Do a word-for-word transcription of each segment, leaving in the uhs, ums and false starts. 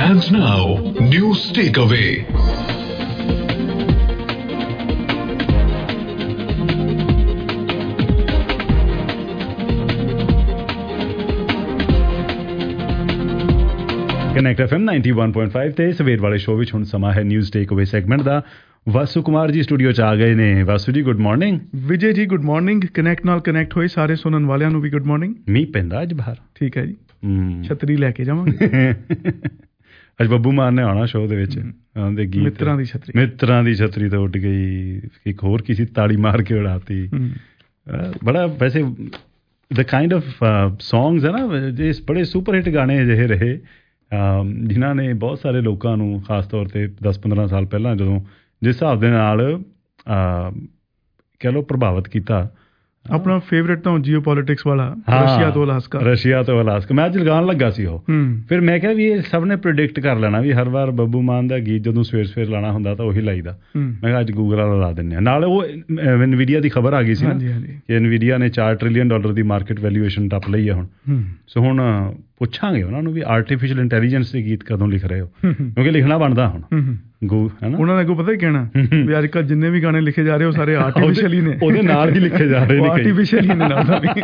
And now, News Takeaway. Connect F M ninety one point five ਤੇ ਸਵੇਰ ਵਾਲੇ show ਵਿੱਚ ਹੁਣ ਸਮਾਂ ਹੈ ਨਿਊਜ਼ ਟੇਕ ਅਵੇ ਸੈਗਮੈਂਟ ਦਾ। ਵਾਸੂ ਕੁਮਾਰ ਜੀ ਸਟੂਡੀਓ 'ਚ ਆ ਗਏ ਨੇ। ਵਾਸੂ ਜੀ good morning. Vijay ji good morning. Connect ਨਾਲ ਕਨੈਕਟ ਹੋਏ ਸਾਰੇ ਸੁਣਨ ਵਾਲਿਆਂ ਨੂੰ ਵੀ ਗੁੱਡ ਮਾਰਨਿੰਗ। ਮੀਂਹ ਪੈਂਦਾ ਅੱਜ ਬਾਹਰ? ਠੀਕ ਹੈ ਜੀ, ਛਤਰੀ ਲੈ ਕੇ ਜਾਵਾਂਗੇ। ਅੱਜ ਬੱਬੂ ਮਾਨ ਨੇ ਆਉਣਾ ਸ਼ੋਅ ਦੇ ਵਿੱਚ, ਉਹਦੇ ਗੀਤ ਮਿੱਤਰਾਂ ਦੀ ਛਤਰੀ। ਮਿੱਤਰਾਂ ਦੀ ਛਤਰੀ ਤਾਂ ਉੱਡ ਗਈ, ਇੱਕ ਹੋਰ ਕਿਸੇ ਤਾੜੀ ਮਾਰ ਕੇ ਉਡਾਤੀ। ਬੜਾ ਵੈਸੇ ਦ ਕਾਈਂਡ ਆਫ ਸੌਂਗਸ ਹੈ ਨਾ, ਜੇ ਬੜੇ ਸੁਪਰ ਹਿੱਟ ਗਾਣੇ ਅਜਿਹੇ ਰਹੇ ਜਿਨ੍ਹਾਂ ਨੇ ਬਹੁਤ ਸਾਰੇ ਲੋਕਾਂ ਨੂੰ ਖਾਸ ਤੌਰ 'ਤੇ ਦਸ ਪੰਦਰਾਂ ਸਾਲ ਪਹਿਲਾਂ ਜਦੋਂ ਜਿਸ ਹਿਸਾਬ ਦੇ ਨਾਲ ਕਹਿ ਲਓ ਪ੍ਰਭਾਵਿਤ ਕੀਤਾ। ਆਪਣਾ ਫੇਵਰੇਟ ਤਾਂ ਜੀਓ ਪੋਲੀਟਿਕਸ ਵਾਲਾ ਰਸ਼ੀਆ ਤੋਂ ਅਲਾਸਕਾ। ਰਸ਼ੀਆ ਤੋਂ ਅਲਾਸਕਾ ਮੈਂ ਅੱਜ ਲਗਾਉਣ ਲੱਗਾ ਸੀ ਉਹ, ਫਿਰ ਮੈਂ ਕਿਹਾ ਵੀ ਇਹ ਸਭ ਨੇ ਪ੍ਰਿਡਿਕਟ ਕਰ ਲੈਣਾ ਵੀ ਹਰ ਵਾਰ ਬੱਬੂ ਮਾਨ ਦਾ ਗੀਤ ਜਦੋਂ ਸਵੇਰ ਸਵੇਰ ਲਾਉਣਾ ਹੁੰਦਾ ਤਾਂ ਉਹੀ ਲਾਈਦਾ। ਮੈਂ ਕਿਹਾ ਅੱਜ ਗੂਗਲ ਵਾਲਾ ਲਾ ਦਿੰਦੇ ਹਾਂ। ਨਾਲ ਉਹ ਐਨਵੀਡੀਆ ਦੀ ਖਬਰ ਆ ਗਈ ਸੀ ਨਾ ਕਿ ਐਨਵੀਡੀਆ ਨੇ ਚਾਰ ਟ੍ਰਿਲੀਅਨ ਡਾਲਰ ਦੀ ਮਾਰਕੀਟ ਵੈਲਿਊਏਸ਼ਨ ਟੱਪ ਲਈ ਹੈ ਹੁਣ। ਸੋ ਹੁਣ ਪੁੱਛਾਂਗੇ ਉਹਨਾਂ ਨੂੰ ਵੀ ਆਰਟੀਫਿਸ਼ੀਅਲ ਇੰਟੈਲੀਜੈਂਸ ਦੇ ਗੀਤ ਕਦੋਂ ਲਿਖ ਰਹੇ ਹੋ, ਕਿਉਂਕਿ ਲਿਖਣਾ ਬਣਦਾ ਹੁਣ। ਉਹਨਾਂ ਨੇ ਅੱਗੋਂ ਪਤਾ ਹੀ ਕਹਿਣਾ ਵੀ ਅੱਜ ਕੱਲ੍ਹ ਜਿੰਨੇ ਵੀ ਗਾਣੇ ਲਿਖੇ ਜਾ ਰਹੇ ਉਹ ਸਾਰੇ ਆਰਟੀਫਿਸ਼ੀਅਲ ਹੀ ਨੇ, ਉਹਦੇ ਨਾਲ ਹੀ ਲਿਖੇ ਜਾ ਰਹੇ ਨੇ, ਆਰਟੀਫਿਸ਼ੀਅਲ ਹੀ ਨੇ ਨਾਲ ਵੀ।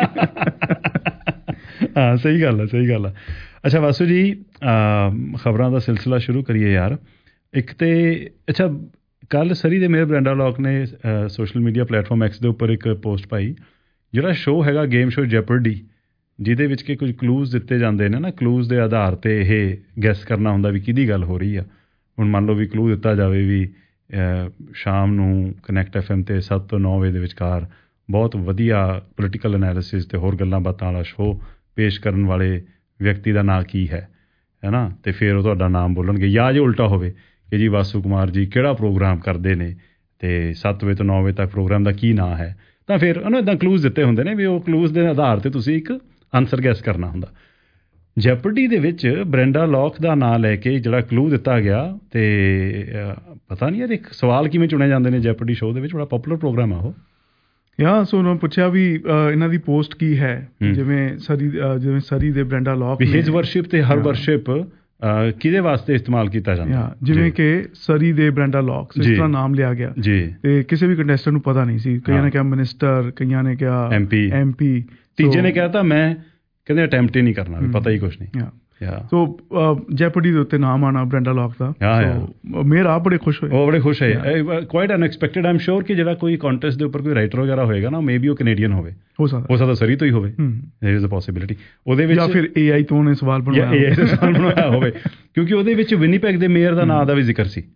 ਹਾਂ ਸਹੀ ਗੱਲ ਹੈ, ਸਹੀ ਗੱਲ ਹੈ। ਅੱਛਾ ਵਾਸੂ ਜੀ, ਖਬਰਾਂ ਦਾ ਸਿਲਸਿਲਾ ਸ਼ੁਰੂ ਕਰੀਏ ਯਾਰ। ਇੱਕ ਤੇ ਅੱਛਾ ਕੱਲ੍ਹ ਸਰੀ ਦੇ ਮੇਅਰ ਬ੍ਰੈਂਡਾ ਲੌਕ ਨੇ ਸੋਸ਼ਲ ਮੀਡੀਆ ਪਲੇਟਫਾਰਮ ਐਕਸ ਦੇ ਉੱਪਰ ਇੱਕ ਪੋਸਟ ਪਾਈ, ਜਿਹੜਾ ਸ਼ੋਅ ਹੈਗਾ ਗੇਮ ਸ਼ੋਅ ਜੈਪਰਡੀ, ਜਿਹਦੇ ਵਿੱਚ ਕਿ ਕੁਝ ਕਲੂਜ਼ ਦਿੱਤੇ ਜਾਂਦੇ ਨੇ ਨਾ, ਕਲੂਜ਼ ਦੇ ਆਧਾਰ 'ਤੇ ਇਹ ਗੈਸ ਕਰਨਾ ਹੁੰਦਾ ਵੀ ਕਿਹਦੀ ਗੱਲ ਹੋ ਰਹੀ ਆ। ਹੁਣ ਮੰਨ ਲਓ ਵੀ ਕਲੂ ਦਿੱਤਾ ਜਾਵੇ ਵੀ ਸ਼ਾਮ ਨੂੰ ਕਨੈਕਟ ਐਫ ਐਮ 'ਤੇ ਸੱਤ ਤੋਂ ਨੌ ਵਜੇ ਦੇ ਵਿਚਕਾਰ ਬਹੁਤ ਵਧੀਆ ਪੋਲੀਟੀਕਲ ਐਨਾਲਿਸਿਸ ਅਤੇ ਹੋਰ ਗੱਲਾਂ ਬਾਤਾਂ ਵਾਲਾ ਸ਼ੋਅ ਪੇਸ਼ ਕਰਨ ਵਾਲੇ ਵਿਅਕਤੀ ਦਾ ਨਾਂ ਕੀ ਹੈ ਹੈ ਨਾ, ਅਤੇ ਫਿਰ ਉਹ ਤੁਹਾਡਾ ਨਾਮ ਬੋਲਣਗੇ। ਜਾਂ ਜੇ ਉਲਟਾ ਹੋਵੇ ਕਿ ਜੀ ਵਾਸੂ ਕੁਮਾਰ ਜੀ ਕਿਹੜਾ ਪ੍ਰੋਗਰਾਮ ਕਰਦੇ ਨੇ ਅਤੇ ਸੱਤ ਵਜੇ ਤੋਂ ਨੌ ਵਜੇ ਤੱਕ ਪ੍ਰੋਗਰਾਮ ਦਾ ਕੀ ਨਾਂ ਹੈ, ਤਾਂ ਫਿਰ ਉਹਨੂੰ ਇੱਦਾਂ ਕਲੂਜ਼ ਦਿੱਤੇ ਹੁੰਦੇ ਨੇ ਵੀ ਉਹ ਕਲੂਜ਼ ਦੇ ਆਧਾਰ 'ਤੇ ਤੁਸੀਂ ਇੱਕ ਆਨਸਰ ਗੈਸ ਕਰਨਾ ਹੁੰਦਾ। ਜੈਪਰਡੀ ਦੇ ਵਿੱਚ ਬ੍ਰੈਂਡਾ ਲੌਕ ਦਾ ਨਾਂ ਲੈ ਕੇ ਜਿਹੜਾ ਕਲੂ ਦਿੱਤਾ ਗਿਆ, ਅਤੇ ਪਤਾ ਨਹੀਂ ਯਾਰ ਇੱਕ ਸਵਾਲ ਕਿਵੇਂ ਚੁਣੇ ਜਾਂਦੇ ਨੇ ਜੈਪਰਡੀ ਸ਼ੋਅ ਦੇ ਵਿੱਚ, ਬੜਾ ਪਪੂਲਰ ਪ੍ਰੋਗਰਾਮ ਆ ਉਹ। ਯਾ ਸੋ ਉਹਨਾਂ ਪੁੱਛਿਆ ਵੀ ਇਹਨਾਂ ਦੀ ਪੋਸਟ ਕੀ ਹੈ, ਜਿਵੇਂ ਸਰੀ ਜਿਵੇਂ ਸਰੀ ਦੇ ਬ੍ਰੈਂਡਾ ਲੌਕ ਹਿਜ਼ ਵਰਸ਼ਿਪ ਤੇ ਹਰ ਵਰਸ਼ਿਪ ਕਿਹਦੇ ਵਾਸਤੇ ਇਸਤੇਮਾਲ ਕੀਤਾ ਜਾਂਦਾ, ਜਿਵੇਂ ਕਿ ਸਰੀ ਦੇ ਬ੍ਰੈਂਡਾ ਲੌਕ ਇਸ ਤਰ੍ਹਾਂ ਨਾਮ ਲਿਆ ਗਿਆ ਜੀ, ਤੇ ਕਿਸੇ ਵੀ ਕੰਟੈਸਟੈਂਟ ਨੂੰ ਪਤਾ ਨਹੀਂ ਸੀ। ਕਈਆਂ ਨੇ ਕਿਹਾ ਮਿਨਿਸਟਰ, ਕਈਆਂ ਨੇ ਕਿਹਾ ਐਮ ਪੀ ਐਮ ਪੀ ਤੀਜੇ ਨੇ ਕਿਹਾ ਤਾਂ ਮੈਂ ਕਹਿੰਦੇ ਅਟੈਂਪਟ ਹੀ ਨਹੀਂ ਕਰਨਾ, ਵੀ ਪਤਾ ਹੀ ਕੁਛ ਨਹੀਂ। ਸੋ ਜੈਪਰਡੀ ਦੇ ਉੱਤੇ ਨਾਮ ਆਉਣਾ ਬ੍ਰੈਂਡਾ ਲੌਕ ਦਾ, ਮੇਅਰ ਆਪ ਬੜੇ ਖੁਸ਼ ਹੋਏ। ਉਹ ਬੜੇ ਖੁਸ਼ ਹੋਏ, quite unexpected. I am sure ਕਿ ਜਿਹੜਾ ਕੋਈ ਕੰਟੈਸਟ ਦੇ ਉੱਪਰ ਕੋਈ ਰਾਈਟਰ ਵਗੈਰਾ ਹੋਏਗਾ ਨਾ, ਮੇ ਬੀ ਉਹ ਕੈਨੇਡੀਅਨ ਹੋਵੇ, ਹੋ ਸਕਦਾ ਹੋ ਸਕਦਾ ਸਰੀ ਤੋਂ ਹੀ ਹੋਵੇ, ਦੇयर ਇਜ਼ ਅ ਪੋਸੀਬਿਲਿਟੀ। ਉਹਦੇ ਵਿੱਚ ਜਾਂ ਫਿਰ ਏ ਆਈ ਤੋਂ ਉਹਨੇ ਸਵਾਲ ਬਣਾਇਆ, ਏ ਆਈ ਤੋਂ ਸਵਾਲ ਬਣਾਇਆ ਹੋਵੇ, ਕਿਉਂਕਿ ਉਹਦੇ ਵਿੱਚ ਵਿਨੀਪੈਗ ਦੇ ਮੇਅਰ ਦਾ ਨਾਂ ਦਾ ਵੀ ਜ਼ਿਕਰ ਸੀ,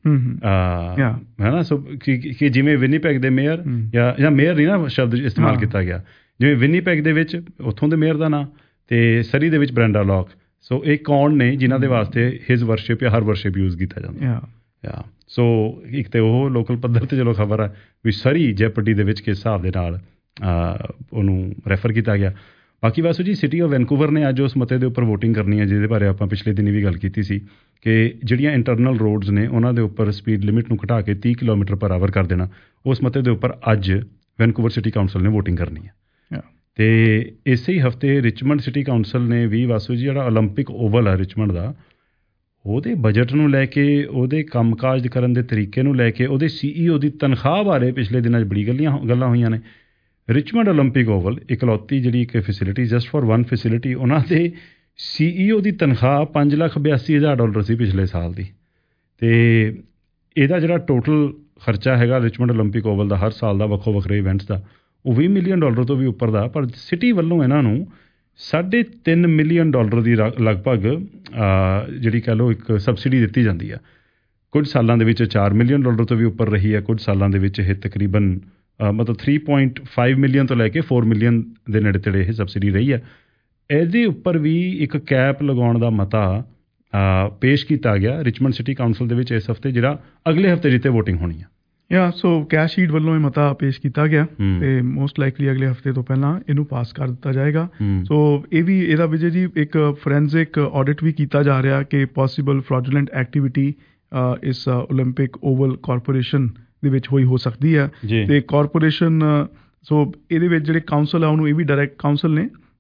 ਹੈ ਨਾ। ਸੋ ਕਿ ਜਿਵੇਂ ਵਿਨੀਪੈਗ ਦੇ ਮੇਅਰ ਜਾਂ ਜਾਂ ਮੇਅਰ ਨਹੀਂ ਨਾ ਸ਼ਬਦ ਇਸਤੇਮਾਲ ਕੀਤਾ ਗਿਆ, ਜਿਵੇਂ ਵਿਨੀਪੈਗ ਦੇ ਵਿੱਚ ਉੱਥੋਂ ਦੇ ਮੇਅਰ ਦਾ ਨਾਂ ਅਤੇ ਸਰੀ ਦੇ ਵਿੱਚ ਬ੍ਰੈਂਡਾ ਲੌਕ। ਸੋ ਇਹ ਕੌਣ ਨੇ ਜਿਨ੍ਹਾਂ ਦੇ ਵਾਸਤੇ ਹਿਜ਼ ਵਰਸ਼ਿਪ ਜਾਂ ਹਰ ਵਰਸ਼ਿਪ ਯੂਜ਼ ਕੀਤਾ ਜਾਂਦਾ ਆ। ਸੋ ਇੱਕ ਤਾਂ ਉਹ ਲੋਕਲ ਪੱਧਰ 'ਤੇ ਚਲੋ ਖਬਰ ਹੈ ਵੀ ਸਰੀ ਜੈਪਰਡੀ ਦੇ ਵਿੱਚ ਕਿਸ ਹਿਸਾਬ ਦੇ ਨਾਲ ਉਹਨੂੰ ਰੈਫਰ ਕੀਤਾ ਗਿਆ। ਬਾਕੀ ਵਾਸੂ ਜੀ, ਸਿਟੀ ਆਫ ਵੈਨਕੂਵਰ ਨੇ ਅੱਜ ਉਸ ਮਤੇ ਦੇ ਉੱਪਰ ਵੋਟਿੰਗ ਕਰਨੀ ਹੈ, ਜਿਹਦੇ ਬਾਰੇ ਆਪਾਂ ਪਿਛਲੇ ਦਿਨੀ ਵੀ ਗੱਲ ਕੀਤੀ ਸੀ ਕਿ ਜਿਹੜੀਆਂ ਇੰਟਰਨਲ ਰੋਡਸ ਨੇ ਉਹਨਾਂ ਦੇ ਉੱਪਰ ਸਪੀਡ ਲਿਮਿਟ ਨੂੰ ਘਟਾ ਕੇ ਤੀਹ ਕਿਲੋਮੀਟਰ ਪਰ ਆਵਰ ਕਰ ਦੇਣਾ। ਉਸ ਮਤੇ ਦੇ ਉੱਪਰ ਅੱਜ ਵੈਨਕੂਵਰ ਸਿਟੀ ਕਾਊਂਸਲ ਨੇ ਵੋਟਿੰਗ ਕਰਨੀ ਹੈ। ਅਤੇ ਇਸੇ ਹੀ ਹਫ਼ਤੇ ਰਿਚਮੰਡ ਸਿਟੀ ਕਾਊਂਸਲ ਨੇ ਵੀ ਵਾਸੂ ਜੀ ਜਿਹੜਾ ਓਲੰਪਿਕ ਓਵਲ ਆ ਰਿਚਮੰਡ ਦਾ, ਉਹਦੇ ਬਜਟ ਨੂੰ ਲੈ ਕੇ, ਉਹਦੇ ਕੰਮਕਾਜ ਕਰਨ ਦੇ ਤਰੀਕੇ ਨੂੰ ਲੈ ਕੇ, ਉਹਦੇ ਸੀ ਈ ਓ ਦੀ ਤਨਖਾਹ ਬਾਰੇ ਪਿਛਲੇ ਦਿਨਾਂ 'ਚ ਬੜੀ ਗੱਲਾਂ ਗੱਲਾਂ ਹੋਈਆਂ ਨੇ। ਰਿਚਮੰਡ ਓਲੰਪਿਕ ਓਵਲ ਇਕਲੌਤੀ ਜਿਹੜੀ ਇੱਕ facility, just for one facility, ਉਹਨਾਂ ਦੇ ਸੀ ਈ ਓ ਦੀ ਤਨਖਾਹ ਪੰਜ ਲੱਖ ਬਿਆਸੀ ਹਜ਼ਾਰ ਡਾਲਰ ਸੀ ਪਿਛਲੇ ਸਾਲ ਦੀ। ਅਤੇ ਇਹਦਾ ਜਿਹੜਾ ਟੋਟਲ ਖਰਚਾ ਹੈਗਾ ਰਿਚਮੰਡ ਓਲੰਪਿਕ ਓਵਲ ਦਾ ਹਰ ਸਾਲ ਦਾ ਵੱਖੋ ਵੱਖਰੇ ਇਵੈਂਟਸ ਦਾ, ਉਹ ਵੀਹ ਮਿਲੀਅਨ ਡਾਲਰ ਤੋਂ ਵੀ ਉੱਪਰ ਦਾ। ਪਰ ਸਿਟੀ ਵੱਲੋਂ ਇਹਨਾਂ ਨੂੰ ਸਾਢੇ ਤਿੰਨ ਮਿਲੀਅਨ ਡਾਲਰ ਦੀ ਲਗਭਗ ਜਿਹੜੀ ਕਹਿ ਲਓ ਇੱਕ ਸਬਸਿਡੀ ਦਿੱਤੀ ਜਾਂਦੀ ਆ। ਕੁਝ ਸਾਲਾਂ ਦੇ ਵਿੱਚ ਚਾਰ ਮਿਲੀਅਨ ਡਾਲਰ ਤੋਂ ਵੀ ਉੱਪਰ ਰਹੀ ਹੈ, ਕੁਝ ਸਾਲਾਂ ਦੇ ਵਿੱਚ ਇਹ ਤਕਰੀਬਨ ਮਤਲਬ ਥ੍ਰੀ ਪੁਆਇੰਟ ਫਾਈਵ ਮਿਲੀਅਨ ਤੋਂ ਲੈ ਕੇ ਫੋਰ ਮਿਲੀਅਨ ਦੇ ਨੇੜੇ ਤੇੜੇ ਇਹ ਸਬਸਿਡੀ ਰਹੀ ਹੈ। ਇਹਦੇ ਉੱਪਰ ਵੀ ਇੱਕ ਕੈਪ ਲਗਾਉਣ ਦਾ ਮਤਾ ਪੇਸ਼ ਕੀਤਾ ਗਿਆ ਰਿਚਮੰਡ ਸਿਟੀ ਕਾਊਂਸਲ ਦੇ ਵਿੱਚ ਇਸ ਹਫ਼ਤੇ, ਜਿਹੜਾ ਅਗਲੇ ਹਫ਼ਤੇ ਜਿੱਤੇ ਵੋਟਿੰਗ ਹੋਣੀ ਆ। ਯਾ ਸੋ ਕੈਸ਼ ਸ਼ੀਟ ਵੱਲੋਂ ਇਹ ਮਤਾ ਪੇਸ਼ ਕੀਤਾ ਗਿਆ ਅਤੇ ਮੋਸਟ ਲਾਈਕਲੀ ਅਗਲੇ ਹਫ਼ਤੇ ਤੋਂ ਪਹਿਲਾਂ ਇਹਨੂੰ ਪਾਸ ਕਰ ਦਿੱਤਾ ਜਾਏਗਾ। ਸੋ ਇਹ ਵੀ ਇਹਦਾ ਵਿਜੇ ਜੀ ਇੱਕ ਫੋਰੈਂਸਿਕ ਆਡਿਟ ਵੀ ਕੀਤਾ ਜਾ ਰਿਹਾ ਕਿ ਪੋਸੀਬਲ ਫਰਾਡੂਲੈਂਟ ਐਕਟੀਵਿਟੀ ਇਸ ਓਲੰਪਿਕ ਓਵਲ ਕਾਰਪੋਰੇਸ਼ਨ ਦੇ ਵਿੱਚ ਹੋਈ ਹੋ ਸਕਦੀ ਹੈ। ਅਤੇ ਕਾਰਪੋਰੇਸ਼ਨ ਸੋ ਇਹਦੇ ਵਿੱਚ ਜਿਹੜੇ ਕਾਊਂਸਲ ਆ ਉਹਨੂੰ ਇਹ ਵੀ ਡਾਇਰੈਕਟ ਕਾਊਂਸਲ ਨੇ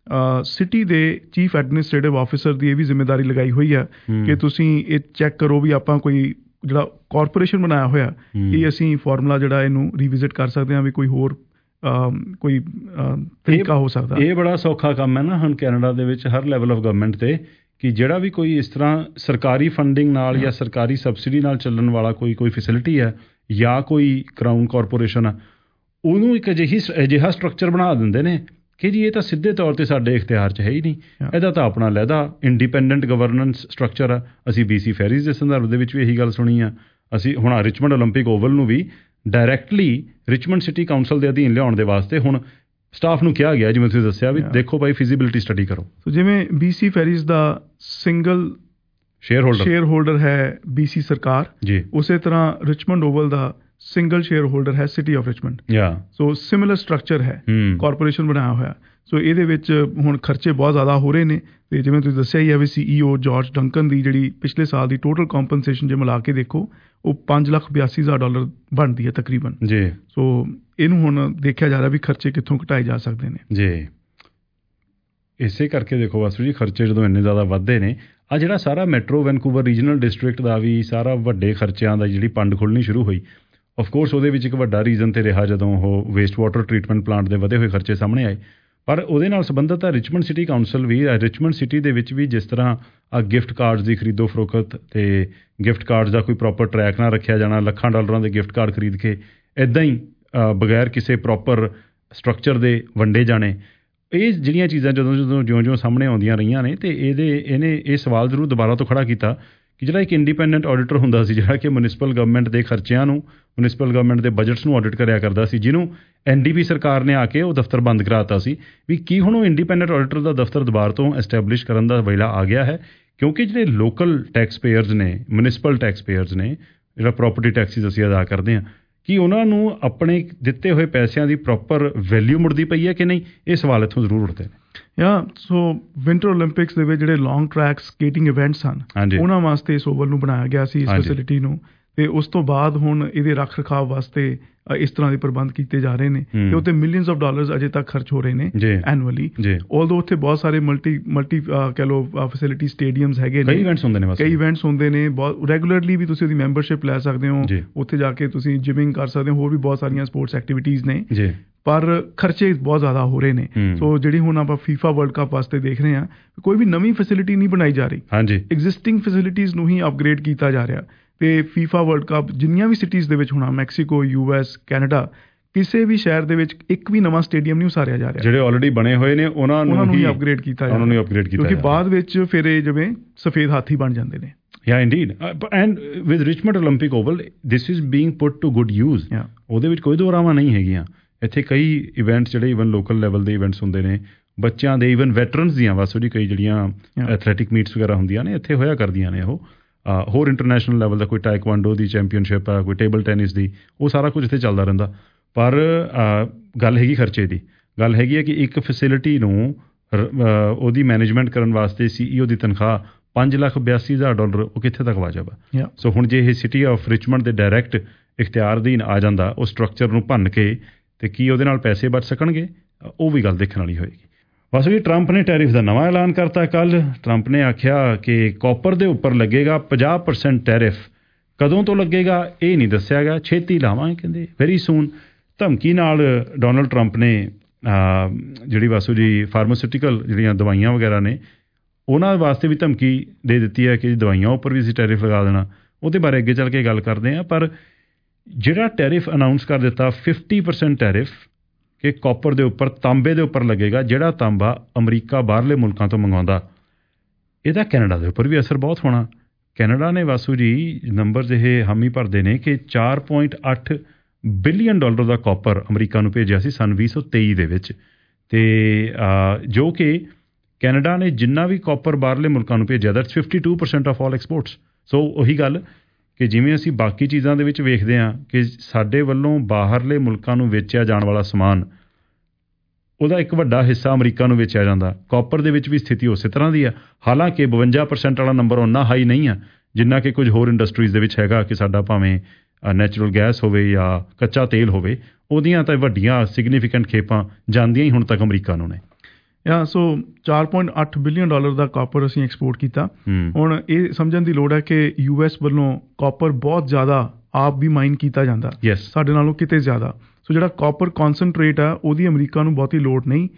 ਸਿਟੀ ਦੇ ਚੀਫ ਐਡਮਿਨਿਸਟ੍ਰੇਟਿਵ ਆਫਿਸਰ ਦੀ ਇਹ ਵੀ ਜ਼ਿੰਮੇਵਾਰੀ ਲਗਾਈ ਹੋਈ ਹੈ ਕਿ ਤੁਸੀਂ ਇਹ ਚੈੱਕ ਕਰੋ ਵੀ ਆਪਾਂ ਕੋਈ ਜਿਹੜਾ ਕਾਰਪੋਰੇਸ਼ਨ ਬਣਾਇਆ ਹੋਇਆ ਇਹ ਅਸੀਂ ਫਾਰਮੂਲਾ ਜਿਹੜਾ ਇਹਨੂੰ ਰੀਵਿਜ਼ਿਟ ਕਰ ਸਕਦੇ ਹਾਂ ਵੀ ਕੋਈ ਹੋਰ ਕੋਈ ਤਰੀਕਾ ਹੋ ਸਕਦਾ। ਇਹ ਬੜਾ ਸੌਖਾ ਕੰਮ ਹੈ ਨਾ ਹੁਣ ਕੈਨੇਡਾ ਦੇ ਵਿੱਚ ਹਰ ਲੈਵਲ ਆਫ ਗਵਰਨਮੈਂਟ ਤੇ ਕਿ ਜਿਹੜਾ ਵੀ ਕੋਈ ਇਸ ਤਰ੍ਹਾਂ ਸਰਕਾਰੀ ਫੰਡਿੰਗ ਨਾਲ ਜਾਂ ਸਰਕਾਰੀ ਸਬਸਿਡੀ ਨਾਲ ਚੱਲਣ ਵਾਲਾ ਕੋਈ ਕੋਈ ਫੈਸਿਲਿਟੀ ਹੈ ਜਾਂ ਕੋਈ ਕਰਾਊਨ ਕਾਰਪੋਰੇਸ਼ਨ ਆ ਉਹਨੂੰ ਇੱਕ ਅਜਿਹੀ ਅਜਿਹਾ ਸਟਰਕਚਰ ਬਣਾ ਦਿੰਦੇ ਨੇ ਕਿ ਜੀ ਇਹ ਤਾਂ ਸਿੱਧੇ ਤੌਰ 'ਤੇ ਸਾਡੇ ਇਖਤਿਆਰ 'ਚ ਹੈ ਹੀ ਨਹੀਂ, ਇਹਦਾ ਤਾਂ ਆਪਣਾ ਲਹਿਦਾ ਇੰਡੀਪੈਂਡੈਂਟ ਗਵਰਨੈਂਸ ਸਟਰਕਚਰ ਆ। ਅਸੀਂ ਬੀ ਸੀ ਫੈਰੀਜ਼ ਦੇ ਸੰਦਰਭ ਦੇ ਵਿੱਚ ਵੀ ਇਹੀ ਗੱਲ ਸੁਣੀ ਆ। ਅਸੀਂ ਹੁਣ ਰਿਚਮੰਡ ਓਲੰਪਿਕ ਓਵਲ ਨੂੰ ਵੀ ਡਾਇਰੈਕਟਲੀ ਰਿਚਮੰਡ ਸਿਟੀ ਕਾਊਂਸਲ ਦੇ ਅਧੀਨ ਲਿਆਉਣ ਦੇ ਵਾਸਤੇ ਹੁਣ ਸਟਾਫ ਨੂੰ ਕਿਹਾ ਗਿਆ, ਜਿਵੇਂ ਤੁਸੀਂ ਦੱਸਿਆ ਵੀ ਦੇਖੋ ਭਾਈ ਫਿਜ਼ੀਬਿਲਿਟੀ ਸਟੱਡੀ ਕਰੋ। ਸੋ ਜਿਵੇਂ ਬੀ ਸੀ ਫੈਰੀਜ਼ ਦਾ single shareholder shareholder ਹੈ ਬੀ ਸੀ ਸਰਕਾਰ ਜੀ, ਉਸੇ ਤਰ੍ਹਾਂ ਰਿਚਮੰਡ ਓਵਲ ਦਾ ਸਿੰਗਲ ਸ਼ੇਅਰ ਹੋਲਡਰ ਹੈ City of Richmond. So similar structure ਹੈ, ਕਾਰਪੋਰੇਸ਼ਨ ਬਣਾਇਆ ਹੋਇਆ। ਸੋ ਇਹਦੇ ਵਿੱਚ ਹੁਣ ਖਰਚੇ ਬਹੁਤ ਜ਼ਿਆਦਾ ਹੋ ਰਹੇ ਨੇ ਤੇ ਜਿਵੇਂ ਤੁਸੀਂ ਦੱਸਿਆ ਹੀ ਹੈ ਵੀ ਸੀ ਈ ਓ ਜਾਰਜ ਡੰਕਨ ਦੀ ਜਿਹੜੀ ਪਿਛਲੇ ਸਾਲ ਦੀ ਟੋਟਲ ਕੰਪਨਸੇਸ਼ਨ ਜੇ ਮਿਲਾ ਕੇ ਦੇਖੋ ਉਹ ਪੰਜ ਲੱਖ ਬਿਆਸੀ ਹਜ਼ਾਰ ਡਾਲਰ ਬਣਦੀ ਹੈ ਤਕਰੀਬਨ ਜੀ। ਸੋ ਇਹਨੂੰ ਹੁਣ ਦੇਖਿਆ ਜਾ ਰਿਹਾ ਵੀ ਖਰਚੇ ਕਿੱਥੋਂ ਘਟਾਏ ਜਾ ਸਕਦੇ ਨੇ ਜੀ। ਇਸੇ ਕਰਕੇ ਦੇਖੋ ਵਾਸੂ ਜੀ ਖਰਚੇ ਜਦੋਂ ਇੰਨੇ ਜ਼ਿਆਦਾ ਵੱਧਦੇ ਨੇ, ਆ ਜਿਹੜਾ ਸਾਰਾ ਮੈਟਰੋ ਵੈਨਕੂਵਰ ਰੀਜਨਲ ਡਿਸਟ੍ਰਿਕਟ ਦਾ ਵੀ ਸਾਰਾ ਵੱਡੇ ਖਰਚਿਆਂ ਦਾ ਜਿਹੜੀ ਪੰਡ ਖੁੱਲ੍ਹਣੀ ਸ਼ੁਰੂ ਹੋਈ, ਆਫ ਕੋਰਸ ਉਹਦੇ ਵਿੱਚ ਇੱਕ ਵੱਡਾ ਰੀਜ਼ਨ ਤੇ ਰਿਹਾ ਜਦੋਂ ਉਹ ਵੇਸਟ ਵਾਟਰ ਟਰੀਟਮੈਂਟ ਪਲਾਂਟ ਦੇ ਵਧੇ ਹੋਏ ਖਰਚੇ ਸਾਹਮਣੇ ਆਏ। ਪਰ ਉਹਦੇ ਨਾਲ ਸੰਬੰਧਿਤ ਆ ਰਿਚਮੰਡ ਸਿਟੀ ਕਾਊਂਸਲ ਵੀ, ਰਿਚਮੰਡ ਸਿਟੀ ਦੇ ਵਿੱਚ ਵੀ ਜਿਸ ਤਰ੍ਹਾਂ ਆ ਗਿਫਟ ਕਾਰਡਸ ਦੀ ਖਰੀਦੋ ਫਰੋਖਤ ਤੇ ਗਿਫਟ ਕਾਰਡਸ ਦਾ ਕੋਈ ਪ੍ਰੋਪਰ ਟਰੈਕ ਨਾ ਰੱਖਿਆ ਜਾਣਾ, ਲੱਖਾਂ ਡਾਲਰਾਂ ਦੇ ਗਿਫਟ ਕਾਰਡ ਖਰੀਦ ਕੇ ਇੱਦਾਂ ਹੀ ਬਗੈਰ ਕਿਸੇ ਪ੍ਰੋਪਰ ਸਟਰਕਚਰ ਦੇ ਵੰਡੇ ਜਾਣੇ, ਇਹ ਜਿਹੜੀਆਂ ਚੀਜ਼ਾਂ ਜਦੋਂ ਜਦੋਂ ਜਿਉਂ ਜਿਉਂ ਸਾਹਮਣੇ ਆਉਂਦੀਆਂ ਰਹੀਆਂ ਨੇ ਤੇ ਇਹਦੇ ਇਹਨੇ ਇਹ ਸਵਾਲ ਜ਼ਰੂਰ ਦੁਬਾਰਾ ਤੋਂ ਖੜਾ ਕੀਤਾ ਕਿ ਜਿਹੜਾ ਇੱਕ ਇੰਡੀਪੈਂਡੈਂਟ ਆਡੀਟਰ ਹੁੰਦਾ ਸੀ ਜਿਹੜਾ ਕਿ ਮਿਊਨਿਸਪਲ ਗਵਰਨਮੈਂਟ ਦੇ ਖਰਚਿਆਂ ਨੂੰ, ਮਿਊਨਿਸਪਲ ਗਵਰਨਮੈਂਟ ਦੇ ਬਜਟਸ ਨੂੰ ਆਡਿਟ ਕਰਿਆ ਕਰਦਾ ਸੀ, ਜਿਹਨੂੰ ਐਨ ਡੀ ਪੀ ਸਰਕਾਰ ਨੇ ਆ ਕੇ ਉਹ ਦਫ਼ਤਰ ਬੰਦ ਕਰਾਤਾ ਸੀ ਵੀ ਕੀ ਹੁਣ ਉਹ ਇੰਡੀਪੈਂਡੈਂਟ ਆਡੀਟਰ ਦਾ ਦਫ਼ਤਰ ਦੁਬਾਰਾ ਤੋਂ ਐਸਟੈਬਲਿਸ਼ ਕਰਨ ਦਾ ਵੇਲਾ ਆ ਗਿਆ ਹੈ। ਕਿਉਂਕਿ ਜਿਹੜੇ ਲੋਕਲ ਟੈਕਸ ਪੇਅਰਸ ਨੇ, ਮਿਊਨਿਸਪਲ ਟੈਕਸ ਪੇਅਰਸ ਨੇ, ਜਿਹੜਾ ਪ੍ਰੋਪਰਟੀ ਟੈਕਸਿਸ ਅਸੀਂ ਅਦਾ ਕਰਦੇ ਹਾਂ, ਕਿ ਉਹਨਾਂ ਨੂੰ ਆਪਣੇ ਦਿੱਤੇ ਹੋਏ ਪੈਸਿਆਂ ਦੀ ਪ੍ਰੋਪਰ ਵੈਲਿਊ ਮੁੜਦੀ ਪਈ ਹੈ ਕਿ ਨਹੀਂ, ਇਹ ਸਵਾਲ ਇੱਥੋਂ ਜ਼ਰੂਰ ਉੱਠਦੇ ਨੇ। ਯਾ ਸੋ ਵਿੰਟਰ ਓਲੰਪਿਕਸ ਦੇ ਵਿੱਚ ਜਿਹੜੇ ਲੌਂਗ ਟਰੈਕ ਸਕੇਟਿੰਗ ਇਵੈਂਟਸ ਹਨ ਉਹਨਾਂ ਵਾਸਤੇ ਇਸ ਓਵਲ ਨੂੰ ਬਣਾਇਆ ਗਿਆ ਸੀ, ਇਸ ਫੈਸਿਲਿਟੀ ਨੂੰ, ਤੇ ਉਸ ਤੋਂ ਬਾਅਦ ਹੁਣ ਇਹਦੇ ਰੱਖ ਰਖਾਵ ਵਾਸਤੇ ਇਸ ਤਰ੍ਹਾਂ ਦੇ ਪ੍ਰਬੰਧ ਕੀਤੇ ਜਾ ਰਹੇ ਨੇ ਤੇ ਉੱਤੇ ਮਿਲੀਅਨਸ ਆਫ ਡਾਲਰਸ ਅਜੇ ਤੱਕ ਖਰਚ ਹੋ ਰਹੇ ਨੇ ਐਨੂਅਲੀ। ਆਲਦੋ ਉੱਥੇ ਬਹੁਤ ਸਾਰੇ ਮਲਟੀ ਮਲਟੀ ਕਹਿ ਲਓ ਫੈਸਿਲਿਟੀ ਸਟੇਡੀਅਮਸ ਹੈਗੇ ਨੇ, ਕਈ ਇਵੈਂਟਸ ਹੁੰਦੇ ਨੇ ਕਈ ਇਵੈਂਟਸ ਹੁੰਦੇ ਨੇ ਬਹੁਤ ਰੈਗੂਲਰਲੀ ਵੀ ਤੁਸੀਂ ਉਹਦੀ ਮੈਂਬਰਸ਼ਿਪ ਲੈ ਸਕਦੇ ਹੋ, ਉੱਥੇ ਜਾ ਕੇ ਤੁਸੀਂ ਜਿਮਿੰਗ ਕਰ ਸਕਦੇ ਹੋ, ਹੋਰ ਵੀ ਬਹੁਤ ਸਾਰੀਆਂ ਸਪੋਰਟਸ ਐਕਟੀਵਿਟੀਜ਼ ਨੇ, ਪਰ ਖਰਚੇ ਬਹੁਤ ਜ਼ਿਆਦਾ ਹੋ ਰਹੇ ਨੇ। ਸੋ ਜਿਹੜੀ ਹੁਣ ਆਪਾਂ ਫੀਫਾ ਵਰਲਡ ਕੱਪ ਵਾਸਤੇ ਦੇਖ ਰਹੇ ਹਾਂ ਕੋਈ ਵੀ ਨਵੀਂ ਫੈਸਿਲਿਟੀ ਨਹੀਂ ਬਣਾਈ ਜਾ ਰਹੀ, ਐਗਜ਼ਿਸਟਿੰਗ ਫੈਸਿਲਿਟੀਜ਼ ਨੂੰ ਹੀ ਅਪਗ੍ਰੇਡ ਕੀਤਾ ਜਾ ਰਿਹਾ। ਤੇ ਫੀਫਾ ਵਰਲਡ ਕੱਪ ਜਿੰਨੀਆਂ ਵੀ ਸਿਟੀਜ਼ ਦੇ ਵਿੱਚ ਹੋਣਾ, ਮੈਕਸੀਕੋ, ਯੂ ਐਸ, ਕੈਨੇਡਾ, ਕਿਸੇ ਵੀ ਸ਼ਹਿਰ ਦੇ ਵਿੱਚ ਇੱਕ ਵੀ ਨਵਾਂ ਸਟੇਡੀਅਮ ਨਹੀਂ ਉਸਾਰਿਆ ਜਾ ਰਿਹਾ, ਜਿਹੜੇ ਆਲਰੇਡੀ ਬਣੇ ਹੋਏ ਨੇ ਉਹਨਾਂ ਨੂੰ ਹੀ ਅਪਗ੍ਰੇਡ ਕੀਤਾ ਜਾ ਰਿਹਾ, ਕਿਉਂਕਿ ਬਾਅਦ ਵਿੱਚ ਫਿਰ ਇਹ ਜਿਵੇਂ ਸਫੇਦ ਹਾਥੀ ਬਣ ਜਾਂਦੇ ਨੇ। Yeah, indeed. Uh, and with Richmond Olympic Oval, this is being put to good use. Yeah. ਉਹਦੇ ਵਿੱਚ ਕੋਈ ਦੋਰਾਵਾਂ ਨਹੀਂ ਹੈਗੀਆਂ। ਇੱਥੇ ਕਈ ਇਵੈਂਟਸ ਜਿਹੜੇ ਈਵਨ ਲੋਕਲ ਲੈਵਲ ਦੇ ਇਵੈਂਟਸ ਹੁੰਦੇ ਨੇ, ਬੱਚਿਆਂ ਦੇ ਈਵਨ ਵੈਟਰਨਸ ਦੀਆਂ ਵਾਸੋ ਜੀ ਕਈ ਜਿਹੜੀਆਂ ਐਥਲੈਟਿਕ ਮੀਟਸ ਵਗੈਰਾ ਹੁੰਦੀਆਂ ਨੇ ਇੱਥੇ ਹੋਇਆ ਕਰਦੀਆਂ ਨੇ। ਉਹ ਹੋਰ ਇੰਟਰਨੈਸ਼ਨਲ ਲੈਵਲ ਦਾ ਕੋਈ ਟਾਈਕਵਾਂਡੋ ਦੀ ਚੈਂਪੀਅਨਸ਼ਿਪ ਆ, ਕੋਈ ਟੇਬਲ ਟੈਨਿਸ ਦੀ, ਉਹ ਸਾਰਾ ਕੁਝ ਇੱਥੇ ਚੱਲਦਾ ਰਹਿੰਦਾ। ਪਰ ਗੱਲ ਹੈਗੀ ਖਰਚੇ ਦੀ, ਗੱਲ ਹੈਗੀ ਹੈ ਕਿ ਇੱਕ ਫੈਸਿਲਿਟੀ ਨੂੰ ਉਹਦੀ ਮੈਨੇਜਮੈਂਟ ਕਰਨ ਵਾਸਤੇ ਸੀ ਈ ਓ ਦੀ ਤਨਖਾਹ ਪੰਜ ਲੱਖ ਬਿਆਸੀ ਹਜ਼ਾਰ ਡਾਲਰ ਉਹ ਕਿੱਥੇ ਤੱਕ ਵਾਜਬ ਆ। ਸੋ ਹੁਣ ਜੇ ਇਹ ਸਿਟੀ ਆਫ ਰਿਚਮੰਡ ਦੇ ਡਾਇਰੈਕਟ ਇਖਤਿਆਰ ਅਧੀਨ ਆ ਜਾਂਦਾ ਉਹ ਸਟਰਕਚਰ ਨੂੰ ਭੰਨ ਕੇ, ਤੇ ਕੀ ਉਹਦੇ ਨਾਲ ਪੈਸੇ ਬਚ ਸਕਣਗੇ, ਉਹ ਵੀ ਗੱਲ ਦੇਖਣ ਵਾਲੀ ਹੋਏਗੀ। ਬਸ ਜੀ ਟਰੰਪ ਨੇ ਟੈਰਿਫ ਦਾ ਨਵਾਂ ਐਲਾਨ ਕਰਤਾ। ਕੱਲ੍ਹ ਟਰੰਪ ਨੇ ਆਖਿਆ ਕਿ ਕਾਪਰ ਦੇ ਉੱਪਰ ਲੱਗੇਗਾ ਪੰਜਾਹ ਪਰਸੈਂਟ ਟੈਰਿਫ। ਕਦੋਂ ਤੋਂ ਲੱਗੇਗਾ ਇਹ ਨਹੀਂ ਦੱਸਿਆ ਗਿਆ, ਛੇਤੀ ਲਾਵਾਂਗੇ ਕਹਿੰਦੇ, ਵੈਰੀ ਸੂਨ। ਧਮਕੀ ਨਾਲ ਡੋਨਲਡ ਟਰੰਪ ਨੇ ਜਿਹੜੀ ਵਾਸੂ ਜੀ ਫਾਰਮਾਸਿਊਟੀਕਲ ਜਿਹੜੀਆਂ ਦਵਾਈਆਂ ਵਗੈਰਾ ਨੇ ਉਹਨਾਂ ਵਾਸਤੇ ਵੀ ਧਮਕੀ ਦੇ ਦਿੱਤੀ ਹੈ ਕਿ ਦਵਾਈਆਂ ਉੱਪਰ ਵੀ ਅਸੀਂ ਟੈਰਿਫ ਲਗਾ ਦੇਣਾ। ਉਹਦੇ ਬਾਰੇ ਅੱਗੇ ਚੱਲ ਕੇ ਗੱਲ ਕਰਦੇ ਹਾਂ। ਪਰ ਜਿਹੜਾ ਟੈਰਿਫ ਅਨਾਊਂਸ ਕਰ ਦਿੱਤਾ ਫਿਫਟੀ ਪਰਸੈਂਟ ਟੈਰਿਫ ਕਿ ਕਾਪਰ ਦੇ ਉੱਪਰ, ਤਾਂਬੇ ਦੇ ਉੱਪਰ ਲੱਗੇਗਾ, ਜਿਹੜਾ ਤਾਂਬਾ ਅਮਰੀਕਾ ਬਾਹਰਲੇ ਮੁਲਕਾਂ ਤੋਂ ਮੰਗਵਾਉਂਦਾ, ਇਹਦਾ ਕੈਨੇਡਾ ਦੇ ਉੱਪਰ ਵੀ ਅਸਰ ਬਹੁਤ ਹੋਣਾ। ਕੈਨੇਡਾ ਨੇ ਵਾਸੂ ਜੀ ਨੰਬਰਸ ਇਹ ਹਾਮੀ ਭਰਦੇ ਨੇ ਕਿ ਚਾਰ ਪੁਆਇੰਟ ਅੱਠ ਬਿਲੀਅਨ ਡਾਲਰ ਦਾ ਕਾਪਰ ਅਮਰੀਕਾ ਨੂੰ ਭੇਜਿਆ ਸੀ ਸੰਨ ਵੀਹ ਸੌ ਤੇਈ ਦੇ ਵਿੱਚ, ਤੇ ਜੋ ਕਿ ਕੈਨੇਡਾ ਨੇ ਜਿੰਨਾ ਵੀ ਕਾਪਰ ਬਾਹਰਲੇ ਮੁਲਕਾਂ ਨੂੰ ਭੇਜਿਆ that's fifty two percent of all exports. So ਉਹੀ ਗੱਲ ਕਿ ਜਿਵੇਂ ਅਸੀਂ ਬਾਕੀ ਚੀਜ਼ਾਂ ਦੇ ਵਿੱਚ ਵੇਖਦੇ ਹਾਂ ਕਿ ਸਾਡੇ ਵੱਲੋਂ ਬਾਹਰਲੇ ਮੁਲਕਾਂ ਨੂੰ ਵੇਚਿਆ ਜਾਣ ਵਾਲਾ ਸਮਾਨ, ਉਹਦਾ ਇੱਕ ਵੱਡਾ ਹਿੱਸਾ ਅਮਰੀਕਾ ਨੂੰ ਵੇਚਿਆ ਜਾਂਦਾ। ਕਾਪਰ ਦੇ ਵਿੱਚ ਵੀ ਸਥਿਤੀ ਉਸੇ ਤਰ੍ਹਾਂ ਦੀ ਆ। ਹਾਲਾਂਕਿ ਬਵੰਜਾ ਪਰਸੈਂਟ ਵਾਲਾ ਨੰਬਰ ਓਨਾ ਹਾਈ ਨਹੀਂ ਆ ਜਿੰਨਾ ਕਿ ਕੁਝ ਹੋਰ ਇੰਡਸਟਰੀਜ਼ ਦੇ ਵਿੱਚ ਹੈਗਾ ਕਿ ਸਾਡਾ ਭਾਵੇਂ ਨੈਚੁਰਲ ਗੈਸ ਹੋਵੇ ਜਾਂ ਕੱਚਾ ਤੇਲ ਹੋਵੇ, ਉਹਦੀਆਂ ਤਾਂ ਵੱਡੀਆਂ ਸਿਗਨੀਫੀਕੈਂਟ ਖੇਪਾਂ ਜਾਂਦੀਆਂ ਹੀ ਹੁਣ ਤੱਕ ਅਮਰੀਕਾ ਨੂੰ ਨੇ। ਯਾ ਸੋ ਚਾਰ ਪੁਆਇੰਟ ਅੱਠ ਬਿਲੀਅਨ ਡਾਲਰ ਦਾ ਕਾਪਰ ਅਸੀਂ ਐਕਸਪੋਰਟ ਕੀਤਾ। ਹੁਣ ਇਹ ਸਮਝਣ ਦੀ ਲੋੜ ਹੈ ਕਿ ਯੂ ਐਸ ਵੱਲੋਂ ਕਾਪਰ ਬਹੁਤ ਜ਼ਿਆਦਾ ਆਪ ਵੀ ਮਾਈਨ ਕੀਤਾ ਜਾਂਦਾ ਸਾਡੇ ਨਾਲੋਂ ਕਿਤੇ ਜ਼ਿਆਦਾ। ਸੋ ਜਿਹੜਾ ਕਾਪਰ ਕੌਨਸਨਟਰੇਟ ਆ ਉਹਦੀ ਅਮਰੀਕਾ ਨੂੰ ਬਹੁਤੀ ਲੋੜ ਨਹੀਂ।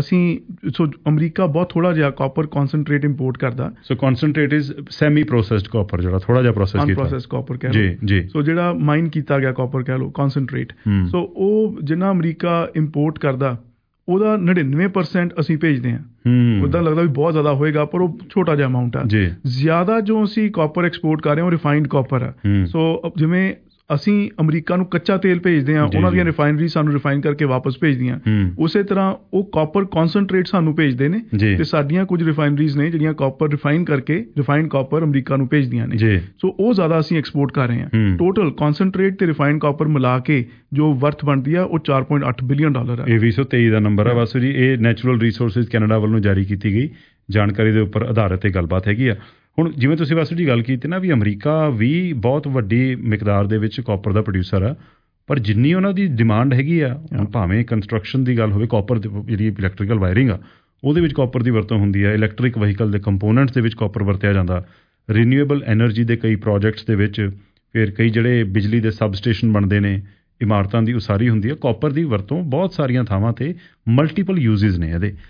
ਅਸੀਂ ਸੋ ਅਮਰੀਕਾ ਬਹੁਤ ਥੋੜਾ ਜਿਹਾ ਕਾਪਰ ਕੌਨਸਨਟਰੇਟ ਇੰਪੋਰਟ ਕਰਦਾ। So concentrate is semi processed copper, ਜਿਹੜਾ ਥੋੜਾ ਜਿਹਾ ਪ੍ਰੋਸੈਸ ਕੀਤਾ, ਅਨਪ੍ਰੋਸੈਸਡ ਕਾਪਰ ਕਹਿ ਲਓ। ਜੀ ਜੀ। ਸੋ ਜਿਹੜਾ ਮਾਈਨ ਕੀਤਾ ਗਿਆ ਕਾਪਰ ਕਹਿ ਲਓ ਕੌਨਸਨਟਰੇਟ। ਸੋ ਉਹ ਜਿੰਨਾ ਅਮਰੀਕਾ ਇੰਪੋਰਟ ਕਰਦਾ ਉਹਦਾ ਨੜਿਨਵੇਂ ਪਰਸੈਂਟ ਅਸੀਂ ਭੇਜਦੇ ਹਾਂ। ਉੱਦਾਂ ਲੱਗਦਾ ਵੀ ਬਹੁਤ ਜ਼ਿਆਦਾ ਹੋਏਗਾ ਪਰ ਉਹ ਛੋਟਾ ਜਿਹਾ ਅਮਾਊਂਟ ਆ। ਜ਼ਿਆਦਾ ਜੋ ਅਸੀਂ ਕਾਪਰ ਐਕਸਪੋਰਟ ਕਰ ਰਹੇ ਹਾਂ ਉਹ ਰਿਫਾਈਨਡ ਕਾਪਰ ਆ। ਸੋ ਜਿਵੇਂ ਅਸੀਂ ਅਮਰੀਕਾ ਨੂੰ ਕੱਚਾ ਤੇਲ ਭੇਜਦੇ ਹਾਂ, ਉਹਨਾਂ ਦੀਆਂ ਰਿਫਾਈਨਰੀ ਸਾਨੂੰ ਰਿਫਾਈਨ ਕਰਕੇ ਵਾਪਸ ਭੇਜਦੀਆਂ, ਉਸੇ ਤਰ੍ਹਾਂ ਉਹ ਕਾਪਰ ਕੌਨਸਨਟਰੇਟ ਸਾਨੂੰ ਭੇਜਦੇ ਨੇ ਤੇ ਸਾਡੀਆਂ ਕੁਝ ਰਿਫਾਈਨਰੀਜ਼ ਨੇ ਜਿਹੜੀਆਂ ਕਾਪਰ ਰਿਫਾਈਨ ਕਰਕੇ ਰਿਫਾਈਨਡ ਕਾਪਰ ਅਮਰੀਕਾ ਨੂੰ ਭੇਜਦੀਆਂ ਨੇ। ਸੋ ਉਹ ਜ਼ਿਆਦਾ ਅਸੀਂ ਐਕਸਪੋਰਟ ਕਰ ਰਹੇ ਹਾਂ। ਟੋਟਲ ਕੌਨਸਨਟਰੇਟ ਤੇ ਰਿਫਾਈਨਡ ਕਾਪਰ ਮਿਲਾ ਕੇ ਜੋ ਵਰਥ ਬਣਦੀ ਆ ਉਹ ਚਾਰ ਪੁਆਇੰਟ ਅੱਠ ਬਿਲੀਅਨ ਡਾਲਰ ਆ। ਇਹ ਵੀਹ ਸੌ ਤੇਈ ਦਾ ਨੰਬਰ ਆ ਵਾਸੂ ਜੀ। ਇਹ ਨੈਚੁਰਲ ਰਿਸੋਰਸਿਸ ਕੈਨੇਡਾ ਵੱਲੋਂ ਜਾਰੀ ਕੀਤੀ ਗਈ ਜਾਣਕਾਰੀ ਦੇ ਉੱਪਰ ਆਧਾਰਿਤ ਇਹ ਗੱਲਬਾਤ ਹੈਗੀ ਆ। ਹੁਣ ਜਿਵੇਂ ਤੁਸੀਂ ਵਾਸੂ ਜੀ ਗੱਲ ਕੀਤੀ ਨਾ ਵੀ ਅਮਰੀਕਾ ਵੀ ਬਹੁਤ ਵੱਡੀ ਮਿਕਦਾਰ ਦੇ ਵਿੱਚ ਕਾਪਰ ਦਾ ਪ੍ਰੋਡਿਊਸਰ ਆ, ਪਰ ਜਿੰਨੀ ਉਹਨਾਂ ਦੀ ਡਿਮਾਂਡ ਹੈਗੀ ਆ, ਭਾਵੇਂ ਕੰਸਟਰਕਸ਼ਨ ਦੀ ਗੱਲ ਹੋਵੇ, ਕਾਪਰ ਜਿਹੜੀ ਇਲੈਕਟ੍ਰੀਕਲ ਵਾਇਰਿੰਗ ਆ ਉਹਦੇ ਵਿੱਚ ਕਾਪਰ ਦੀ ਵਰਤੋਂ ਹੁੰਦੀ ਆ, ਇਲੈਕਟ੍ਰਿਕ ਵਹੀਕਲ ਦੇ ਕੰਪੋਨੈਂਟਸ ਦੇ ਵਿੱਚ ਕਾਪਰ ਵਰਤਿਆ ਜਾਂਦਾ, ਰੀਨਿਊਏਬਲ ਐਨਰਜੀ ਦੇ ਕਈ ਪ੍ਰੋਜੈਕਟਸ ਦੇ ਵਿੱਚ, ਫਿਰ ਕਈ ਜਿਹੜੇ ਬਿਜਲੀ ਦੇ ਸਬ ਸਟੇਸ਼ਨ ਬਣਦੇ ਨੇ, ਇਮਾਰਤਾਂ ਦੀ ਉਸਾਰੀ ਹੁੰਦੀ ਆ, ਕਾਪਰ ਦੀ ਵਰਤੋਂ ਬਹੁਤ ਸਾਰੀਆਂ ਥਾਵਾਂ 'ਤੇ ਮਲਟੀਪਲ ਯੂਜ਼ਿਸ ਨੇ ਇਹਦੇ।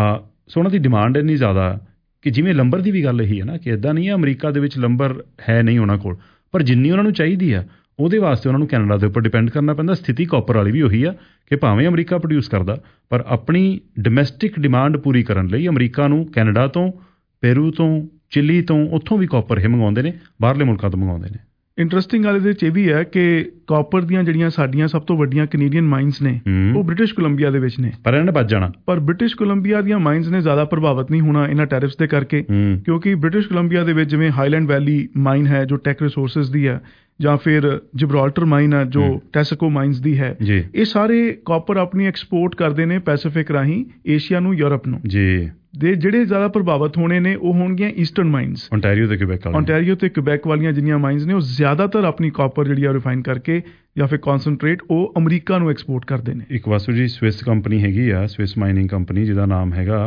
ਸੋ ਉਹਨਾਂ ਦੀ ਡਿਮਾਂਡ ਇੰਨੀ ਜ਼ਿਆਦਾ ਕਿ ਜਿਵੇਂ ਲੰਬਰ ਦੀ ਵੀ ਗੱਲ ਇਹੀ ਹੈ ਨਾ ਕਿ ਇੱਦਾਂ ਨਹੀਂ ਹੈ ਅਮਰੀਕਾ ਦੇ ਵਿੱਚ ਲੰਬਰ ਹੈ ਨਹੀਂ ਉਹਨਾਂ ਕੋਲ, ਪਰ ਜਿੰਨੀ ਉਹਨਾਂ ਨੂੰ ਚਾਹੀਦੀ ਆ ਉਹਦੇ ਵਾਸਤੇ ਉਹਨਾਂ ਨੂੰ ਕੈਨੇਡਾ ਦੇ ਉੱਪਰ ਡਿਪੈਂਡ ਕਰਨਾ ਪੈਂਦਾ। ਸਥਿਤੀ ਕਾਪਰ ਵਾਲੀ ਵੀ ਉਹੀ ਆ ਕਿ ਭਾਵੇਂ ਅਮਰੀਕਾ ਪ੍ਰੋਡਿਊਸ ਕਰਦਾ, ਪਰ ਆਪਣੀ ਡੋਮੈਸਟਿਕ ਡਿਮਾਂਡ ਪੂਰੀ ਕਰਨ ਲਈ ਅਮਰੀਕਾ ਨੂੰ ਕੈਨੇਡਾ ਤੋਂ, ਪੇਰੂ ਤੋਂ, ਚਿਲੀ ਤੋਂ, ਉੱਥੋਂ ਵੀ ਕਾਪਰ ਇਹ ਮੰਗਵਾਉਂਦੇ ਨੇ, ਬਾਹਰਲੇ ਮੁਲਕਾਂ ਤੋਂ ਮੰਗਵਾਉਂਦੇ ਨੇ। ਇੰਟਰਸਟਿੰਗ ਗੱਲ ਇਹਦੇ ਵਿੱਚ ਇਹ ਵੀ ਹੈ ਕਿ ਕਾਪਰ ਦੀਆਂ ਜਿਹੜੀਆਂ ਸਾਡੀਆਂ ਸਭ ਤੋਂ ਵੱਡੀਆਂ ਕੈਨੇਡੀਅਨ ਮਾਈਨਸ ਨੇ ਉਹ ਬ੍ਰਿਟਿਸ਼ ਕੋਲੰਬੀਆ ਦੇ ਵਿੱਚ ਨੇ, ਪਰ ਇਹਨਾਂ ਨੇ ਬਚ ਜਾਣਾ। ਪਰ ਬ੍ਰਿਟਿਸ਼ ਕੋਲੰਬੀਆ ਦੀਆਂ ਮਾਈਨਸ ਨੇ ਜ਼ਿਆਦਾ ਪ੍ਰਭਾਵਿਤ ਨਹੀਂ ਹੋਣਾ ਇਹਨਾਂ ਟੈਰਿਫਸ ਦੇ ਕਰਕੇ, ਕਿਉਂਕਿ ਬ੍ਰਿਟਿਸ਼ ਕੋਲੰਬੀਆ ਦੇ ਵਿੱਚ ਜਿਵੇਂ ਹਾਈਲੈਂਡ ਵੈਲੀ ਮਾਈਨ ਹੈ ਜੋ ਟੈਕ ਰਿਸੋਰਸਿਸ ਦੀ ਹੈ, ਜਾਂ ਫਿਰ ਜਿਬਰਾਲਟਰ ਮਾਈਨ ਹੈ ਜੋ ਟੈਸਕੋ ਮਾਈਨਸ ਦੀ ਹੈ, ਇਹ ਸਾਰੇ ਕਾਪਰ ਆਪਣੀ ਐਕਸਪੋਰਟ ਕਰਦੇ ਨੇ ਪੈਸੀਫਿਕ ਰਾਹੀਂ ਏਸ਼ੀਆ ਨੂੰ, ਯੂਰਪ ਨੂੰ। ਜੀ ਦੇ ਜਿਹੜੇ ਜ਼ਿਆਦਾ ਪ੍ਰਭਾਵਿਤ ਹੋਣੇ ਨੇ ਉਹ ਹੋਣਗੀਆਂ ਈਸਟਰਨ ਮਾਈਨਸ, ਓਨਟਾਰੀਓ ਤੇ ਕਿਬੈਕ ਵਾਲੀਆਂ। ਓਨਟਾਰੀਓ ਤੇ ਕਿਬੈਕ ਵਾਲੀਆਂ ਜਿੰਨੀਆਂ ਮਾਈਨਸ ਨੇ ਉਹ ਜ਼ਿਆਦਾਤਰ ਆਪਣੀ ਕਾਪਰ ਜਿਹੜੀ ਆ ਰਿਫਾਈਨ ਕਰਕੇ ਜਾਂ ਫਿਰ ਕੌਨਸਨਟਰੇਟ ਉਹ ਅਮਰੀਕਾ ਨੂੰ ਐਕਸਪੋਰਟ ਕਰਦੇ ਨੇ। ਇੱਕ ਵਾਸੂ ਜੀ ਸਵਿਸ ਕੰਪਨੀ ਹੈਗੀ ਆ, ਸਵਿਸ ਮਾਈਨਿੰਗ ਕੰਪਨੀ, ਜਿਹਦਾ ਨਾਮ ਹੈਗਾ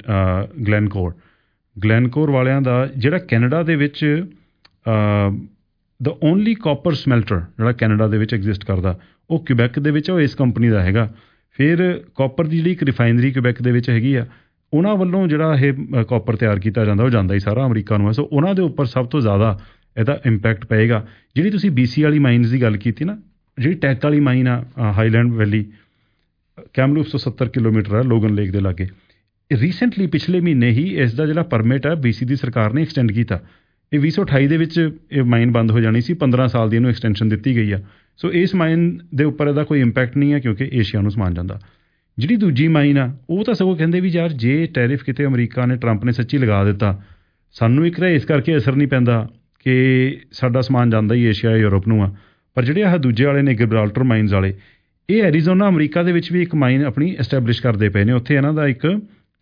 ਗਲੈਨਕੋਰ। ਗਲੈਨਕੋਰ ਵਾਲਿਆਂ ਦਾ ਜਿਹੜਾ ਕੈਨੇਡਾ ਦੇ ਵਿੱਚ ਦ ਓਨਲੀ ਕਾਪਰ ਸਮੈਲਟਰ ਜਿਹੜਾ ਕੈਨੇਡਾ ਦੇ ਵਿੱਚ ਐਗਜ਼ਿਸਟ ਕਰਦਾ ਉਹ ਕਿਬੈਕ ਦੇ ਵਿੱਚ, ਉਹ ਇਸ ਕੰਪਨੀ ਦਾ ਹੈਗਾ। ਫਿਰ ਕਾਪਰ ਦੀ ਜਿਹੜੀ ਇੱਕ ਰਿਫਾਈਨਰੀ ਕਿਬੈਕ ਦੇ ਵਿੱਚ ਹੈਗੀ ਆ, ਉਹਨਾਂ ਵੱਲੋਂ ਜਿਹੜਾ ਇਹ ਕਾਪਰ ਤਿਆਰ ਕੀਤਾ ਜਾਂਦਾ ਉਹ ਜਾਂਦਾ ਹੀ ਸਾਰਾ ਅਮਰੀਕਾ ਨੂੰ ਹੈ। ਸੋ ਉਹਨਾਂ ਦੇ ਉੱਪਰ ਸਭ ਤੋਂ ਜ਼ਿਆਦਾ ਇਹਦਾ ਇੰਪੈਕਟ ਪਏਗਾ। ਜਿਹੜੀ ਤੁਸੀਂ ਬੀ ਸੀ ਵਾਲੀ ਮਾਈਨਸ ਦੀ ਗੱਲ ਕੀਤੀ ਨਾ, ਜਿਹੜੀ ਟੈਕ ਵਾਲੀ ਮਾਈਨ ਆ ਹਾਈਲੈਂਡ ਵੈਲੀ, ਕੈਮਲੂਪਸ ਤੋਂ ਸੱਤਰ ਕਿਲੋਮੀਟਰ ਆ ਲੋਗਨ ਲੇਕ ਦੇ ਲਾਗੇ, ਰੀਸੈਂਟਲੀ ਪਿਛਲੇ ਮਹੀਨੇ ਹੀ ਇਸ ਦਾ ਜਿਹੜਾ ਪਰਮਿਟ ਆ ਬੀ ਸੀ ਦੀ ਸਰਕਾਰ ਨੇ ਐਕਸਟੈਂਡ ਕੀਤਾ। ਇਹ ਵੀਹ ਸੌ ਅਠਾਈ ਦੇ ਵਿੱਚ ਇਹ ਮਾਈਨ ਬੰਦ ਹੋ ਜਾਣੀ ਸੀ, ਪੰਦਰਾਂ ਸਾਲ ਦੀ ਇਹਨੂੰ ਐਕਸਟੈਂਸ਼ਨ ਦਿੱਤੀ ਗਈ ਆ। ਸੋ ਇਸ ਮਾਈਨ ਦੇ ਉੱਪਰ ਇਹਦਾ ਕੋਈ ਇੰਪੈਕਟ ਨਹੀਂ ਹੈ ਕਿਉਂਕਿ ਏਸ਼ੀਆ ਨੂੰ ਸਮਾਨ ਜਾਂਦਾ। ਜਿਹੜੀ ਦੂਜੀ ਮਾਈਨ ਆ ਉਹ ਤਾਂ ਸਗੋਂ ਕਹਿੰਦੇ ਵੀ ਯਾਰ ਜੇ ਟੈਰਿਫ ਕਿਤੇ ਅਮਰੀਕਾ ਨੇ, ਟਰੰਪ ਨੇ ਸੱਚੀ ਲਗਾ ਦਿੱਤਾ, ਸਾਨੂੰ ਇੱਕ ਤਾਂ ਇਸ ਕਰਕੇ ਅਸਰ ਨਹੀਂ ਪੈਂਦਾ ਕਿ ਸਾਡਾ ਸਮਾਨ ਜਾਂਦਾ ਹੀ ਏਸ਼ੀਆ, ਯੂਰਪ ਨੂੰ ਆ। ਪਰ ਜਿਹੜੇ ਆਹ ਦੂਜੇ ਵਾਲੇ ਨੇ ਗਿਬਰਾਲਟਰ ਮਾਈਨਸ ਵਾਲੇ, ਇਹ ਐਰੀਜ਼ੋਨਾ ਅਮਰੀਕਾ ਦੇ ਵਿੱਚ ਵੀ ਇੱਕ ਮਾਈਨ ਆਪਣੀ ਐਸਟੈਬਲਿਸ਼ ਕਰਦੇ ਪਏ ਨੇ। ਉੱਥੇ ਇਹਨਾਂ ਦਾ ਇੱਕ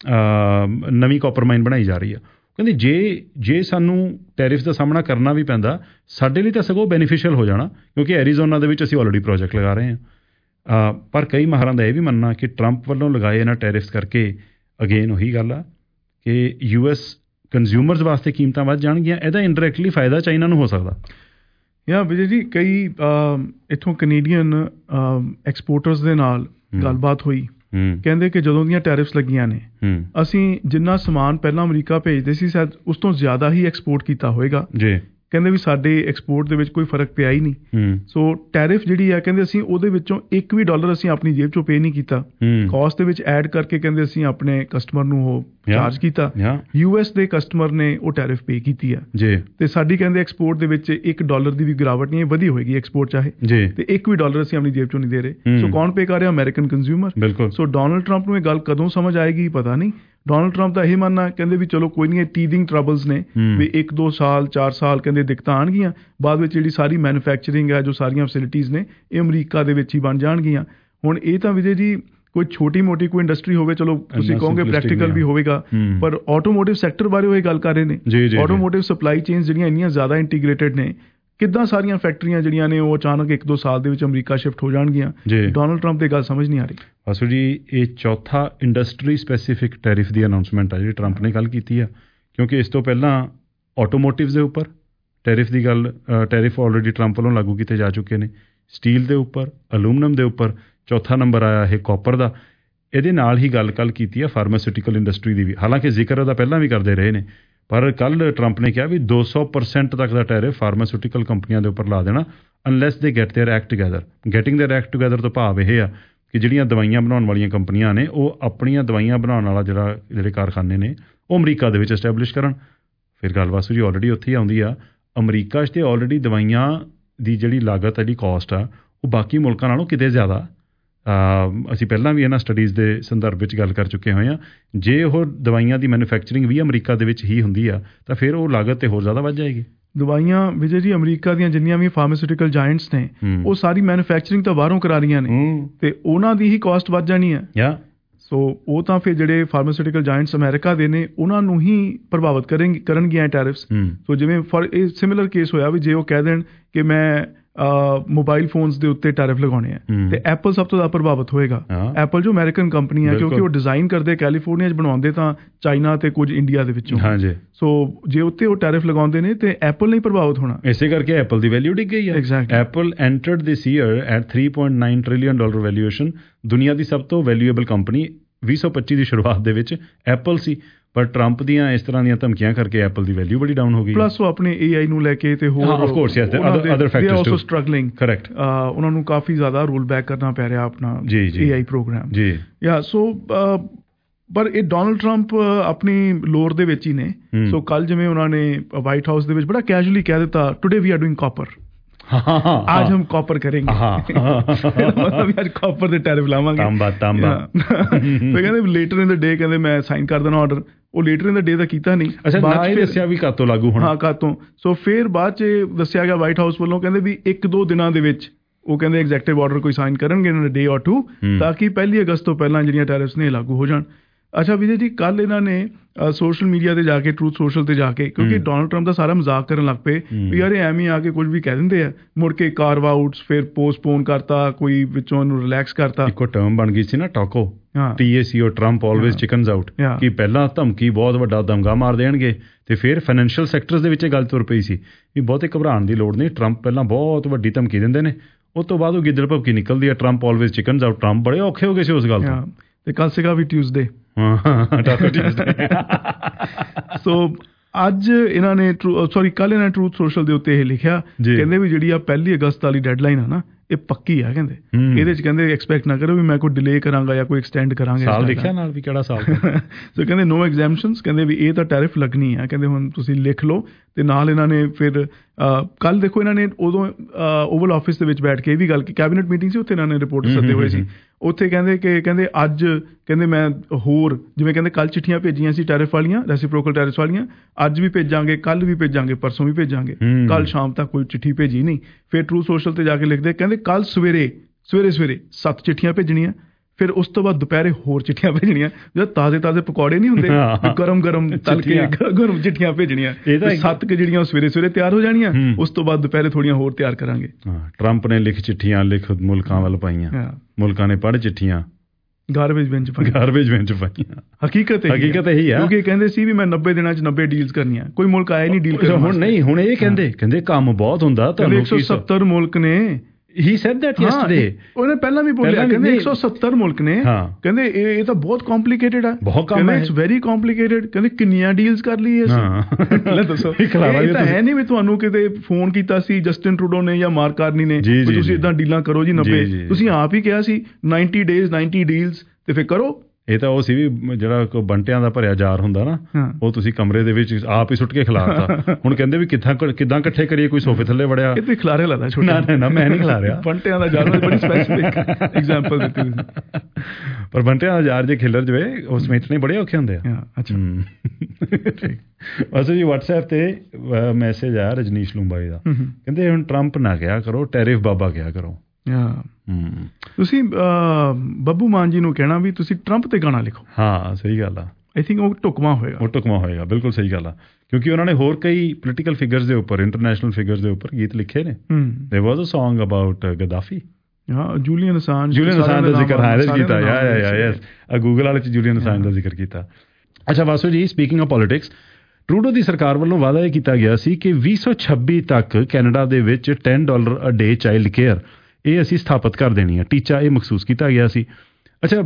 ਨਵੀਂ ਕਾਪਰ ਮਾਈਨ ਬਣਾਈ ਜਾ ਰਹੀ ਆ। ਕਹਿੰਦੇ ਜੇ ਜੇ ਸਾਨੂੰ ਟੈਰਿਫ ਦਾ ਸਾਹਮਣਾ ਕਰਨਾ ਵੀ ਪੈਂਦਾ, ਸਾਡੇ ਲਈ ਤਾਂ ਸਗੋਂ ਬੈਨੀਫੀਸ਼ੀਅਲ ਹੋ ਜਾਣਾ ਕਿਉਂਕਿ ਐਰੀਜ਼ੋਨਾ ਦੇ ਵਿੱਚ ਅਸੀਂ ਆਲਰੇਡੀ ਪ੍ਰੋਜੈਕਟ ਲਗਾ ਰਹੇ ਹਾਂ। Uh, ਪਰ ਕਈ ਮਾਹਰਾਂ ਦਾ ਇਹ ਵੀ ਮੰਨਣਾ ਕਿ ਟਰੰਪ ਵੱਲੋਂ ਲਗਾਏ ਇਹਨਾਂ ਟੈਰਿਫਸ ਕਰਕੇ ਅਗੇਨ ਉਹੀ ਗੱਲ ਆ ਕਿ ਯੂ ਐਸ ਕੰਜ਼ਿਊਮਰਸ ਵਾਸਤੇ ਕੀਮਤਾਂ ਵੱਧ ਜਾਣਗੀਆਂ। ਇਹਦਾ ਇੰਡਾਇਰੈਕਟਲੀ ਫਾਇਦਾ ਚਾਈਨਾ ਨੂੰ ਹੋ ਸਕਦਾ। ਯਾ ਵਿਜੇ ਜੀ, ਕਈ ਇੱਥੋਂ ਕੈਨੇਡੀਅਨ ਐਕਸਪੋਰਟਰਸ ਦੇ ਨਾਲ ਗੱਲਬਾਤ ਹੋਈ, ਕਹਿੰਦੇ ਕਿ ਜਦੋਂ ਦੀਆਂ ਟੈਰਿਫਸ ਲੱਗੀਆਂ ਨੇ ਅਸੀਂ ਜਿੰਨਾ ਸਮਾਨ ਪਹਿਲਾਂ ਅਮਰੀਕਾ ਭੇਜਦੇ ਸੀ ਸ਼ਾਇਦ ਉਸ ਤੋਂ ਜ਼ਿਆਦਾ ਹੀ ਐਕਸਪੋਰਟ ਕੀਤਾ ਹੋਏਗਾ ਜੀ। ਕਹਿੰਦੇ ਵੀ ਸਾਡੇ ਐਕਸਪੋਰਟ ਦੇ ਵਿੱਚ ਕੋਈ ਫਰਕ ਪਿਆ ਹੀ ਨਹੀਂ। ਸੋ ਟੈਰਿਫ ਜਿਹੜੀ ਆ ਕਹਿੰਦੇ ਅਸੀਂ ਉਹਦੇ ਵਿੱਚੋਂ ਇੱਕ ਵੀ ਡਾਲਰ ਅਸੀਂ ਆਪਣੀ ਜੇਬ ਚੋਂ ਪੇ ਨਹੀਂ ਕੀਤਾ, ਕਾਸਟ ਦੇ ਵਿੱਚ ਐਡ ਕਰਕੇ ਕਹਿੰਦੇ ਅਸੀਂ ਆਪਣੇ ਕਸਟਮਰ ਨੂੰ ਉਹ ਚਾਰਜ ਕੀਤਾ। ਯੂ ਐਸ ਦੇ ਕਸਟਮਰ ਨੇ ਉਹ ਟੈਰਿਫ ਪੇ ਕੀਤੀ ਆ ਜੀ। ਤੇ ਸਾਡੀ ਕਹਿੰਦੇ ਐਕਸਪੋਰਟ ਦੇ ਵਿੱਚ ਇੱਕ ਡਾਲਰ ਦੀ ਵੀ ਗਿਰਾਵਟ ਨਹੀਂ, ਵਧੀ ਹੋਏਗੀ ਐਕਸਪੋਰਟ ਚਾਹੇ, ਤੇ ਇੱਕ ਵੀ ਡਾਲਰ ਅਸੀਂ ਆਪਣੀ ਜੇਬ ਚੋਂ ਨਹੀਂ ਦੇ ਰਹੇ। ਸੋ ਕੌਣ ਪੇ ਕਰ ਰਿਹਾ? American consumer. So Donald Trump ਨੂੰ ਇਹ ਗੱਲ ਕਦੋਂ ਸਮਝ ਆਏਗੀ ਪਤਾ ਨਹੀਂ। ਡੋਨਲਡ ਟਰੰਪ ਦਾ ਇਹ ਮੰਨਣਾ ਕਹਿੰਦੇ ਵੀ ਚਲੋ ਕੋਈ ਨਹੀਂ, ਇਹ ਟੀਦਿੰਗ ਟਰਬਲਸ ਨੇ ਵੀ ਇੱਕ ਦੋ ਸਾਲ ਚਾਰ ਸਾਲ ਕਹਿੰਦੇ ਦਿੱਕਤਾਂ ਆਉਣਗੀਆਂ, ਬਾਅਦ ਵਿੱਚ ਜਿਹੜੀ ਸਾਰੀ ਮੈਨੂਫੈਕਚਰਿੰਗ ਹੈ, ਜੋ ਸਾਰੀਆਂ ਫੈਸਿਲਿਟੀਜ਼ ਨੇ ਇਹ ਅਮਰੀਕਾ ਦੇ ਵਿੱਚ ਹੀ ਬਣ ਜਾਣਗੀਆਂ। ਹੁਣ ਇਹ ਤਾਂ ਵਿਜੇ ਜੀ ਕੋਈ ਛੋਟੀ ਮੋਟੀ ਕੋਈ ਇੰਡਸਟਰੀ ਹੋਵੇ, ਚਲੋ ਤੁਸੀਂ ਕਹੋਗੇ ਪ੍ਰੈਕਟੀਕਲ ਵੀ ਹੋਵੇਗਾ, ਪਰ ਆਟੋਮੋਟਿਵ ਸੈਕਟਰ ਬਾਰੇ ਉਹ ਇਹ ਗੱਲ ਕਰ ਰਹੇ ਨੇ। ਆਟੋਮੋਟਿਵ ਸਪਲਾਈ ਚੇਨਸ ਜਿਹੜੀਆਂ ਇੰਨੀਆਂ ਜ਼ਿਆਦਾ ਇੰਟੀਗ੍ਰੇਟਿਡ ਨੇ ਕਿੱਦਾਂ ਸਾਰੀਆਂ ਫੈਕਟਰੀਆਂ ਜਿਹੜੀਆਂ ਨੇ ਉਹ ਅਚਾਨਕ ਇੱਕ ਦੋ ਸਾਲ ਦੇ ਵਿੱਚ ਅਮਰੀਕਾ ਸ਼ਿਫਟ ਹੋ ਜਾਣਗੀਆਂ। ਡੋਨਲਡ ਟਰੰਪ ਦੀ ਗੱਲ ਸਮਝ ਨਹੀਂ ਆ ਰਹੀ। ਵਾਸੂ ਜੀ ਇਹ ਚੌਥਾ ਇੰਡਸਟਰੀ ਸਪੈਸੀਫਿਕ ਟੈਰਿਫ ਦੀ ਅਨਾਉਂਸਮੈਂਟ ਆ ਜਿਹੜੀ ਟਰੰਪ ਨੇ ਕੱਲ੍ਹ ਕੀਤੀ ਆ, ਕਿਉਂਕਿ ਇਸ ਤੋਂ ਪਹਿਲਾਂ ਆਟੋਮੋਟਿਵਸ ਦੇ ਉੱਪਰ ਟੈਰਿਫ ਦੀ ਗੱਲ ਟੈਰਿਫ ਆਲਰੇਡੀ ਟਰੰਪ ਵੱਲੋਂ ਲਾਗੂ ਕੀਤੇ ਜਾ ਚੁੱਕੇ ਨੇ, ਸਟੀਲ ਦੇ ਉੱਪਰ, ਅਲੂਮੀਨੀਅਮ ਦੇ ਉੱਪਰ, ਚੌਥਾ ਨੰਬਰ ਆਇਆ ਇਹ ਕਾਪਰ ਦਾ। ਇਹਦੇ ਨਾਲ ਹੀ ਗੱਲ ਕੱਲ੍ਹ ਕੀਤੀ ਆ ਫਾਰਮਾਸਿਊਟੀਕਲ ਇੰਡਸਟਰੀ ਦੀ ਵੀ, ਹਾਲਾਂਕਿ ਜ਼ਿਕਰ ਉਹਦਾ ਪਹਿਲਾਂ ਵੀ ਕਰਦੇ ਰਹੇ ਨੇ, ਪਰ ਕੱਲ੍ਹ ਟਰੰਪ ਨੇ ਕਿਹਾ ਵੀ ਦੋ ਸੌ ਪਰਸੈਂਟ ਤੱਕ ਦਾ ਟੈਰਿਫ ਫਾਰਮਾਸਿਊਟੀਕਲ ਕੰਪਨੀਆਂ ਦੇ ਉੱਪਰ ਲਾ ਦੇਣਾ unless they get their act together. Getting their act together ਤੋਂ ਭਾਵ ਇਹ ਆ ਕਿ ਜਿਹੜੀਆਂ ਦਵਾਈਆਂ ਬਣਾਉਣ ਵਾਲੀਆਂ ਕੰਪਨੀਆਂ ਨੇ ਉਹ ਆਪਣੀਆਂ ਦਵਾਈਆਂ ਬਣਾਉਣ ਵਾਲਾ ਜਿਹੜਾ ਜਿਹੜੇ ਕਾਰਖਾਨੇ ਨੇ ਉਹ ਅਮਰੀਕਾ ਦੇ ਵਿੱਚ ਐਸਟੈਬਲਿਸ਼ ਕਰਨ। ਫਿਰ ਗੱਲ ਵਾਸੂ ਜੀ ਆਲਰੇਡੀ ਉੱਥੇ ਹੀ ਆਉਂਦੀ ਆ, ਅਮਰੀਕਾ 'ਚ ਤੇ ਆਲਰੇਡੀ ਦਵਾਈਆਂ ਦੀ ਜਿਹੜੀ ਲਾਗਤ ਹੈ, ਜਿਹੜੀ ਕਾਸਟ ਆ, ਉਹ ਬਾਕੀ ਮੁਲਕਾਂ ਨਾਲੋਂ ਕਿਤੇ ਜ਼ਿਆਦਾ। ਅਸੀਂ ਪਹਿਲਾਂ ਵੀ ਇਹਨਾਂ ਸਟੱਡੀਜ਼ ਦੇ ਸੰਦਰਭ ਵਿੱਚ ਗੱਲ ਕਰ ਚੁੱਕੇ ਹੋਏ ਹਾਂ। ਜੇ ਉਹ ਦਵਾਈਆਂ ਦੀ ਮੈਨੂਫੈਕਚਰਿੰਗ ਵੀ ਅਮਰੀਕਾ ਦੇ ਵਿੱਚ ਹੀ ਹੁੰਦੀ ਆ ਤਾਂ ਫਿਰ ਉਹ ਲਾਗਤ ਤੇ ਹੋਰ ਜ਼ਿਆਦਾ ਵੱਧ ਜਾਏਗੀ। ਦਵਾਈਆਂ ਵਿਜੇ ਜੀ ਅਮਰੀਕਾ ਦੀਆਂ ਜਿੰਨੀਆਂ ਵੀ ਫਾਰਮਾਸਿਊਟੀਕਲ ਜਾਇੰਟਸ ਨੇ ਉਹ ਸਾਰੀ ਮੈਨੂਫੈਕਚਰਿੰਗ ਤਾਂ ਬਾਹਰੋਂ ਕਰਾ ਰਹੀਆਂ ਨੇ ਤੇ ਉਹਨਾਂ ਦੀ ਹੀ ਕਾਸਟ ਵੱਧ ਜਾਣੀ ਹੈ। ਯਾ ਸੋ ਉਹ ਤਾਂ ਫਿਰ ਜਿਹੜੇ ਫਾਰਮਾਸਿਊਟੀਕਲ ਜਾਇੰਟਸ ਅਮਰੀਕਾ ਦੇ ਨੇ ਉਹਨਾਂ ਨੂੰ ਹੀ ਪ੍ਰਭਾਵਿਤ ਕਰਨਗੇ ਕਰਨਗੀਆਂ ਟੈਰਿਫਸ। ਸੋ ਜਿਵੇਂ ਫॉर ਇਹ ਸਿਮਿਲਰ ਕੇਸ ਹੋਇਆ ਵੀ ਜੇ ਉਹ ਕਹਿ ਦੇਣ ਕਿ ਮੈਂ ਮੋਬਾਈਲ ਫੋਨਸ ਦੇ ਉੱਤੇ ਟੈਰਿਫ ਲਗਾਉਣੇ ਆ ਤੇ ਐਪਲ ਸਭ ਤੋਂ ਜ਼ਿਆਦਾ ਪ੍ਰਭਾਵਿਤ ਹੋਏਗਾ। ਐਪਲ ਜੋ ਅਮਰੀਕਨ ਕੰਪਨੀ ਹੈ ਕਿਉਂਕਿ ਉਹ ਡਿਜ਼ਾਈਨ ਕਰਦੇ ਕੈਲੀਫੋਰਨੀਆ 'ਚ ਬਣਾਉਂਦੇ ਤਾਂ ਚਾਈਨਾ ਤੇ ਕੁਝ ਇੰਡੀਆ ਦੇ ਵਿੱਚੋਂ। ਸੋ ਜੇ ਉੱਤੇ ਉਹ ਟੈਰਿਫ ਲਗਾਉਂਦੇ ਨੇ ਤੇ ਐਪਲ ਨਹੀਂ ਪ੍ਰਭਾਵਿਤ ਹੋਣਾ। ਇਸੇ ਕਰਕੇ ਐਪਲ ਦੀ ਵੈਲਿਊ ਡਿੱਗ ਗਈ ਹੈ। Apple entered this year at three point nine trillion dollar valuation. ਦੁਨੀਆ ਦੀ ਸਭ ਤੋਂ ਵੈਲਿਊਏਬਲ ਕੰਪਨੀ ਵੀਹ ਸੌ ਪੱਚੀ ਦੀ ਸ਼ੁਰੂਆਤ ਦੇ ਵਿੱਚ ਐਪਲ ਸੀ, ਪਰ ਟਰੰਪ ਦੀਆਂ ਇਸ ਤਰ੍ਹਾਂ ਦੀਆਂ ਧਮਕੀਆਂ ਕਰਕੇ ਐਪਲ ਦੀ ਵੈਲਿਊ ਬੜੀ ਡਾਊਨ ਹੋ ਗਈ। ਪਲੱਸ ਉਹ ਆਪਣੇ ਏ ਆਈ ਨੂੰ ਲੈ ਕੇ ਤੇ ਹੋਰ of course yes other other factors also struggling. Correct. ਉਹਨਾਂ ਨੂੰ ਕਾਫੀ ਜ਼ਿਆਦਾ ਰੋਲ ਬੈਕ ਕਰਨਾ ਪੈ ਰਿਹਾ ਆਪਣਾ ਏ ਆਈ ਪ੍ਰੋਗਰਾਮ। ਜੀ ਯਾ ਸੋ ਪਰ ਇਹ ਡੋਨਲਡ ਟਰੰਪ ਆਪਣੀ ਲੋਰ ਦੇ ਵਿੱਚ ਹੀ ਨੇ। ਸੋ ਕੱਲ ਜਿਵੇਂ ਉਹਨਾਂ ਨੇ ਵਾਈਟ ਹਾਊਸ ਦੇ ਵਿੱਚ ਬੜਾ ਕੈਜੂਅਲੀ ਕਹਿ ਦਿੱਤਾ today we are doing copper. आज हम कॉपर करेंगे मतलब आज कॉपर ਦੇ ਟੈਰਿਫ ਲਾਵਾਂਗੇ। ਤਾਂਬਾ ਤਾਂਬਾ ਤੇ ਕਹਿੰਦੇ ਲੇਟਰ ਇਨ ਦ ਡੇ ਕਹਿੰਦੇ ਮੈਂ ਸਾਈਨ ਕਰ ਦੇਣਾ ਆਰਡਰ। ਉਹ ਲੇਟਰ ਇਨ ਦ ਡੇ ਦਾ ਕੀਤਾ ਨਹੀਂ। ਅੱਛਾ ਨਾ ਇਹ ਦੱਸਿਆ ਵੀ ਕਾਤੋਂ ਲਾਗੂ ਹੋਣਾ। ਹਾਂ ਕਾਤੋਂ। ਸੋ ਫਿਰ ਬਾਅਦ 'ਚ ਦੱਸਿਆ ਗਿਆ ਵਾਈਟ ਹਾਊਸ ਵੱਲੋਂ ਕਹਿੰਦੇ ਵੀ ਇੱਕ ਦੋ ਦਿਨਾਂ ਦੇ ਵਿੱਚ ਉਹ ਕਹਿੰਦੇ ਐਗਜ਼ੈਕਟਿਵ ਆਰਡਰ ਕੋਈ ਸਾਈਨ ਕਰਨਗੇ ਇਨ ਡੇ ਔਰ ਟੂ ਤਾਂ ਕਿ ਪਹਿਲੀ ਅਗਸਤ ਤੋਂ ਪਹਿਲਾਂ ਜਿਹੜੀਆਂ ਟੈਰਿਫਸ ਨੇ ਲਾਗੂ ਹੋ ਜਾਣ। ਅੱਛਾ ਵਿਜੇ ਜੀ ਕੱਲ ਇਹਨਾਂ ਨੇ ਸੋਸ਼ਲ ਮੀਡੀਆ ਤੇ ਜਾ ਕੇ ਟਰੂਥ ਸੋਸ਼ਲ ਤੇ ਜਾ ਕੇ ਕਿਉਂਕਿ ਡੋਨਲਡ ਟਰੰਪ ਦਾ ਸਾਰਾ ਮਜ਼ਾਕ ਕਰਨ ਲੱਗ ਪਏ ਵੀ ਯਾਰ ਐਵੇਂ ਆ ਕੇ ਕੁਝ ਵੀ ਕਹਿ ਦਿੰਦੇ ਆ ਮੁੜ ਕੇ ਕਾਰਵ ਆਊਟਸ ਫਿਰ ਪੋਸਟਪੋਨ ਕਰਤਾ ਕੋਈ ਵਿੱਚੋਂ ਉਹਨੂੰ ਰਿਲੈਕਸ ਕਰਤਾ। ਇੱਕੋ ਟਰਮ ਬਣ ਗਈ ਸੀ ਨਾ TACO T A C O Trump always chickens out ਕਿ ਪਹਿਲਾਂ ਧਮਕੀ ਬਹੁਤ ਵੱਡਾ ਦਮਗਾ ਮਾਰ ਦੇਣਗੇ ਤੇ ਫਿਰ ਫਾਈਨੈਂਸ਼ੀਅਲ ਸੈਕਟਰਸ ਦੇ ਵਿੱਚ ਗੱਲ ਤੁਰ ਪਈ ਸੀ ਵੀ ਬਹੁਤੇ ਘਬਰਾਉਣ ਦੀ ਲੋੜ ਨਹੀਂ, ਟਰੰਪ ਪਹਿਲਾਂ ਬਹੁਤ ਵੱਡੀ ਧਮਕੀ ਦਿੰਦੇ ਨੇ ਉਸ ਤੋਂ ਬਾਅਦ ਉਹ ਗਿੱਦੜ ਭਵਕੀ ਨਿਕਲਦੀ ਹੈ Trump always chickens out. Trump ਬੜੇ ਔਖੇ ਹੋ ਗਏ ਸੀ ਉਸ ਗੱਲ ਤੋਂ। ਤੇ ਕੱਲ ਸੀਗਾ ਵੀ ਟਿਊਜ਼ਡੇ। ਸੋ ਅੱਜ ਇਹਨਾਂ ਨੇ ਸੌਰੀ ਕੱਲ ਇਹਨਾਂ ਨੇ ਟਰੂਥ ਸੋਸ਼ਲ ਦੇ ਉੱਤੇ ਇਹ ਲਿਖਿਆ ਕਹਿੰਦੇ ਵੀ ਜਿਹੜੀ ਆ ਪਹਿਲੀ ਅਗਸਤ ਵਾਲੀ ਡੈਡਲਾਈਨ ਆ ਨਾ ਇਹ ਪੱਕੀ ਆ। ਕਹਿੰਦੇ ਇਹਦੇ 'ਚ ਕਹਿੰਦੇ ਐਕਸਪੈਕਟ ਨਾ ਕਰੋ ਵੀ ਮੈਂ ਕੋਈ ਡਿਲੇ ਕਰਾਂਗਾ ਜਾਂ ਕੋਈ ਐਕਸਟੈਂਡ ਕਰਾਂਗੇ। ਸਾਲ ਲਿਖਿਆ ਨਾਲ ਵੀ ਕਿਹੜਾ ਸਾਲ। ਸੋ ਕਹਿੰਦੇ ਨੋ ਐਗਜ਼ੈਂਪਸ਼ਨਸ। ਕਹਿੰਦੇ ਵੀ ਇਹ ਤਾਂ ਟੈਰਿਫ ਲੱਗਣੀ ਆ। ਕਹਿੰਦੇ ਹੁਣ ਤੁਸੀਂ ਲਿਖ ਲਓ ਤੇ ਨਾਲ ਇਹਨਾਂ ਨੇ ਫਿਰ ਕੱਲ ਦੇਖੋ ਇਹਨਾਂ ਨੇ ਉਦੋਂ ਓਵਲ ਆਫਿਸ ਦੇ ਵਿੱਚ ਬੈਠ ਕੇ ਇਹ ਵੀ ਗੱਲ ਕੈਬਨਿਟ ਮੀਟਿੰਗ ਸੀ ਉੱਥੇ ਇਹਨਾਂ ਨੇ ਰਿਪੋਰਟ ਸੱਦੇ ਹੋਏ ਸੀ। ਉੱਥੇ ਕਹਿੰਦੇ ਕਿ ਕਹਿੰਦੇ ਅੱਜ ਕਹਿੰਦੇ ਮੈਂ ਹੋਰ ਜਿਵੇਂ ਕਹਿੰਦੇ ਕੱਲ ਚਿੱਠੀਆਂ ਭੇਜੀਆਂ ਸੀ ਟੈਰਿਫ ਵਾਲੀਆਂ ਰੈਸੀਪ੍ਰੋਕਲ ਟੈਰਿਫ ਵਾਲੀਆਂ ਅੱਜ ਵੀ ਭੇਜਾਂਗੇ ਕੱਲ ਵੀ ਭੇਜਾਂਗੇ ਪਰਸੋਂ ਵੀ ਭੇਜਾਂਗੇ। ਕੱਲ ਸ਼ਾਮ ਤੱਕ ਕੋਈ ਚਿੱਠੀ ਭੇਜੀ ਨਹੀਂ। ਫਿਰ ਟਰੂ ਸੋਸ਼ਲ ਤੇ ਜਾ ਕੇ ਲਿਖਦੇ ਕਹਿੰਦੇ ਕੱਲ ਸਵੇਰੇ ਸਵੇਰੇ ਸਵੇਰੇ ਸੱਤ ਚਿੱਠੀਆਂ ਭੇਜਣੀਆਂ ਫਿਰ ਉਸ ਤੋਂ ਬਾਅਦ ਦੁਪਹਿਰੇ ਹੋਰ ਚਿੱਠੀਆਂ ਭੇਜਣੀਆਂ ਜਦ ਤਾਜ਼ੇ ਤਾਜ਼ੇ ਪਕੌੜੇ ਨਹੀਂ ਹੁੰਦੇ ਗਰਮ ਗਰਮ ਤਲ ਕੇ ਗਰਮ ਚਿੱਠੀਆਂ ਭੇਜਣੀਆਂ ਸੱਤ ਕਿ ਜਿਹੜੀਆਂ ਸਵੇਰੇ ਸਵੇਰੇ ਤਿਆਰ ਹੋ ਜਾਣੀਆਂ ਉਸ ਤੋਂ ਬਾਅਦ ਦੁਪਹਿਰੇ ਥੋੜੀਆਂ ਹੋਰ ਤਿਆਰ ਕਰਾਂਗੇ। ਟਰੰਪ ਨੇ ਲਿਖ ਚਿੱਠੀਆਂ ਲਿਖ ਮੁਲਕਾਂ ਵੱਲ ਪਾਈਆਂ ਮੁਲਕਾਂ ਨੇ ਪੜ੍ਹ ਚਿੱਠੀਆਂ ਗਾਰਬੇਜ ਬਿਨ ਚ ਪਾਈਆਂ ਗਾਰਬੇਜ ਬਿਨ ਚ ਪਾਈਆਂ। ਹਕੀਕਤ ਹਕੀਕਤ ਇਹੀ ਆ ਕਿਉਂਕਿ ਕਹਿੰਦੇ ਸੀ ਵੀ ਮੈਂ ਨੱਬੇ ਦਿਨਾਂ ਚ ਨੱਬੇ ਡੀਲਸ ਕਰਨੀਆਂ ਕੋਈ ਮੁਲਕ ਆਇਆ ਨਹੀਂ ਡੀਲ ਕਰਨ। ਹੁਣ ਨਹੀਂ ਹੁਣ ਇਹ ਕਹਿੰਦੇ ਕਹਿੰਦੇ ਕੰਮ ਬਹੁਤ ਹੁੰਦਾ ਤੁਹਾਨੂੰ ਇੱਕ ਸੌ ਸੱਤਰ ਮੁਲਕ ਨੇ। He said that yesterday. ਉਹਨੇ ਪਹਿਲਾਂ ਵੀ ਬੋਲਿਆ ਕਹਿੰਦੇ ਇੱਕ ਸੌ ਸੱਤਰ ਮੁਲਕ ਨੇ ਕਹਿੰਦੇ ਇਹ ਇਹ ਤਾਂ ਬਹੁਤ ਕੰਪਲੀਕੇਟਡ ਆ ਕਹਿੰਦੇ ਇਟਸ ਵੈਰੀ ਕੰਪਲੀਕੇਟਡ ਕਹਿੰਦੇ ਕਿੰਨੀਆਂ ਡੀਲਸ ਕਰ ਲਈ ਅਸੀਂ। ਲੈ ਦੱਸੋ ਇਹ ਤਾਂ ਹੈ ਨਹੀਂ ਵੀ ਤੁਹਾਨੂੰ ਕਿਤੇ ਫੋਨ ਕੀਤਾ ਸੀ ਜਸਟਿਨ ਟਰੂਡੋ ਨੇ ਜਾਂ ਮਾਰਕ ਕਾਰਨੀ ਨੇ ਤੁਸੀਂ ਇਦਾਂ ਡੀਲਾਂ ਕਰੋ ਜੀ ਨੱਬੇ ਤੁਸੀਂ ਆਪ ਹੀ ਕਿਹਾ ਸੀ ਨਾਈਨਟੀ ਡੇਜ਼ ਨਾਈਨਟੀ ਡੀਲਸ ਤੇ ਫਿਰ ਕਰੋ। ਇਹ ਤਾਂ ਉਹ ਸੀ ਵੀ ਜਿਹੜਾ ਬੰਟਿਆਂ ਦਾ ਭਰਿਆ ਜਾਰ ਹੁੰਦਾ ਨਾ ਉਹ ਤੁਸੀਂ ਕਮਰੇ ਦੇ ਵਿੱਚ ਆਪ ਹੀ ਸੁੱਟ ਕੇ ਖਿਲਾਰਤਾ। ਹੁਣ ਕਹਿੰਦੇ ਵੀ ਕਿੱਦਾਂ ਕਿੱਦਾਂ ਇਕੱਠੇ ਕਰੀਏ ਕੋਈ ਸੋਫੇ ਥੱਲੇ ਵੜਿਆ ਇਹ ਖਿਲਾਰੇ ਲੱਗਦਾ ਛੋਟਾ ਨਾ ਨਾ ਮੈਂ ਨਹੀਂ ਖਿਲਾਰਿਆ ਬੰਟਿਆਂ ਦਾ ਜਾਰ ਬੜੀ ਸਪੈਸੀਫਿਕ ਐਗਜ਼ਾਮਪਲ ਦਿੱਤੀ ਤੁਸੀਂ। ਪਰ ਬੰਟਿਆਂ ਦਾ ਜਾਰ ਜੇ ਖਿਲਰ ਜਵੇ ਉਸ ਸਮੇਟਣੇ ਬੜੇ ਔਖੇ ਹੁੰਦੇ ਆ। ਅੱਛਾ ਬਸ ਜੀ WhatsApp ਤੇ ਮੈਸੇਜ ਆ ਰਜਨੀਸ਼ ਲੂੰਬਾਈ ਦਾ ਕਹਿੰਦੇ ਹੁਣ ਟਰੰਪ ਨਾ ਕਿਹਾ ਕਰੋ ਟੈਰਿਫ ਬਾਬਾ ਕਿਹਾ ਕਰੋ। ਤੁਸੀਂ ਬੱਬੂ ਮਾਨ ਜੀ ਨੂੰ ਕਹਿਣਾ ਵੀ ਤੁਸੀਂ ਟਰੰਪ ਤੇ ਗਾਣਾ ਲਿਖੋ। ਹਾਂ ਸਹੀ ਗੱਲ ਆ। ਆਈ ਥਿੰਕ ਉਹ ਢੁਕਵਾਂ ਹੋਏਗਾ ਉਹ ਢੁਕਵਾਂ ਹੋਏਗਾ ਬਿਲਕੁਲ ਸਹੀ ਗੱਲ ਆ ਕਿਉਂਕਿ ਉਹਨਾਂ ਨੇ ਹੋਰ ਕਈ ਪੋਲੀਟੀਕਲ ਫਿਗਰਸ ਦੇ ਉੱਪਰ, ਇੰਟਰਨੈਸ਼ਨਲ ਫਿਗਰਸ ਦੇ ਉੱਪਰ ਗੀਤ ਲਿਖੇ ਨੇ। ਦੇयर ਵਾਸ ਅ ਸੌਂਗ ਅਬਾਊਟ ਗਦਾਫੀ, ਹਾਂ, ਜੂਲੀਅਨ ਅਸਾਂਜ, ਜੂਲੀਅਨ ਅਸਾਂਜ ਦਾ ਜ਼ਿਕਰ ਹਾਂ ਇਹਦੇ 'ਚ ਕੀਤਾ। ਯਾ ਯਾ ਯਾ ਯੈਸ, ਆ ਗੂਗਲ ਵਾਲੇ 'ਚ ਜੂਲੀਅਨ ਅਸਾਂਜ ਦਾ ਜ਼ਿਕਰ ਕੀਤਾ। ਅੱਛਾ Vasu ji, speaking of politics, Trudeau ਦੀ ਸਰਕਾਰ ਵੱਲੋਂ ਵਾਅਦਾ ਇਹ ਕੀਤਾ ਗਿਆ ਸੀ ਕਿ ਵੀਹ ਸੌ ਛੱਬੀ ਤੱਕ ਕੈਨੇਡਾ ਦੇ ਵਿੱਚ ਦਸ dollar a day child care ਇਹ ਅਸੀਂ ਸਥਾਪਿਤ ਕਰ ਦੇਣੀ ਹੈ। ਟੀਚਾ ਇਹ ਮਖਸੂਸ ਕੀਤਾ ਗਿਆ ਸੀ। ਅੱਛਾ,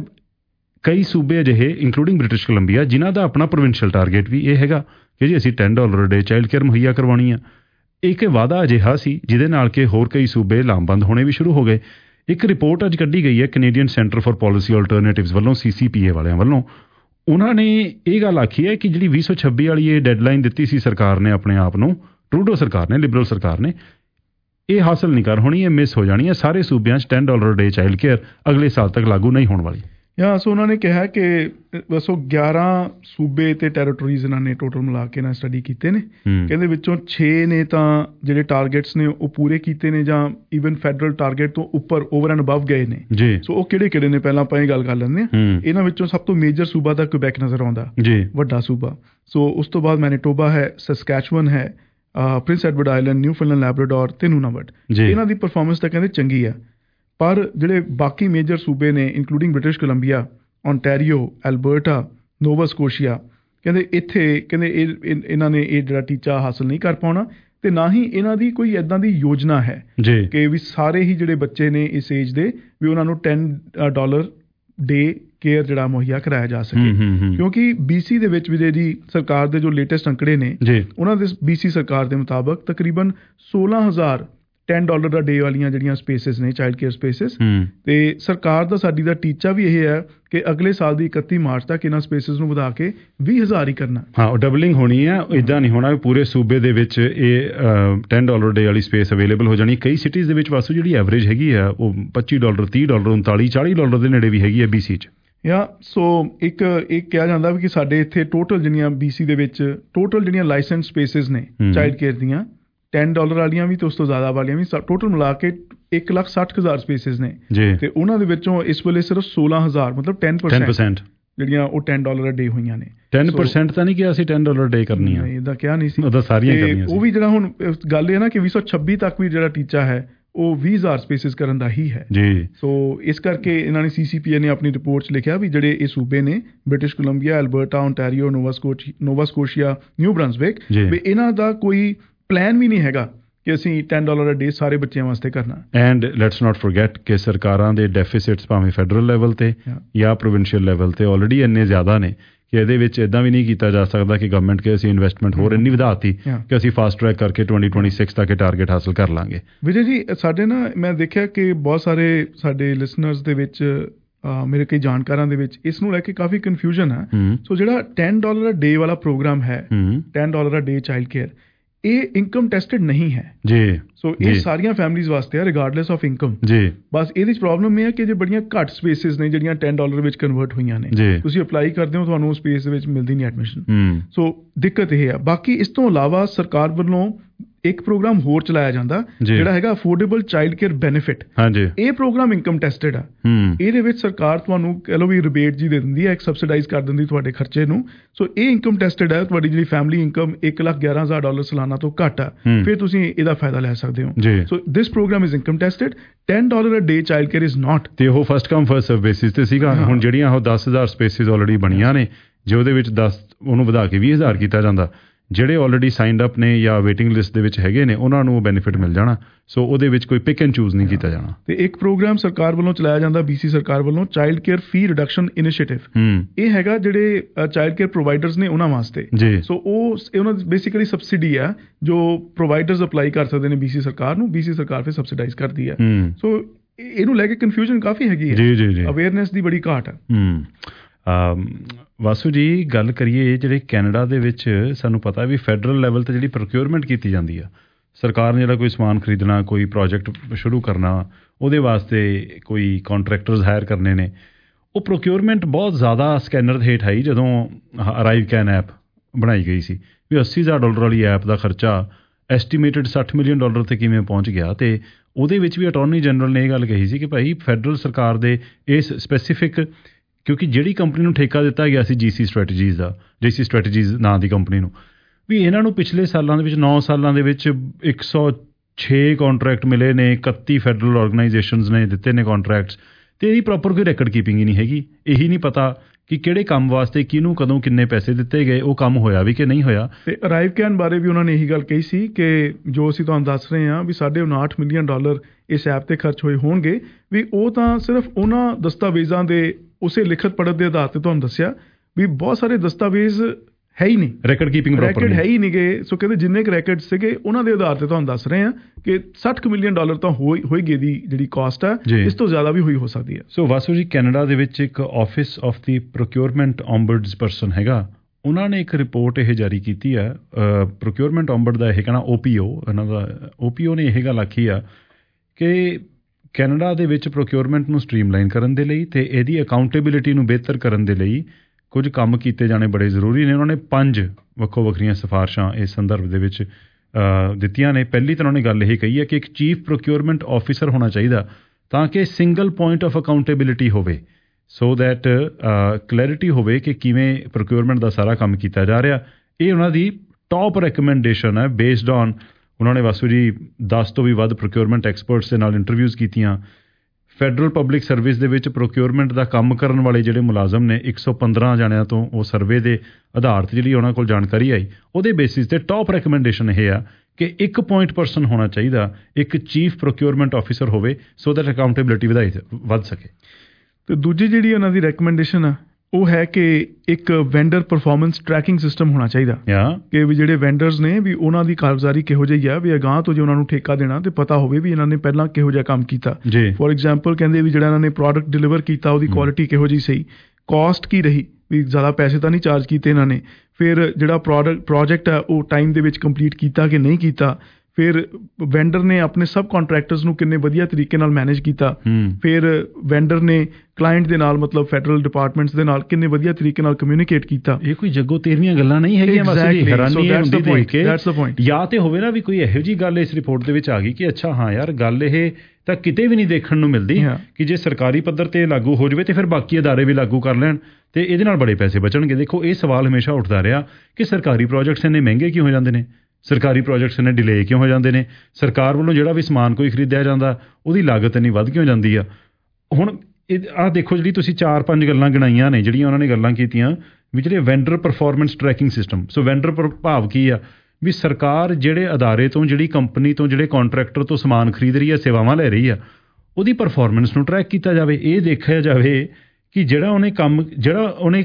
ਕਈ ਸੂਬੇ ਅਜਿਹੇ ਇੰਕਲੂਡਿੰਗ ਬ੍ਰਿਟਿਸ਼ ਕੋਲੰਬੀਆ ਜਿਨ੍ਹਾਂ ਦਾ ਆਪਣਾ ਪ੍ਰੋਵਿੰਸ਼ੀਅਲ ਟਾਰਗੇਟ ਵੀ ਇਹ ਹੈਗਾ ਕਿ ਜੀ ਅਸੀਂ ਦਸ ਡਾਲਰ ਡੇ ਚਾਈਲਡ ਕੇਅਰ ਮੁਹੱਈਆ ਕਰਵਾਉਣੀ ਆ। ਇੱਕ ਵਾਅਦਾ ਅਜਿਹਾ ਸੀ ਜਿਹਦੇ ਨਾਲ ਕਿ ਹੋਰ ਕਈ ਸੂਬੇ ਲਾਮਬੰਦ ਹੋਣੇ ਵੀ ਸ਼ੁਰੂ ਹੋ ਗਏ। ਇੱਕ ਰਿਪੋਰਟ ਅੱਜ ਕੱਢੀ ਗਈ ਹੈ Canadian Centre for Policy Alternatives ਵੱਲੋਂ, ਸੀ ਸੀ ਪੀ ਏ ਵਾਲਿਆਂ ਵੱਲੋਂ। ਉਹਨਾਂ ਨੇ ਇਹ ਗੱਲ ਆਖੀ ਹੈ ਕਿ ਜਿਹੜੀ ਵੀਹ ਸੌ ਛੱਬੀ ਵਾਲੀ ਇਹ ਡੈਡਲਾਈਨ ਦਿੱਤੀ ਸੀ ਸਰਕਾਰ ਨੇ ਆਪਣੇ ਆਪ ਨੂੰ, ਟਰੂਡੋ ਸਰਕਾਰ ਨੇ, ਲਿਬਰਲ ਸਰਕਾਰ ਨੇ, ਇਹ ਹਾਸਲ ਨਹੀਂ ਕਰ ਹੋਣੀ, ਇਹ ਮਿਸ ਹੋ ਜਾਣੀ ਹੈ। ਸਾਰੇ ਸੂਬਿਆਂ 'ਚ ਦਸ ਡਾਲਰ ਡੇ ਚਾਈਲਡ ਕੇਅਰ ਅਗਲੇ ਸਾਲ ਤੱਕ ਲਾਗੂ ਨਹੀਂ ਹੋਣ ਵਾਲੀ। ਜਾਂ ਸੋ ਉਹਨਾਂ ਨੇ ਕਿਹਾ ਕਿ ਬਸ ਉਹ ਗਿਆਰਾਂ ਸੂਬੇ ਤੇ ਟੈਰੀਟੋਰੀਜ਼ ਇਹਨਾਂ ਨੇ ਟੋਟਲ ਮਿਲਾ ਕੇ ਨਾ ਸਟੱਡੀ ਕੀਤੇ ਨੇ। ਕਹਿੰਦੇ ਵਿੱਚੋਂ ਛੇ ਨੇ ਤਾਂ ਜਿਹੜੇ ਟਾਰਗੇਟਸ ਨੇ ਉਹ ਪੂਰੇ ਕੀਤੇ ਨੇ ਜਾਂ ਈਵਨ ਫੈਡਰਲ ਟਾਰਗੇਟ ਤੋਂ ਉੱਪਰ ਓਵਰ ਐਂਡ ਅਬਵ ਗਏ ਨੇ। ਸੋ ਉਹ ਕਿਹੜੇ ਕਿਹੜੇ ਨੇ ਪਹਿਲਾਂ ਆਪਾਂ ਇਹ ਗੱਲ ਕਰ ਲੈਂਦੇ ਹਾਂ। ਇਹਨਾਂ ਵਿੱਚੋਂ ਸਭ ਤੋਂ ਮੇਜਰ ਸੂਬਾ ਤਾਂ ਕੁਬੈਕ ਨਜ਼ਰ ਆਉਂਦਾ, ਵੱਡਾ ਸੂਬਾ। ਸੋ ਉਸ ਤੋਂ ਬਾਅਦ ਮੈਨੀਟੋਬਾ ਹੈ, ਸਸਕੈਚੁਅਨ ਹੈ, Prince Edward Island, Newfoundland, Labrador ਤੇ ਨੂਨਾਵਟ। ਇਹਨਾਂ ਦੀ ਪਰਫਾਰਮੈਂਸ ਤਾਂ ਕਹਿੰਦੇ ਚੰਗੀ ਆ, ਪਰ ਜਿਹੜੇ ਬਾਕੀ ਮੇਜਰ ਸੂਬੇ ਨੇ including British Columbia, Ontario, Alberta, Nova Scotia, ਕਹਿੰਦੇ ਇੱਥੇ ਕਹਿੰਦੇ ਇਹ ਇਹਨਾਂ ਨੇ ਇਹ ਜਿਹੜਾ ਟੀਚਾ ਹਾਸਲ ਨਹੀਂ ਕਰ ਪਾਉਣਾ। ਤੇ ਨਾ ਹੀ ਇਹਨਾਂ ਦੀ ਕੋਈ ਇੱਦਾਂ ਦੀ ਯੋਜਨਾ ਹੈ ਕਿ ਵੀ ਸਾਰੇ ਹੀ ਜਿਹੜੇ ਬੱਚੇ ਨੇ ਇਸ ਏਜ ਦੇ ਵੀ ਉਹਨਾਂ ਨੂੰ ਦਸ ਡਾਲਰ ਡੇ ਕੇਅਰ ਜਿਹੜਾ ਮੁਹੱਈਆ ਕਰਾਇਆ ਜਾ ਸਕੇ। ਕਿਉਂਕਿ ਬੀਸੀ ਦੇ ਵਿੱਚ ਵੀ ਜਿਹੜੀ ਸਰਕਾਰ ਦੇ ਜੋ ਲੇਟੈਸਟ ਅੰਕੜੇ ਨੇ ਉਹਨਾਂ ਦੇ, ਬੀਸੀ ਸਰਕਾਰ ਦੇ ਮੁਤਾਬਕ ਤਕਰੀਬਨ ਸੋਲਾਂ ਹਜ਼ਾਰ ਦਸ ਡਾਲਰ ਦਾ ਡੇ ਵਾਲੀਆਂ ਜਿਹੜੀਆਂ ਸਪੇਸਿਸ ਨੇ, ਚਾਈਲਡ ਕੇਅਰ ਸਪੇਸਿਸ, ਤੇ ਸਰਕਾਰ ਦਾ ਸਾਡੀ ਦਾ ਟੀਚਾ ਵੀ ਇਹ ਹੈ ਕਿ ਅਗਲੇ ਸਾਲ ਦੀ ਇਕੱਤੀ ਮਾਰਚ ਤੱਕ ਇਹਨਾਂ ਸਪੇਸਿਸ ਨੂੰ ਵਧਾ ਕੇ ਵੀਹ ਹਜ਼ਾਰ ਹੀ ਕਰਨਾ। ਹਾਂ, ਉਹ ਡਬਲਿੰਗ ਹੋਣੀ ਹੈ। ਇੱਦਾਂ ਨਹੀਂ ਹੋਣਾ ਪੂਰੇ ਸੂਬੇ ਦੇ ਵਿੱਚ ਇਹ ਦਸ ਡਾਲਰ ਡੇ ਵਾਲੀ ਸਪੇਸ ਅਵੇਲੇਬਲ ਹੋ ਜਾਣੀ। ਕਈ ਸਿਟੀਜ਼ ਦੇ ਵਿੱਚ ਵਾਸੂ ਜਿਹੜੀ ਐਵਰੇਜ ਹੈਗੀ ਆ ਉਹ ਪੱਚੀ ਡਾਲਰ, ਤੀਹ ਡਾਲਰ, ਉਨਤਾਲੀ, ਚਾਲੀ ਡਾਲਰ ਦੇ ਨੇੜੇ ਵੀ ਹੈਗੀ ਹੈ ਬੀਸੀ 'ਚ। ਜਾਂ ਸੋ ਇੱਕ ਇੱਕ ਕਿਹਾ ਜਾਂਦਾ ਵੀ ਕਿ ਸਾਡੇ ਇੱਥੇ ਟੋਟਲ ਜਿਹੜੀਆਂ ਬੀਸੀ ਦੇ ਵਿੱਚ ਟੋਟਲ ਜਿਹੜੀਆਂ ਲਾਇਸੈਂਸ ਸਪੇਸਿਸ ਨੇ ਚਾਈਲਡ ਕੇਅਰ ਦੀਆਂ, ਦਸ ਡਾਲਰ ਵਾਲੀਆਂ ਵੀ ਤੇ ਉਸ ਤੋਂ ਜ਼ਿਆਦਾ ਵਾਲੀਆਂ ਵੀ, ਟੋਟਲ ਮਿਲਾ ਕੇ ਇੱਕ ਲੱਖ ਸੱਠ ਹਜ਼ਾਰ ਸਪੇਸਿਸ ਨੇ। ਤੇ ਉਹਨਾਂ ਦੇ ਵਿੱਚੋਂ ਇਸ ਵੇਲੇ ਸਿਰਫ ਸੋਲਾਂ ਹਜ਼ਾਰ ਮਤਲਬ ਦਸ ਪਰਸੈਂਟ ਜਿਹੜੀਆਂ ਉਹ ਦਸ ਡਾਲਰ ਡੇ ਹੋਈਆਂ ਨੇ। ਦਸ ਪਰਸੈਂਟ ਤਾਂ ਨਹੀਂ ਕਿਹਾ ਸੀ ਦਸ ਡਾਲਰ ਡੇ ਕਰਨੀ ਆ, ਇਹਦਾ ਕਿਹਾ ਨਹੀਂ ਸੀ, ਉਹਦਾ ਸਾਰੀਆਂ ਕਰਨੀਆਂ ਸੀ। ਉਹ ਵੀ ਜਿਹੜਾ ਹੁਣ ਗੱਲ ਇਹ ਨਾ ਕਿ ਵੀਹ ਸੌ ਛੱਬੀ ਤੱਕ ਵੀ ਜਿਹੜਾ ਟੀਚਾ ਹੈ ਉਹ ਵੀਹ ਹਜ਼ਾਰ ਸਪੇਸਿਸ ਕਰਨ ਦਾ ਹੀ ਹੈ ਜੀ। ਸੋ ਇਸ ਕਰਕੇ ਇਹਨਾਂ ਨੇ ਸੀ ਸੀ ਪੀ ਏ ਨੇ ਆਪਣੀ ਰਿਪੋਰਟ 'ਚ ਲਿਖਿਆ ਵੀ ਜਿਹੜੇ ਇਹ ਸੂਬੇ ਨੇ British Columbia, Alberta, Ontario, Nova Scotia Nova Scotia, New Brunswick, ਵੀ ਇਹਨਾਂ ਦਾ ਕੋਈ ਪਲਾਨ ਵੀ ਨਹੀਂ ਹੈਗਾ ਕਿ ਅਸੀਂ ਦਸ ਡਾਲਰ ਅ ਡੇ ਸਾਰੇ ਬੱਚਿਆਂ ਵਾਸਤੇ ਕਰਨਾ। ਐਂਡ ਲੈਟਸ ਨਾਟ ਫੋਰਗੇਟ ਕਿ ਸਰਕਾਰਾਂ ਦੇ ਡੈਫਿਸਿਟਸ ਭਾਵੇਂ ਫੈਡਰਲ ਲੈਵਲ ਤੇ ਜਾਂ ਪ੍ਰੋਵਿੰਸ਼ੀਅਲ ਲੈਵਲ ਤੇ ਆਲਰੇਡੀ ਇੰਨੇ ਜ਼ਿਆਦਾ ਨੇ ਕਿ ਇਹਦੇ ਵਿੱਚ ਇੱਦਾਂ ਵੀ ਨਹੀਂ ਕੀਤਾ ਜਾ ਸਕਦਾ ਕਿ ਗਵਰਨਮੈਂਟ ਕਿ ਅਸੀਂ ਇਨਵੈਸਟਮੈਂਟ ਹੋਰ ਇੰਨੀ ਵਧਾਤੀ ਕਿ ਅਸੀਂ ਫਾਸਟ ਟਰੈਕ ਕਰਕੇ ਵੀਹ ਛੱਬੀ ਤੱਕ ਇਹ ਟਾਰਗੇਟ ਹਾਸਲ ਕਰ ਲਾਂਗੇ। ਵਿਜੇ ਜੀ, ਸਾਡੇ ਨਾ ਮੈਂ ਦੇਖਿਆ ਕਿ ਬਹੁਤ ਸਾਰੇ ਸਾਡੇ ਲਿਸਨਰਸ ਦੇ ਵਿੱਚ, ਮੇਰੇ ਕਈ ਜਾਣਕਾਰਾਂ ਦੇ ਵਿੱਚ ਇਸ ਨੂੰ ਲੈ ਕੇ ਕਾਫੀ ਕਨਫਿਊਜ਼ਨ ਹੈ। ਸੋ ਜਿਹੜਾ ਦਸ ਡਾਲਰ ਅ ਡੇ ਵਾਲਾ ਪ੍ਰੋਗਰਾਮ ਹੈ, ਦਸ dollar a day child care, ਇਹ ਇਨਕਮ ਟੈਸਟਡ ਨਹੀਂ ਹੈ ਜੀ। ਸੋ ਇਹ ਸਾਰੀਆਂ ਫੈਮਲੀਜ਼ ਵਾਸਤੇ ਆ ਰਿਗਾਰਡਲੈਸ ਆਫ ਇਨਕਮ ਜੀ। ਬਸ ਇਹਦੇ ਵਿੱਚ ਪ੍ਰੋਬਲਮ ਇਹ ਹੈ ਕਿ ਜੇ ਬੜੀਆਂ ਘੱਟ ਸਪੇਸਿਸ ਨੇ ਜਿਹੜੀਆਂ ਦਸ ਡਾਲਰ ਵਿੱਚ ਕਨਵਰਟ ਹੋਈਆਂ ਨੇ, ਤੁਸੀਂ ਅਪਲਾਈ ਕਰਦੇ ਹੋ ਤੁਹਾਨੂੰ ਸਪੇਸ ਦੇ ਵਿੱਚ ਮਿਲਦੀ ਨਹੀਂ ਐਡਮਿਸ਼ਨ। ਸੋ ਦਿੱਕਤ ਇਹ ਆ। ਬਾਕੀ ਇਸ ਤੋਂ ਇਲਾਵਾ ਸਰਕਾਰ ਵੱਲੋਂ ਇੱਕ ਪ੍ਰੋਗਰਾਮ ਹੋਰ ਚਲਾਇਆ ਜਾਂਦਾ ਜਿਹੜਾ ਹੈਗਾ ਅਫੋਰਡੇਬਲ ਚਾਈਲਡ ਕੇਅਰ ਬੈਨੀਫਿਟ। ਇਹ ਪ੍ਰੋਗਰਾਮ ਇਨਕਮ ਟੈਸਟਡ ਆ। ਇਹਦੇ ਵਿੱਚ ਸਰਕਾਰ ਤੁਹਾਨੂੰ ਕਹਿ ਲਓ ਵੀ ਰਿਬੇਟ ਜੀ ਦੇ ਦਿੰਦੀ ਹੈ, ਇੱਕ ਸਬਸਿਡਾਈਜ਼ ਕਰ ਦਿੰਦੀ ਤੁਹਾਡੇ ਖਰਚੇ ਨੂੰ। ਸੋ ਇਹ ਇਨਕਮ ਟੈਸਟਡ ਹੈ। ਤੁਹਾਡੀ ਜਿਹੜੀ ਫੈਮਿਲੀ ਇਨਕਮ ਇੱਕ ਲੱਖ ਗਿਆਰਾਂ ਹਜ਼ਾਰ ਡਾਲਰ ਸਾਲਾਨਾ ਤੋਂ ਘੱਟ ਆ, ਫਿਰ ਤੁਸੀਂ ਇਹਦਾ ਫਾਇਦਾ ਲੈ ਸਕਦੇ ਹੋ। So this programme is income tested. ਦਸ dollar a day child care is not. ਤੇ ਉਹ first come first serve basis ਤੇ ਸੀਗਾ। ਹੁਣ ਜਿਹੜੀਆਂ ਉਹ ਦਸ ਹਜ਼ਾਰ ਸਪੇਸਿਸ ਆਲਰੇਡੀ ਬਣੀਆਂ ਨੇ, ਜੇ ਉਹਦੇ ਵਿੱਚ ਦਸ ਉਹਨੂੰ ਵਧਾ ਕੇ ਵੀਹ ਹਜ਼ਾਰ ਕੀਤਾ ਜਾਂਦਾ, ਜਿਹੜੇ ਆਲਰੇਡੀ ਸਾਈਨਡ ਅਪ ਨੇ ਜਾਂ ਵੇਟਿੰਗ ਲਿਸਟ ਦੇ ਵਿੱਚ ਹੈਗੇ ਨੇ ਉਹਨਾਂ ਨੂੰ ਉਹ ਬੈਨੀਫਿਟ ਮਿਲ ਜਾਣਾ। ਸੋ ਉਹਦੇ ਵਿੱਚ ਕੋਈ ਪਿਕ ਐਂਡ ਚੂਜ਼ ਨਹੀਂ ਕੀਤਾ ਜਾਣਾ। ਤੇ ਇੱਕ ਪ੍ਰੋਗਰਾਮ ਸਰਕਾਰ ਵੱਲੋਂ ਚਲਾਇਆ ਜਾਂਦਾ ਬੀਸੀ ਸਰਕਾਰ ਵੱਲੋਂ, child care fee reduction initiative. ਇਹ ਹੈਗਾ ਜਿਹੜੇ ਚਾਈਲਡ ਕੇਅਰ ਪ੍ਰੋਵਾਈਡਰਸ ਨੇ ਉਹਨਾਂ ਵਾਸਤੇ। ਸੋ ਉਹ ਉਹਨਾਂ ਦੀ ਬੇਸਿਕਲੀ ਸਬਸਿਡੀ ਆ ਜੋ ਪ੍ਰੋਵਾਈਡਰਸ ਅਪਲਾਈ ਕਰ ਸਕਦੇ ਨੇ ਬੀਸੀ ਸਰਕਾਰ ਨੂੰ, ਬੀਸੀ ਸਰਕਾਰ ਫਿਰ ਸਬਸਿਡਾਈਜ਼ ਕਰਦੀ ਹੈ। ਸੋ ਇਹਨੂੰ ਲੈ ਕੇ ਕਨਫਿਊਜ਼ਨ ਕਾਫੀ ਹੈਗੀ ਹੈ, ਅਵੇਅਰਨੈਸ ਦੀ ਬੜੀ ਘਾਟ ਹੈ। ਵਾਸੂ ਜੀ, ਗੱਲ ਕਰੀਏ ਜਿਹੜੇ ਕੈਨੇਡਾ ਦੇ ਵਿੱਚ ਸਾਨੂੰ ਪਤਾ ਵੀ ਫੈਡਰਲ ਲੈਵਲ 'ਤੇ ਜਿਹੜੀ ਪ੍ਰੋਕਿਉਰਮੈਂਟ ਕੀਤੀ ਜਾਂਦੀ ਆ, ਸਰਕਾਰ ਨੇ ਜਿਹੜਾ ਕੋਈ ਸਮਾਨ ਖਰੀਦਣਾ, ਕੋਈ ਪ੍ਰੋਜੈਕਟ ਸ਼ੁਰੂ ਕਰਨਾ, ਉਹਦੇ ਵਾਸਤੇ ਕੋਈ ਕੰਟਰੈਕਟਰਸ ਹਾਇਰ ਕਰਨੇ ਨੇ, ਉਹ ਪ੍ਰੋਕਿਉਰਮੈਂਟ ਬਹੁਤ ਜ਼ਿਆਦਾ ਸਕੈਨਰ ਹੇਠ ਆਈ ਜਦੋਂ ਅਰਾਈਵ ਕੈਨ ਐਪ ਬਣਾਈ ਗਈ ਸੀ। ਵੀ ਅੱਸੀ ਹਜ਼ਾਰ ਡਾਲਰ ਵਾਲੀ ਐਪ ਦਾ ਖਰਚਾ ਐਸਟੀਮੇਟਡ ਸੱਠ ਮਿਲੀਅਨ ਡਾਲਰ 'ਤੇ ਕਿਵੇਂ ਪਹੁੰਚ ਗਿਆ। ਅਤੇ ਉਹਦੇ ਵਿੱਚ ਵੀ ਅਟਾਰਨੀ ਜਨਰਲ ਨੇ ਇਹ ਗੱਲ ਕਹੀ ਸੀ ਕਿ ਭਾਈ ਫੈਡਰਲ ਸਰਕਾਰ ਦੇ ਇਸ ਸਪੈਸੀਫਿਕ, ਕਿਉਂਕਿ ਜਿਹੜੀ ਕੰਪਨੀ ਨੂੰ ਠੇਕਾ ਦਿੱਤਾ ਗਿਆ ਸੀ ਜੀ ਸੀ ਸਟ੍ਰੈਟਜੀਜ਼ ਦਾ, ਜੀ ਸੀ ਸਟ੍ਰੈਟਜੀਜ਼ ਨਾਂ ਦੀ ਕੰਪਨੀ ਨੂੰ, ਵੀ ਇਹਨਾਂ ਨੂੰ ਪਿਛਲੇ ਸਾਲਾਂ ਦੇ ਵਿੱਚ ਨੌ ਸਾਲਾਂ ਦੇ ਵਿੱਚ ਇੱਕ ਸੌ ਛੇ ਕੰਟਰੈਕਟ ਮਿਲੇ ਨੇ, ਇਕੱਤੀ ਫੈਡਰਲ ਆਰਗੇਨਾਈਜੇਸ਼ਨਸ ਨੇ ਦਿੱਤੇ ਨੇ ਕੰਟਰੈਕਟਸ, ਤੇ ਇਹਦੀ ਪ੍ਰੋਪਰ ਕੋਈ ਰੈਕਡ ਕੀਪਿੰਗ ਹੀ ਨਹੀਂ ਹੈਗੀ। ਇਹੀ ਨਹੀਂ ਪਤਾ ਕਿ ਕਿਹੜੇ ਕੰਮ ਵਾਸਤੇ ਕਿਹਨੂੰ ਕਦੋਂ ਕਿੰਨੇ ਪੈਸੇ ਦਿੱਤੇ ਗਏ, ਉਹ ਕੰਮ ਹੋਇਆ ਵੀ ਕਿ ਨਹੀਂ ਹੋਇਆ। ਤੇ ਅਰਾਈਵ ਕੈਨ ਬਾਰੇ ਵੀ ਉਹਨਾਂ ਨੇ ਇਹੀ ਗੱਲ ਕਹੀ ਸੀ ਕਿ ਜੋ ਅਸੀਂ ਤੁਹਾਨੂੰ ਦੱਸ ਰਹੇ ਹਾਂ ਵੀ ਸਾਢੇ ਉਨਾਹਠ ਮਿਲੀਅਨ ਡਾਲਰ ਇਸ ਐਪ ਤੇ ਖਰਚ ਹੋਏ ਹੋਣਗੇ, ਵੀ ਉਹ ਤਾਂ ਸਿਰਫ ਉਹਨਾਂ ਦਸਤਾਵੇਜ਼ਾਂ ਦੇ ਉਸੇ ਲਿਖਤ ਪੜ੍ਹਤ ਦੇ ਆਧਾਰ ਤੇ ਤੁਹਾਨੂੰ ਦੱਸਿਆ ਵੀ ਬਹੁਤ ਸਾਰੇ ਦਸਤਾਵੇਜ਼ ਹੈ ਹੀ ਨਹੀਂ, ਰੈਕਡ ਕੀਪਿੰਗ ਰੈਕਡ ਹੈ ਹੀ ਨਹੀਂ ਗਏ। ਸੋ ਕਹਿੰਦੇ ਜਿੰਨੇ ਕੁ ਰੈਕਡ ਸੀਗੇ ਉਹਨਾਂ ਦੇ ਆਧਾਰ ਤੇ ਤੁਹਾਨੂੰ ਦੱਸ ਰਹੇ ਹਾਂ ਕਿ ਸੱਠ ਕੁ ਮਿਲੀਅਨ ਡਾਲਰ ਤਾਂ ਹੋਈ ਹੋਏਗੀ ਦੀ ਜਿਹੜੀ ਕਾਸਟ ਹੈ, ਇਸ ਤੋਂ ਜ਼ਿਆਦਾ ਵੀ ਹੋਈ ਹੋ ਸਕਦੀ ਹੈ। ਸੋ ਵਾਸੂ ਜੀ, ਕੈਨੇਡਾ ਦੇ ਵਿੱਚ ਇੱਕ office of the procurement ombudsperson ਹੈਗਾ, ਉਹਨਾਂ ਨੇ ਇੱਕ ਰਿਪੋਰਟ ਇਹ ਜਾਰੀ ਕੀਤੀ ਹੈ। ਪ੍ਰੋਕਿਉਰਮੈਂਟ ਓਮਬਡ ਦਾ ਇਹ ਕਹਿਣਾ, ਓ ਪੀ ਓ ਇਹਨਾਂ ਦਾ, ਓ ਪੀ ਓ ਨੇ ਇਹ ਗੱਲ ਆਖੀ ਆ ਕਿ ਕੈਨੇਡਾ ਦੇ ਵਿੱਚ ਪ੍ਰੋਕਿਉਰਮੈਂਟ ਨੂੰ ਸਟਰੀਮਲਾਈਨ ਕਰਨ ਦੇ ਲਈ ਤੇ ਇਹਦੀ ਅਕਾਊਂਟੇਬਿਲਿਟੀ ਨੂੰ ਬਿਹਤਰ ਕਰਨ ਦੇ ਲਈ ਕੁਝ ਕੰਮ ਕੀਤੇ ਜਾਣੇ ਬੜੇ ਜ਼ਰੂਰੀ ਨੇ। ਉਹਨਾਂ ਨੇ ਪੰਜ ਵੱਖੋ ਵੱਖਰੀਆਂ ਸਿਫਾਰਸ਼ਾਂ ਇਸ ਸੰਦਰਭ ਦੇ ਵਿੱਚ ਦਿੱਤੀਆਂ ਨੇ। ਪਹਿਲੀ ਤਾਂ ਉਹਨਾਂ ਨੇ ਗੱਲ ਇਹ ਕਹੀ ਹੈ ਕਿ ਇੱਕ ਚੀਫ ਪ੍ਰੋਕਿਉਰਮੈਂਟ ਆਫਿਸਰ ਹੋਣਾ ਚਾਹੀਦਾ ਤਾਂ ਕਿ ਸਿੰਗਲ ਪੁਆਇੰਟ ਆਫ ਅਕਾਊਂਟੇਬਿਲਿਟੀ ਹੋਵੇ, ਸੋ ਦੈਟ ਕਲੈਰਿਟੀ ਹੋਵੇ ਕਿ ਕਿਵੇਂ ਪ੍ਰੋਕਿਉਰਮੈਂਟ ਦਾ ਸਾਰਾ ਕੰਮ ਕੀਤਾ ਜਾ ਰਿਹਾ। ਇਹ ਉਹਨਾਂ ਦੀ ਟੌਪ ਰეკਮੈਂਡੇਸ਼ਨ ਹੈ ਬੇਸਡ ਔਨ, ਉਹਨਾਂ ਨੇ ਵਾਸੂ ਜੀ ਦਸ ਤੋਂ ਵੀ ਵੱਧ ਪ੍ਰੋਕਿਉਰਮੈਂਟ ਐਕਸਪਰਟਸ ਦੇ ਨਾਲ ਇੰਟਰਵਿਊਜ਼ ਕੀਤੀਆਂ। ਫੈਡਰਲ ਪਬਲਿਕ ਸਰਵਿਸ ਦੇ ਵਿੱਚ ਪ੍ਰੋਕਿਉਰਮੈਂਟ ਦਾ ਕੰਮ ਕਰਨ ਵਾਲੇ ਜਿਹੜੇ ਮੁਲਾਜ਼ਮ ਨੇ ਇੱਕ ਸੌ ਪੰਦਰਾਂ ਜਣਿਆਂ ਤੋਂ ਉਹ ਸਰਵੇ ਦੇ ਆਧਾਰ 'ਤੇ ਜਿਹੜੀ ਉਹਨਾਂ ਕੋਲ ਜਾਣਕਾਰੀ ਆਈ, ਉਹਦੇ ਬੇਸਿਸ 'ਤੇ ਟੌਪ ਰეკਮੈਂਡੇਸ਼ਨ ਇਹ ਆ ਕਿ ਇੱਕ ਪੁਆਇੰਟ ਪਰਸਨ ਹੋਣਾ ਚਾਹੀਦਾ, ਇੱਕ ਚੀਫ ਪ੍ਰੋਕਿਉਰਮੈਂਟ ਆਫਿਸਰ ਹੋਵੇ, ਸੋ ਦੈਟ ਅਕਾਊਂਟੇਬਿਲਿਟੀ ਵਧਾਈ ਵੱਧ ਸਕੇ। ਤੇ ਦੂਜੀ ਜਿਹੜੀ ਉਹਨਾਂ ਦੀ ਰეკਮੈਂਡੇਸ਼ਨ ਆ ਉਹ ਹੈ ਕਿ ਇੱਕ ਵੈਂਡਰ ਪਰਫਾਰਮੈਂਸ ਟਰੈਕਿੰਗ ਸਿਸਟਮ ਹੋਣਾ ਚਾਹੀਦਾ, ਕਿ ਵੀ ਜਿਹੜੇ ਵੈਂਡਰਸ ਨੇ ਵੀ ਉਹਨਾਂ ਦੀ ਕਾਰਗੁਜ਼ਾਰੀ ਕਿਹੋ ਜਿਹੀ ਆ, ਵੀ ਅਗਾਂਹ ਤੋਂ ਜੇ ਉਹਨਾਂ ਨੂੰ ਠੇਕਾ ਦੇਣਾ ਤੇ ਪਤਾ ਹੋਵੇ ਵੀ ਇਹਨਾਂ ਨੇ ਪਹਿਲਾਂ ਕਿਹੋ ਜਿਹਾ ਕੰਮ ਕੀਤਾ। ਫੋਰ ਐਗਜ਼ਾਮਪਲ ਕਹਿੰਦੇ ਵੀ ਜਿਹੜਾ ਇਹਨਾਂ ਨੇ ਪ੍ਰੋਡਕਟ ਡਿਲੀਵਰ ਕੀਤਾ ਉਹਦੀ ਕੁਆਲਿਟੀ ਕਿਹੋ ਜਿਹੀ ਸਹੀ, ਕਾਸਟ ਕੀ ਰਹੀ, ਵੀ ਜ਼ਿਆਦਾ ਪੈਸੇ ਤਾਂ ਨਹੀਂ ਚਾਰਜ ਕੀਤੇ ਇਹਨਾਂ ਨੇ, ਫਿਰ ਜਿਹੜਾ ਪ੍ਰੋਡਕਟ ਪ੍ਰੋਜੈਕਟ ਹੈ ਉਹ ਟਾਈਮ ਦੇ ਵਿੱਚ ਕੰਪਲੀਟ ਕੀਤਾ ਕਿ ਨਹੀਂ ਕੀਤਾ, ਫਿਰ ਵੈਂਡਰ ਨੇ ਆਪਣੇ ਸਬ ਕੰਟਰੈਕਟਰਸ ਨੂੰ ਕਿੰਨੇ ਵਧੀਆ ਤਰੀਕੇ ਨਾਲ ਮੈਨੇਜ ਕੀਤਾ, ਫਿਰ ਵੈਂਡਰ ਨੇ ਕਲਾਇੰਟ ਦੇ ਨਾਲ ਮਤਲਬ ਫੈਡਰਲ ਡਿਪਾਰਟਮੈਂਟਸ ਦੇ ਨਾਲ ਕਿੰਨੇ ਵਧੀਆ ਤਰੀਕੇ ਨਾਲ ਕਮਿਊਨੀਕੇਟ ਕੀਤਾ। ਇਹ ਕੋਈ ਜੱਗੋ ਤੇਰਵੀਆਂ ਗੱਲਾਂ ਨਹੀਂ ਹੈਗੀਆਂ, ਹੈਰਾਨੀ ਹੁੰਦੀ ਦੇਖ ਕੇ। ਜਾਂ ਤੇ ਹੋਵੇ ਨਾ ਵੀ ਕੋਈ ਇਹੋ ਜਿਹੀ ਗੱਲ ਇਸ ਰਿਪੋਰਟ ਦੇ ਵਿੱਚ ਆ ਗਈ ਕਿ ਅੱਛਾ ਹਾਂ ਯਾਰ ਗੱਲ ਇਹ ਤਾਂ ਕਿਤੇ ਵੀ ਨਹੀਂ ਦੇਖਣ ਨੂੰ ਮਿਲਦੀ ਕਿ ਜੇ ਸਰਕਾਰੀ ਪੱਧਰ ਤੇ ਲਾਗੂ ਹੋ ਜਾਵੇ ਤੇ ਫਿਰ ਬਾਕੀ ਅਦਾਰੇ ਵੀ ਲਾਗੂ ਕਰ ਲੈਣ ਤੇ ਇਹਦੇ ਨਾਲ ਬੜੇ ਪੈਸੇ ਬਚਣਗੇ। ਦੇਖੋ ਇਹ ਸਵਾਲ ਹਮੇਸ਼ਾ ਉੱਠਦਾ ਰਿਹਾ ਕਿ ਸਰਕਾਰੀ ਪ੍ਰੋਜੈਕਟਸ ਇੰਨੇ ਮਹਿੰਗੇ ਕਿਉਂ ਹੋ ਜਾਂਦੇ ਨੇ, ਸਰਕਾਰੀ ਪ੍ਰੋਜੈਕਟਸ ਨੇ ਡਿਲੇ ਕਿਉਂ ਹੋ ਜਾਂਦੇ ਨੇ, ਸਰਕਾਰ ਵੱਲੋਂ ਜਿਹੜਾ ਵੀ ਸਮਾਨ ਕੋਈ ਖਰੀਦਿਆ ਜਾਂਦਾ ਉਹਦੀ ਲਾਗਤ ਇੰਨੀ ਵੱਧ ਕਿਉਂ ਜਾਂਦੀ ਆ। ਹੁਣ ਇਹ ਆਹ ਦੇਖੋ ਜਿਹੜੀ ਤੁਸੀਂ ਚਾਰ ਪੰਜ ਗੱਲਾਂ ਗਿਣਾਈਆਂ ਨੇ ਜਿਹੜੀਆਂ ਉਹਨਾਂ ਨੇ ਗੱਲਾਂ ਕੀਤੀਆਂ ਵੀ ਜਿਹੜੇ vendor performance tracking system. So vendor ਪ੍ਰਭਾਵ ਕੀ ਆ ਵੀ ਸਰਕਾਰ ਜਿਹੜੇ ਅਦਾਰੇ ਤੋਂ, ਜਿਹੜੀ ਕੰਪਨੀ ਤੋਂ, ਜਿਹੜੇ ਕੰਟਰੈਕਟਰ ਤੋਂ ਸਮਾਨ ਖਰੀਦ ਰਹੀ ਆ, ਸੇਵਾਵਾਂ ਲੈ ਰਹੀ ਆ, ਉਹਦੀ ਪਰਫਾਰਮੈਂਸ ਨੂੰ ਟਰੈਕ ਕੀਤਾ ਜਾਵੇ। ਇਹ ਦੇਖਿਆ ਜਾਵੇ ਕਿ ਜਿਹੜਾ ਉਹਨੇ ਕੰਮ, ਜਿਹੜਾ ਉਹਨੇ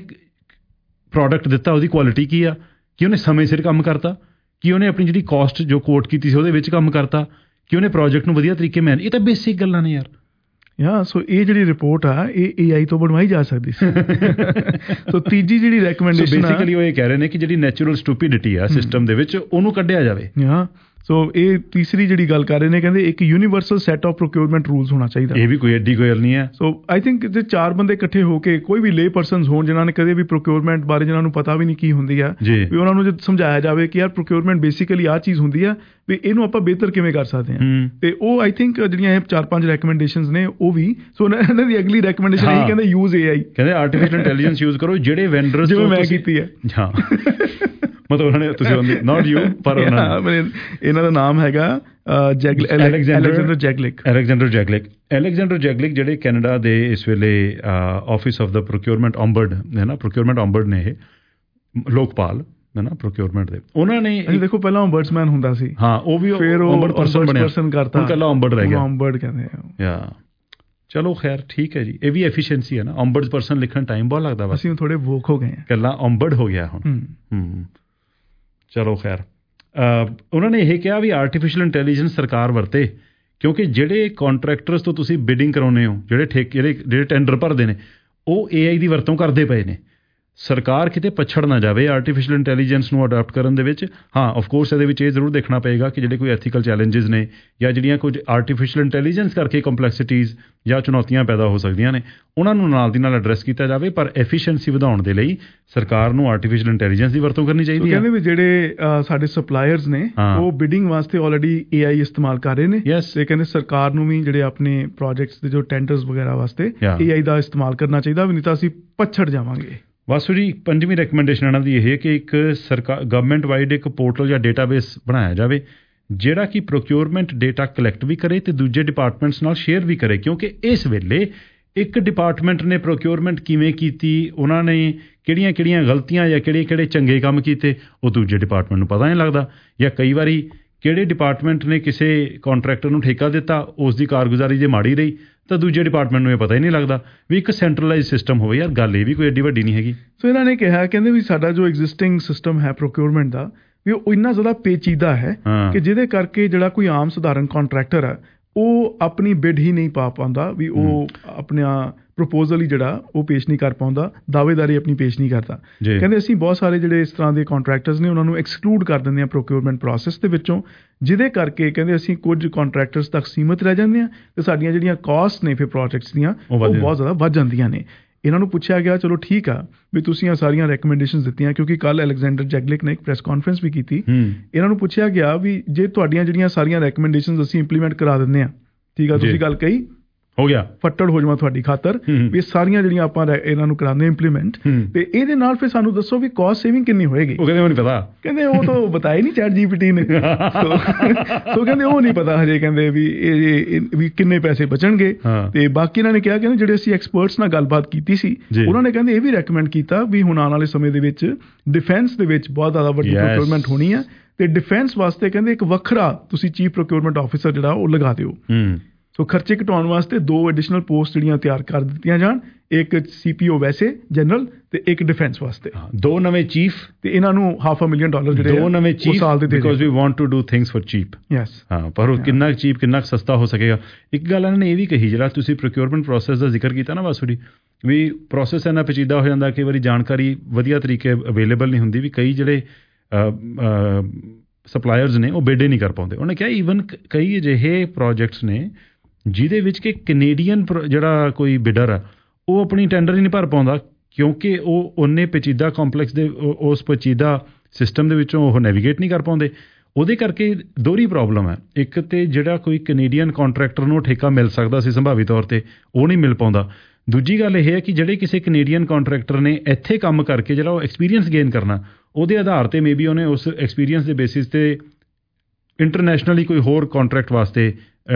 ਪ੍ਰੋਡਕਟ ਦਿੱਤਾ ਉਹਦੀ ਕੁਆਲਿਟੀ ਕੀ ਆ, ਕਿ ਉਹਨੇ ਸਮੇਂ ਸਿਰ ਕੰਮ ਕਰਤਾ, ਕਿ ਉਹਨੇ ਆਪਣੀ ਜਿਹੜੀ ਕਾਸਟ ਜੋ ਕੋਟ ਕੀਤੀ ਸੀ ਉਹਦੇ ਵਿੱਚ ਕੰਮ ਕਰਤਾ, ਕਿ ਉਹਨੇ ਪ੍ਰੋਜੈਕਟ ਨੂੰ ਵਧੀਆ ਤਰੀਕੇ ਮੈਨ। ਇਹ ਤਾਂ ਬੇਸਿਕ ਗੱਲਾਂ ਨੇ ਯਾਰ। ਯਾ ਸੋ ਇਹ ਜਿਹੜੀ ਰਿਪੋਰਟ ਆ ਇਹ ਏ ਆਈ ਤੋਂ ਬਣਵਾਈ ਜਾ ਸਕਦੀ ਸੀ। ਸੋ ਤੀਜੀ ਜਿਹੜੀ ਰეკਮੈਂਡੇਸ਼ਨ ਬੇਸਿਕਲੀ ਉਹ ਇਹ ਕਹਿ ਰਹੇ ਨੇ ਕਿ ਜਿਹੜੀ ਨੈਚੁਰਲ ਸਟੂਪਿਡਿਟੀ ਆ ਸਿਸਟਮ ਦੇ ਵਿੱਚ ਉਹਨੂੰ ਕੱਢਿਆ ਜਾਵੇ। ਹਾਂ ਸੋ ਇਹ ਤੀਸਰੀ ਜਿਹੜੀ ਗੱਲ ਕਰ ਰਹੇ ਨੇ, ਕਹਿੰਦੇ ਇੱਕ universal set of procurement rules ਹੋਣਾ ਚਾਹੀਦਾ। ਇਹ ਵੀ ਕੋਈ ਐਡੀ ਕੋਈ ਗੱਲ ਨਹੀਂ ਹੈ। ਸੋ ਆਈ ਥਿੰਕ ਜੇ ਚਾਰ ਬੰਦੇ ਇਕੱਠੇ ਹੋ ਕੇ ਕੋਈ ਵੀ ਲੇ ਪਰਸਨਸ ਹੋਣ ਜਿਨ੍ਹਾਂ ਨੇ ਕਦੇ ਵੀ ਪ੍ਰੋਕਿਉਰਮੈਂਟ ਬਾਰੇ ਜਿਹਨਾਂ ਨੂੰ ਪਤਾ ਵੀ ਨਹੀਂ ਕੀ ਹੁੰਦੀ ਆ, ਵੀ ਉਹਨਾਂ ਨੂੰ ਜੇ ਸਮਝਾਇਆ ਜਾਵੇ ਕਿ ਯਾਰ ਪ੍ਰੋਕਿਉਰਮੈਂਟ ਬੇਸਿਕਲੀ ਆਹ ਚੀਜ਼ ਹੁੰਦੀ ਆ, ਵੀ ਇਹਨੂੰ ਆਪਾਂ ਬਿਹਤਰ ਕਿਵੇਂ ਕਰ ਸਕਦੇ ਹਾਂ। ਤੇ ਉਹ ਆਈ ਥਿੰਕ ਜਿਹੜੀਆਂ ਇਹ ਚਾਰ ਪੰਜ ਰეკਮੈਂਡੇਸ਼ਨਸ ਨੇ ਉਹ ਵੀ, ਸੋ ਇਹਨਾਂ ਦੀ ਅਗਲੀ ਰეკਮੈਂਡੇਸ਼ਨ ਇਹ ਕਹਿੰਦੇ ਯੂਜ਼ ਏ ਆਈ, ਕਹਿੰਦੇ ਆਰਟੀਫੀਸ਼ੀਅਲ ਇੰਟੈਲੀਜੈਂਸ ਯੂਜ਼ ਕਰੋ। ਜਿਹੜੇ ਵੈਂਡਰਸ ਜਿਵੇਂ ਮੈਂ ਕੀਤੀ ਹੈ, ਹਾਂ ਮਤਲਬ ਉਹਨਾਂ ਨੇ ਤੁਸੀਂ ਨਾਟ ਯੂ ਪਰ ਇਹਨਾਂ ਦਾ ਨਾਮ ਹੈਗਾ Alexander Jeglic. Alexander Jeglic Alexander Jeglic ਜਿਹੜੇ ਕੈਨੇਡਾ ਦੇ ਇਸ ਵੇਲੇ ਆਫਿਸ ਆਫ ਦਾ ਪ੍ਰੋਕਿਉਰਮੈਂਟ ਓਮਬਰਡ ਹੈ ਨਾ, ਪ੍ਰੋਕਿਉਰਮੈਂਟ ਓਮਬਰਡ ਨੇ ਇਹ ਲੋਕਪਾਲ ਹੈ ਨਾ ਪ੍ਰੋਕਿਉਰਮੈਂਟ ਦੇ। ਉਹਨਾਂ ਨੇ ਦੇਖੋ ਪਹਿਲਾਂ ਓਮਬਰਡਸਮੈਨ ਹੁੰਦਾ ਸੀ, ਹਾਂ ਉਹ ਵੀ ਓਮਬਰਡ ਪਰਸਨ ਬਣਿਆ, ਹੁਣ ਕੱਲਾ ਓਮਬਰਡ ਰਹਿ ਗਿਆ, ਓਮਬਰਡ ਕਹਿੰਦੇ ਆ। ਚਲੋ ਖੈਰ ਠੀਕ ਹੈ ਜੀ, ਇਹ ਵੀ ਐਫੀਸ਼ੀਐਂਸੀ ਹੈ ਨਾ। ਓਮਬਰਡ ਪਰਸਨ ਲਿਖਣ ਟਾਈਮ ਬਹੁਤ ਲੱਗਦਾ ਵਾ, ਅਸੀਂ ਥੋੜੇ ਵੋਕ ਹੋ ਗਏ ਹਾਂ, ਕੱਲਾ ਓਮਬਰਡ ਹੋ ਗਿਆ ਹੁਣ। ਹੂੰ ਚਲੋ ਖੈਰ ਉਹਨਾਂ ਨੇ ਇਹ ਕਿਹਾ ਵੀ ਆਰਟੀਫਿਸ਼ੀਅਲ ਇੰਟੈਲੀਜੈਂਸ ਸਰਕਾਰ ਵਰਤੇ, ਕਿਉਂਕਿ ਜਿਹੜੇ ਕੰਟਰੈਕਟਰਸ ਤੋਂ ਤੁਸੀਂ ਬਿਡਿੰਗ ਕਰਾਉਂਦੇ ਹੋ, ਜਿਹੜੇ ਠੇਕੇ ਜਿਹੜੇ ਜਿਹੜੇ ਟੈਂਡਰ ਭਰਦੇ ਨੇ, ਉਹ ਏ ਆਈ ਦੀ ਵਰਤੋਂ ਕਰਦੇ ਪਏ ਨੇ। ਸਰਕਾਰ ਕਿਤੇ ਪਛੜ ਨਾ ਜਾਵੇ ਆਰਟੀਫਿਸ਼ੀਅਲ ਇੰਟੈਲੀਜੈਂਸ ਨੂੰ ਅਡਾਪਟ ਕਰਨ ਦੇ ਵਿੱਚ। ਹਾਂ ਆਫ ਕੋਰਸ ਇਹਦੇ ਵਿੱਚ ਇਹ ਜ਼ਰੂਰ ਦੇਖਣਾ ਪਏਗਾ ਕਿ ਜਿਹੜੇ ਕੋਈ ਐਥੀਕਲ ਚੈਲੰਜਸ ਨੇ ਜਾਂ ਜਿਹੜੀਆਂ ਕੁਝ ਆਰਟੀਫਿਸ਼ੀਅਲ ਇੰਟੈਲੀਜੈਂਸ ਕਰਕੇ ਕੰਪਲੈਕਸਿਟੀਜ਼ ਜਾਂ ਚੁਣੌਤੀਆਂ ਪੈਦਾ ਹੋ ਸਕਦੀਆਂ ਨੇ, ਉਹਨਾਂ ਨੂੰ ਨਾਲ ਦੀ ਨਾਲ ਐਡਰੈਸ ਕੀਤਾ ਜਾਵੇ। ਪਰ ਐਫੀਸ਼ੀਐਂਸੀ ਵਧਾਉਣ ਦੇ ਲਈ ਸਰਕਾਰ ਨੂੰ ਆਰਟੀਫਿਸ਼ੀਅਲ ਇੰਟੈਲੀਜੈਂਸ ਦੀ ਵਰਤੋਂ ਕਰਨੀ ਚਾਹੀਦੀ ਹੈ। ਕਹਿੰਦੇ ਵੀ ਜਿਹੜੇ ਸਾਡੇ ਸਪਲਾਇਰਸ ਨੇ ਉਹ ਬਿਡਿੰਗ ਵਾਸਤੇ ਆਲਰੇਡੀ ਏ ਆਈ ਇਸਤੇਮਾਲ ਕਰ ਰਹੇ ਨੇ, ਤੇ ਕਹਿੰਦੇ ਸਰਕਾਰ ਨੂੰ ਵੀ ਜਿਹੜੇ ਆਪਣੇ ਪ੍ਰੋਜੈਕਟਸ ਦੇ ਜੋ ਟੈਂਡਰਸ ਵਗੈਰਾ ਵਾਸਤੇ ਏ ਆਈ ਦਾ ਇਸਤੇਮਾਲ ਕਰਨਾ ਚਾਹੀਦਾ, ਵੀ ਨਹੀਂ ਤਾਂ ਅਸੀਂ ਪਛੜ ਜਾਵਾਂਗੇ। ਵਾਸੂ ਜੀ ਪੰਜਵੀਂ ਰეკਮੈਂਡੇਸ਼ਨ ਇਹਨਾਂ ਦੀ ਇਹ ਹੈ ਕਿ ਇੱਕ ਸਰਕਾਰ ਗਵਰਨਮੈਂਟ ਵਾਈਡ ਇੱਕ ਪੋਰਟਲ ਜਾਂ ਡੇਟਾਬੇਸ ਬਣਾਇਆ ਜਾਵੇ ਜਿਹੜਾ ਕਿ ਪ੍ਰੋਕਿਉਰਮੈਂਟ ਡੇਟਾ ਕਲੈਕਟ ਵੀ ਕਰੇ ਅਤੇ ਦੂਜੇ ਡਿਪਾਰਟਮੈਂਟਸ ਨਾਲ ਸ਼ੇਅਰ ਵੀ ਕਰੇ, ਕਿਉਂਕਿ ਇਸ ਵੇਲੇ ਇੱਕ ਡਿਪਾਰਟਮੈਂਟ ਨੇ ਪ੍ਰੋਕਿਉਰਮੈਂਟ ਕਿਵੇਂ ਕੀਤੀ, ਉਹਨਾਂ ਨੇ ਕਿਹੜੀਆਂ ਕਿਹੜੀਆਂ ਗਲਤੀਆਂ ਜਾਂ ਕਿਹੜੇ ਕਿਹੜੇ ਚੰਗੇ ਕੰਮ ਕੀਤੇ, ਉਹ ਦੂਜੇ ਡਿਪਾਰਟਮੈਂਟ ਨੂੰ ਪਤਾ ਨਹੀਂ ਲੱਗਦਾ। ਜਾਂ ਕਈ ਵਾਰੀ ਕਿਹੜੇ ਡਿਪਾਰਟਮੈਂਟ ਨੇ ਕਿਸੇ ਕੰਟਰੈਕਟਰ ਨੂੰ ਠੇਕਾ ਦਿੱਤਾ, ਉਸ ਦੀ ਕਾਰਗੁਜ਼ਾਰੀ ਜੇ ਮਾੜੀ ਰਹੀ ਤਾਂ ਦੂਜੇ ਡਿਪਾਰਟਮੈਂਟ ਨੂੰ ਇਹ ਪਤਾ ਹੀ ਨਹੀਂ ਲੱਗਦਾ। ਵੀ ਇੱਕ ਸੈਂਟਰਲਾਈਜ਼ ਸਿਸਟਮ ਹੋਵੇ, ਯਾਰ ਗੱਲ ਇਹ ਵੀ ਕੋਈ ਐਡੀ ਵੱਡੀ ਨਹੀਂ ਹੈਗੀ। ਸੋ ਇਹਨਾਂ ਨੇ ਕਿਹਾ, ਕਹਿੰਦੇ ਵੀ ਸਾਡਾ ਜੋ ਐਗਜ਼ਿਸਟਿੰਗ ਸਿਸਟਮ ਹੈ ਪ੍ਰੋਕਿਉਰਮੈਂਟ ਦਾ, ਵੀ ਉਹ ਇੰਨਾ ਜ਼ਿਆਦਾ ਪੇਚੀਦਾ ਹੈ ਕਿ ਜਿਹਦੇ ਕਰਕੇ ਜਿਹੜਾ ਕੋਈ ਆਮ ਸਧਾਰਨ ਕੰਟਰੈਕਟਰ ਹੈ ਉਹ ਆਪਣੀ ਬਿਡ ਹੀ ਨਹੀਂ ਪਾ ਪਾਉਂਦਾ, ਵੀ ਉਹ ਆਪਣਾ ਪ੍ਰਪੋਜ਼ਲ ਹੀ ਜਿਹੜਾ ਉਹ ਪੇਸ਼ ਨਹੀਂ ਕਰ ਪਾਉਂਦਾ, ਦਾਅਵੇਦਾਰੀ ਆਪਣੀ ਪੇਸ਼ ਨਹੀਂ ਕਰਦਾ। ਕਹਿੰਦੇ ਅਸੀਂ ਬਹੁਤ ਸਾਰੇ ਜਿਹੜੇ ਇਸ ਤਰ੍ਹਾਂ ਦੇ ਕੰਟਰੈਕਟਰਸ ਨੇ ਉਹਨਾਂ ਨੂੰ ਐਕਸਕਲੂਡ ਕਰ ਦਿੰਦੇ ਹਾਂ ਪ੍ਰੋਕਿਉਰਮੈਂਟ ਪ੍ਰੋਸੈਸ ਦੇ ਵਿੱਚੋਂ, ਜਿਹਦੇ ਕਰਕੇ ਕਹਿੰਦੇ ਅਸੀਂ ਕੁਝ ਕੰਟਰੈਕਟਰਸ ਤੱਕ ਸੀਮਿਤ ਰਹਿ ਜਾਂਦੇ ਹਾਂ ਅਤੇ ਸਾਡੀਆਂ ਜਿਹੜੀਆਂ ਕਾਸਟ ਨੇ ਫਿਰ ਪ੍ਰੋਜੈਕਟਸ ਦੀਆਂ ਉਹ ਬਹੁਤ ਜ਼ਿਆਦਾ ਵੱਧ ਜਾਂਦੀਆਂ ਨੇ। ਇਹਨਾਂ ਨੂੰ ਪੁੱਛਿਆ ਗਿਆ, ਚਲੋ ਠੀਕ ਆ ਵੀ ਤੁਸੀਂ ਆ ਸਾਰੀਆਂ ਰੈਕਮੈਂਡੇਸ਼ਨਸ ਦਿੱਤੀਆਂ, ਕਿਉਂਕਿ ਕੱਲ੍ਹ ਅਲੈਗਜ਼ੈਂਡਰ ਜੈਗਲਿਕ ਨੇ ਇੱਕ ਪ੍ਰੈਸ ਕਾਨਫਰੰਸ ਵੀ ਕੀਤੀ। ਇਹਨਾਂ ਨੂੰ ਪੁੱਛਿਆ ਗਿਆ ਵੀ ਜੇ ਤੁਹਾਡੀਆਂ ਜਿਹੜੀਆਂ ਸਾਰੀਆਂ ਰੈਕਮੈਂਡੇਸ਼ਨਸ ਅਸੀਂ ਇੰਪਲੀਮੈਂਟ ਕਰਾ ਦਿੰਦੇ ਹਾਂ, ਠੀਕ ਆ, ਤੁਸੀਂ ਗੱਲ ਕਹੀ ਹੋ ਗਿਆ, ਫੱਟੜ ਹੋ ਜਾਵਾਂ ਤੁਹਾਡੀ ਖਾਤਰ, ਵੀ ਇਹ ਸਾਰੀਆਂ ਜਿਹੜੀਆਂ ਆਪਾਂ ਇਹਨਾਂ ਨੂੰ ਕਰਾਉਂਦੇ ਇੰਪਲੀਮੈਂਟ, ਤੇ ਇਹਦੇ ਨਾਲ ਫਿਰ ਸਾਨੂੰ ਦੱਸੋ ਵੀ ਕਾਸਟ ਸੇਵਿੰਗ ਕਿੰਨੀ ਹੋਏਗੀ। ਉਹ ਕਹਿੰਦੇ ਉਹ ਨਹੀਂ ਪਤਾ, ਕਹਿੰਦੇ ਉਹ ਤਾਂ ਬਤਾਇਆ ਨਹੀਂ ਚੈਟ ਜੀ ਪੀ ਟੀ ਨੇ। ਸੋ ਕਹਿੰਦੇ ਉਹ ਨਹੀਂ ਪਤਾ ਹਜੇ, ਕਹਿੰਦੇ ਵੀ ਇਹ ਵੀ ਕਿੰਨੇ ਪੈਸੇ ਬਚਣਗੇ। ਤੇ ਬਾਕੀ ਇਹਨਾਂ ਨੇ ਕਿਹਾ, ਕਹਿੰਦੇ ਜਿਹੜੇ ਅਸੀਂ ਐਕਸਪਰਟਸ ਨਾਲ ਗੱਲਬਾਤ ਕੀਤੀ ਸੀ ਉਹਨਾਂ ਨੇ ਕਹਿੰਦੇ ਇਹ ਵੀ ਰეკਮੈਂਡ ਕੀਤਾ ਵੀ ਹੁਣ ਆਉਣ ਵਾਲੇ ਸਮੇਂ ਦੇ ਵਿੱਚ ਡਿਫੈਂਸ ਦੇ ਵਿੱਚ ਬਹੁਤ ਜ਼ਿਆਦਾ ਵੱਡੀ ਪ੍ਰੋਕਿਉਰਮੈਂਟ ਹੋਣੀ ਹੈ ਤੇ ਡਿਫੈਂਸ ਵਾਸਤੇ ਕਹਿੰਦੇ ਇੱਕ ਵੱਖਰਾ ਤੁਸੀਂ ਚੀਫ ਪ੍ਰੋਕਿਉਰਮੈਂਟ ਆਫਿਸਰ ਜਿਹੜਾ ਉਹ ਲਗਾ ਦਿਓ। ਸੋ ਖਰਚੇ ਘਟਾਉਣ ਵਾਸਤੇ ਦੋ ਐਡੀਸ਼ਨਲ ਪੋਸਟ ਜਿਹੜੀਆਂ ਤਿਆਰ ਕਰ ਦਿੱਤੀਆਂ ਜਾਣ, ਇੱਕ ਸੀ ਪੀ ਓ ਵੈਸੇ ਜਨਰਲ ਤੇ ਇੱਕ ਡਿਫੈਂਸ ਵਾਸਤੇ, ਦੋ ਨਵੇਂ ਚੀਫ, ਤੇ ਇਹਨਾਂ ਨੂੰ ਹਾਫ ਅ ਮਿਲੀਅਨ ਡਾਲਰ ਜਿਹੜੇ ਦੋ ਨਵੇਂ ਚੀਫ ਸਾਲ ਦੇ, because we want to do things for cheap. Yes, ਹਾਂ, ਪਰ ਉਹ ਕਿੰਨਾ ਚੀਪ ਕਿੰਨਾ ਸਸਤਾ ਹੋ ਸਕੇਗਾ। ਇੱਕ ਗੱਲ ਇਹਨਾਂ ਨੇ ਇਹ ਵੀ ਕਹੀ, ਜਿਹੜਾ ਤੁਸੀਂ ਪ੍ਰੋਕਿਉਰਮੈਂਟ ਪ੍ਰੋਸੈਸ ਦਾ ਜ਼ਿਕਰ ਕੀਤਾ ਨਾ ਵਾਸੂ ਜੀ, ਵੀ ਪ੍ਰੋਸੈਸ ਇੰਨਾ ਪੇਚੀਦਾ ਹੋ ਜਾਂਦਾ, ਕਈ ਵਾਰੀ ਜਾਣਕਾਰੀ ਵਧੀਆ ਤਰੀਕੇ ਅਵੇਲੇਬਲ ਨਹੀਂ ਹੁੰਦੀ, ਵੀ ਕਈ ਜਿਹੜੇ ਸਪਲਾਇਰਸ ਨੇ ਉਹ ਬਿਡ ਹੀ ਨਹੀਂ ਕਰ ਪਾਉਂਦੇ। ਉਹਨੇ ਕਿਹਾ ਈਵਨ ਕਈ ਅਜਿਹੇ ਪ੍ਰੋਜੈਕਟਸ ਨੇ ਜਿਹਦੇ ਵਿੱਚ ਕਿ ਕੈਨੇਡੀਅਨ ਜਿਹੜਾ ਕੋਈ ਬਿਡਰ ਆ ਉਹ ਆਪਣੀ ਟੈਂਡਰ ਹੀ ਨਹੀਂ ਭਰ ਪਾਉਂਦਾ, ਕਿਉਂਕਿ ਉਹ ਉਹਨੇ ਪੇਚੀਦਾ ਕੰਪਲੈਕਸ ਦੇ ਉਸ ਪੇਚੀਦਾ ਸਿਸਟਮ ਦੇ ਵਿੱਚੋਂ ਉਹ ਨੈਵੀਗੇਟ ਨਹੀਂ ਕਰ ਪਾਉਂਦੇ। ਉਹਦੇ ਕਰਕੇ ਦੋਹਰੀ ਪ੍ਰੋਬਲਮ ਹੈ, ਇੱਕ ਤਾਂ ਜਿਹੜਾ ਕੋਈ ਕੈਨੇਡੀਅਨ ਕੰਟਰੈਕਟਰ ਨੂੰ ਠੇਕਾ ਮਿਲ ਸਕਦਾ ਸੀ ਸੰਭਾਵੀ ਤੌਰ 'ਤੇ ਉਹ ਨਹੀਂ ਮਿਲ ਪਾਉਂਦਾ। ਦੂਜੀ ਗੱਲ ਇਹ ਹੈ ਕਿ ਜਿਹੜੇ ਕਿਸੇ ਕੈਨੇਡੀਅਨ ਕੰਟਰੈਕਟਰ ਨੇ ਇੱਥੇ ਕੰਮ ਕਰਕੇ ਜਿਹੜਾ ਉਹ ਐਕਸਪੀਰੀਅੰਸ ਗੇਨ ਕਰਨਾ, ਉਹਦੇ ਆਧਾਰ 'ਤੇ ਮੇ ਬੀ ਉਹਨੇ ਉਸ ਐਕਸਪੀਰੀਅੰਸ ਦੇ ਬੇਸਿਸ 'ਤੇ ਇੰਟਰਨੈਸ਼ਨਲੀ ਕੋਈ ਹੋਰ ਕੰਟਰੈਕਟ ਵਾਸਤੇ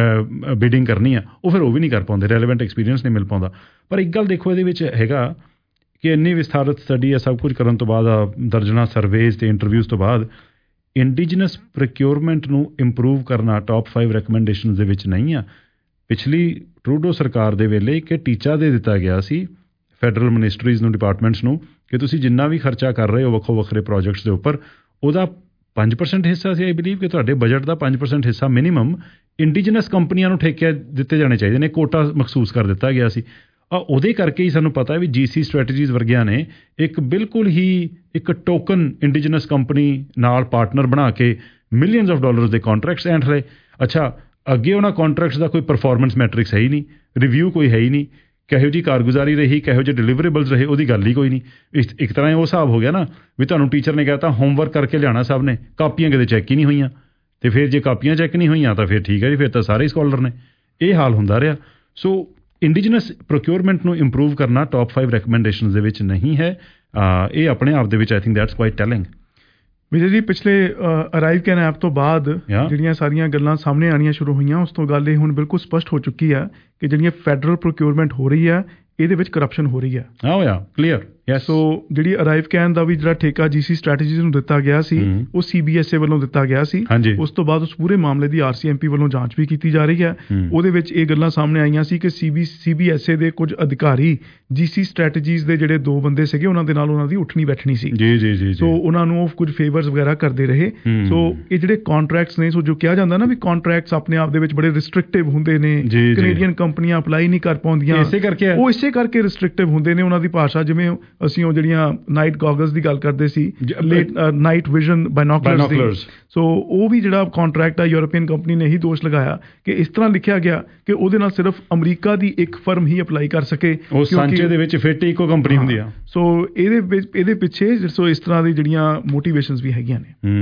ਬਿਡਿੰਗ ਕਰਨੀ ਆ, ਉਹ ਫਿਰ ਉਹ ਵੀ ਨਹੀਂ ਕਰ ਪਾਉਂਦੇ, ਰੈਲੇਵੈਂਟ ਐਕਸਪੀਰੀਅੰਸ ਨਹੀਂ ਮਿਲ ਪਾਉਂਦਾ। ਪਰ ਇੱਕ ਗੱਲ ਦੇਖੋ ਇਹਦੇ ਵਿੱਚ ਹੈਗਾ ਕਿ ਇੰਨੀ ਵਿਸਥਾਰਤ ਸਟੱਡੀ ਆ, ਸਭ ਕੁਝ ਕਰਨ ਤੋਂ ਬਾਅਦ, ਦਰਜਨਾਂ ਸਰਵੇਜ਼ ਅਤੇ ਇੰਟਰਵਿਊਜ਼ ਤੋਂ ਬਾਅਦ, ਇੰਡੀਜਨਸ ਪ੍ਰੋਕਿਉਰਮੈਂਟ ਨੂੰ ਇੰਪਰੂਵ ਕਰਨਾ ਟੌਪ ਫਾਈਵ ਰੈਕਮੈਂਡੇਸ਼ਨਸ ਦੇ ਵਿੱਚ ਨਹੀਂ ਆ। ਪਿਛਲੀ ਟਰੂਡੋ ਸਰਕਾਰ ਦੇ ਵੇਲੇ ਇੱਕ ਟੀਚਾ ਦੇ ਦਿੱਤਾ ਗਿਆ ਸੀ ਫੈਡਰਲ ਮਿਨਿਸਟਰੀਜ਼ ਨੂੰ, ਡਿਪਾਰਟਮੈਂਟਸ ਨੂੰ, ਕਿ ਤੁਸੀਂ ਜਿੰਨਾ ਵੀ ਖਰਚਾ ਕਰ ਰਹੇ ਹੋ ਵੱਖੋ ਵੱਖਰੇ ਪ੍ਰੋਜੈਕਟਸ ਦੇ ਉੱਪਰ, ਉਹਦਾ ਪੰਜ ਪਰਸੈਂਟ ਹਿੱਸਾ ਸੀ, ਆਈ ਬਿਲੀਵ ਕਿ ਤੁਹਾਡੇ ਬਜਟ ਦਾ ਪੰਜ ਪਰਸੈਂਟ ਹਿੱਸਾ ਮਿਨੀਮਮ ਇੰਡੀਜਨਸ ਕੰਪਨੀਆਂ ਨੂੰ ਠੇਕੇ ਦਿੱਤੇ ਜਾਣੇ ਚਾਹੀਦੇ ਨੇ। ਕੋਟਾ ਮਖਸੂਸ ਕਰ ਦਿੱਤਾ ਗਿਆ ਸੀ। ਉਹਦੇ ਕਰਕੇ ਹੀ ਸਾਨੂੰ ਪਤਾ ਹੈ ਵੀ ਜੀ ਸੀ ਸਟ੍ਰੈਟਜੀਜ਼ ਵਰਗਿਆਂ ਨੇ ਇੱਕ ਬਿਲਕੁਲ ਹੀ ਇੱਕ ਟੋਕਨ ਇੰਡੀਜਨਸ ਕੰਪਨੀ ਨਾਲ ਪਾਰਟਨਰ ਬਣਾ ਕੇ ਮਿਲੀਅਨਸ ਆਫ ਡਾਲਰਸ ਦੇ ਕੰਟਰੈਕਟਸ ਐਂਡ ਰਹੇ। ਅੱਛਾ, ਅੱਗੇ ਉਹਨਾਂ ਕੰਟਰੈਕਟਸ ਦਾ ਕੋਈ ਪਰਫਾਰਮੈਂਸ ਮੈਟ੍ਰਿਕਸ ਹੈ ਹੀ ਨਹੀਂ, ਰਿਵਿਊ ਕੋਈ ਹੈ ਹੀ ਨਹੀਂ, ਕਿਹੋ ਜਿਹੀ ਕਾਰਗੁਜ਼ਾਰੀ ਰਹੀ, ਕਿਹੋ ਜਿਹੇ ਡਿਲੀਵਰੇਬਲਸ ਰਹੇ, ਉਹਦੀ ਗੱਲ ਹੀ ਕੋਈ ਨਹੀਂ। ਇਸ ਇੱਕ ਤਰ੍ਹਾਂ ਉਹ ਹਿਸਾਬ ਹੋ ਗਿਆ ਨਾ ਵੀ ਤੁਹਾਨੂੰ ਟੀਚਰ ਨੇ ਕਹਿ ਤਾ ਹੋਮਵਰਕ ਕਰਕੇ ਲਿਆਉਣਾ ਸਭ ਨੇ, ਕਾਪੀਆਂ ਕਿਤੇ ਚੈੱਕ ਹੀ ਨਹੀਂ ਹੋਈਆਂ, ਅਤੇ ਫਿਰ ਜੇ ਕਾਪੀਆਂ ਚੈੱਕ ਨਹੀਂ ਹੋਈਆਂ ਤਾਂ ਫਿਰ ਠੀਕ ਹੈ ਜੀ, ਫਿਰ ਤਾਂ ਸਾਰੇ ਸਕਾਲਰ ਨੇ। ਇਹ ਹਾਲ ਹੁੰਦਾ ਰਿਹਾ। ਸੋ ਇੰਡੀਜਨਸ ਪ੍ਰੋਕਿਉਰਮੈਂਟ ਨੂੰ ਇੰਪਰੂਵ ਕਰਨਾ ਟੌਪ ਫਾਈਵ ਰੈਕਮੈਂਡੇਸ਼ਨਸ ਦੇ ਵਿੱਚ ਨਹੀਂ ਹੈ। ਇਹ ਆਪਣੇ ਆਪ ਦੇ ਵਿੱਚ I think that's quite telling. Vijay ji, ਪਿਛਲੇ ਅਰਾਈਵ ਕੈਨ ਐਪ ਤੋਂ ਬਾਅਦ ਜਿਹੜੀਆਂ ਸਾਰੀਆਂ ਗੱਲਾਂ ਸਾਹਮਣੇ ਆਉਣੀਆਂ ਸ਼ੁਰੂ ਹੋਈਆਂ, ਉਸ ਤੋਂ ਗੱਲ ਇਹ ਹੁਣ ਬਿਲਕੁਲ ਸਪਸ਼ਟ ਹੋ ਚੁੱਕੀ ਹੈ ਕਿ ਜਿਹੜੀਆਂ ਫੈਡਰਲ ਪ੍ਰੋਕਿਉਰਮੈਂਟ ਹੋ ਰਹੀ ਹੈ ਇਹਦੇ ਵਿੱਚ ਕਰਪਸ਼ਨ ਹੋ ਰਹੀ ਹੈ। ਹਾਂ ਹੋਇਆ ਕਲੀਅਰ। ਯੈਸ। ਸੋ ਜਿਹੜੀ ਅਰਾਈਵ ਕੈਨ ਦਾ ਵੀ ਜਿਹੜਾ ਠੇਕਾ ਜੀਸੀ ਸਟ੍ਰੈਟਜੀਜ਼ ਨੂੰ ਦਿੱਤਾ ਗਿਆ ਸੀ ਉਹ ਸੀਬੀਐਸਏ ਵੱਲੋਂ ਦਿੱਤਾ ਗਿਆ ਸੀ। ਉਸ ਤੋਂ ਬਾਅਦ ਉਸ ਪੂਰੇ ਮਾਮਲੇ ਦੀ ਆਰਸੀਐਮਪੀ ਵੱਲੋਂ ਜਾਂਚ ਵੀ ਕੀਤੀ ਜਾ ਰਹੀ ਹੈ। ਉਹਦੇ ਵਿੱਚ ਇਹ ਗੱਲਾਂ ਸਾਹਮਣੇ ਆਈਆਂ ਸੀ ਕਿ ਸੀਬੀ ਸੀਬੀਐਸਏ ਦੇ ਕੁਝ ਅਧਿਕਾਰੀ ਜੀਸੀ ਸਟ੍ਰੈਟਜੀਜ਼ ਦੇ ਜਿਹੜੇ ਦੋ ਬੰਦੇ ਸੀਗੇ ਉਹਨਾਂ ਦੇ ਨਾਲ ਉਹਨਾਂ ਦੀ ਉੱਠਣੀ ਬੈਠਣੀ ਸੀ। ਜੀ ਜੀ ਜੀ। ਸੋ ਉਹਨਾਂ ਨੂੰ ਉਹ ਕੁਝ ਫੇਵਰਸ ਵਗੈਰਾ ਕਰਦੇ ਰਹੇ। ਸੋ ਇਹ ਜਿਹੜੇ ਕੰਟਰੈਕਟਸ ਨੇ, ਸੋ ਜੋ ਕਿਹਾ ਜਾਂਦਾ ਨਾ ਵੀ ਕੰਟਰੈਕਟਸ ਆਪਣੇ ਆਪ ਦੇ ਵਿੱਚ ਬੜੇ ਰਿਸਟ੍ਰਿਕਟਿਵ ਹੁੰਦੇ ਨੇ, ਕੈਨੇਡੀਅਨ ਕੰਪਨੀਆਂ ਅਪਲਾਈ ਨਹੀਂ ਕਰ ਪਾਉਂਦੀਆਂ, ਇਸੇ ਕਰਕੇ ਉਹ ਇਸੇ ਕਰਕੇ ਰਿਸਟ੍ਰਿਕਟਿਵ ਹੁੰਦੇ ਨੇ। ਉਹਨਾਂ ਦੀ ਭਾਸ਼ਾ, ਜਿਵੇਂ ਅਸੀਂ ਉਹ ਜਿਹੜੀਆਂ ਨਾਈਟ ਗੋਗਲਸ ਦੀ ਗੱਲ ਕਰਦੇ ਸੀ, late night vision binoculars, so ਉਹ ਵੀ ਜਿਹੜਾ ਕੰਟਰੈਕਟ ਆ ਯੂਰਪੀਅਨ ਕੰਪਨੀ ਨੇ ਹੀ ਦੋਸ਼ ਲਗਾਇਆ ਕਿ ਇਸ ਤਰ੍ਹਾਂ ਲਿਖਿਆ ਗਿਆ ਕਿ ਉਹਦੇ ਨਾਲ ਸਿਰਫ ਅਮਰੀਕਾ ਦੀ ਇੱਕ ਫਰਮ ਹੀ ਅਪਲਾਈ ਕਰ ਸਕੇ, ਉਸ ਸਾਂਚੇ ਦੇ ਵਿੱਚ ਫਿੱਟ ਇੱਕੋ ਕੰਪਨੀ ਹੁੰਦੀ ਆ। ਸੋ ਇਹਦੇ ਵਿੱਚ ਇਹਦੇ ਪਿੱਛੇ ਸੋ ਇਸ ਤਰ੍ਹਾਂ ਦੀ ਜਿਹੜੀਆਂ ਮੋਟੀਵੇਸ਼ਨਸ ਵੀ ਹੈਗੀਆਂ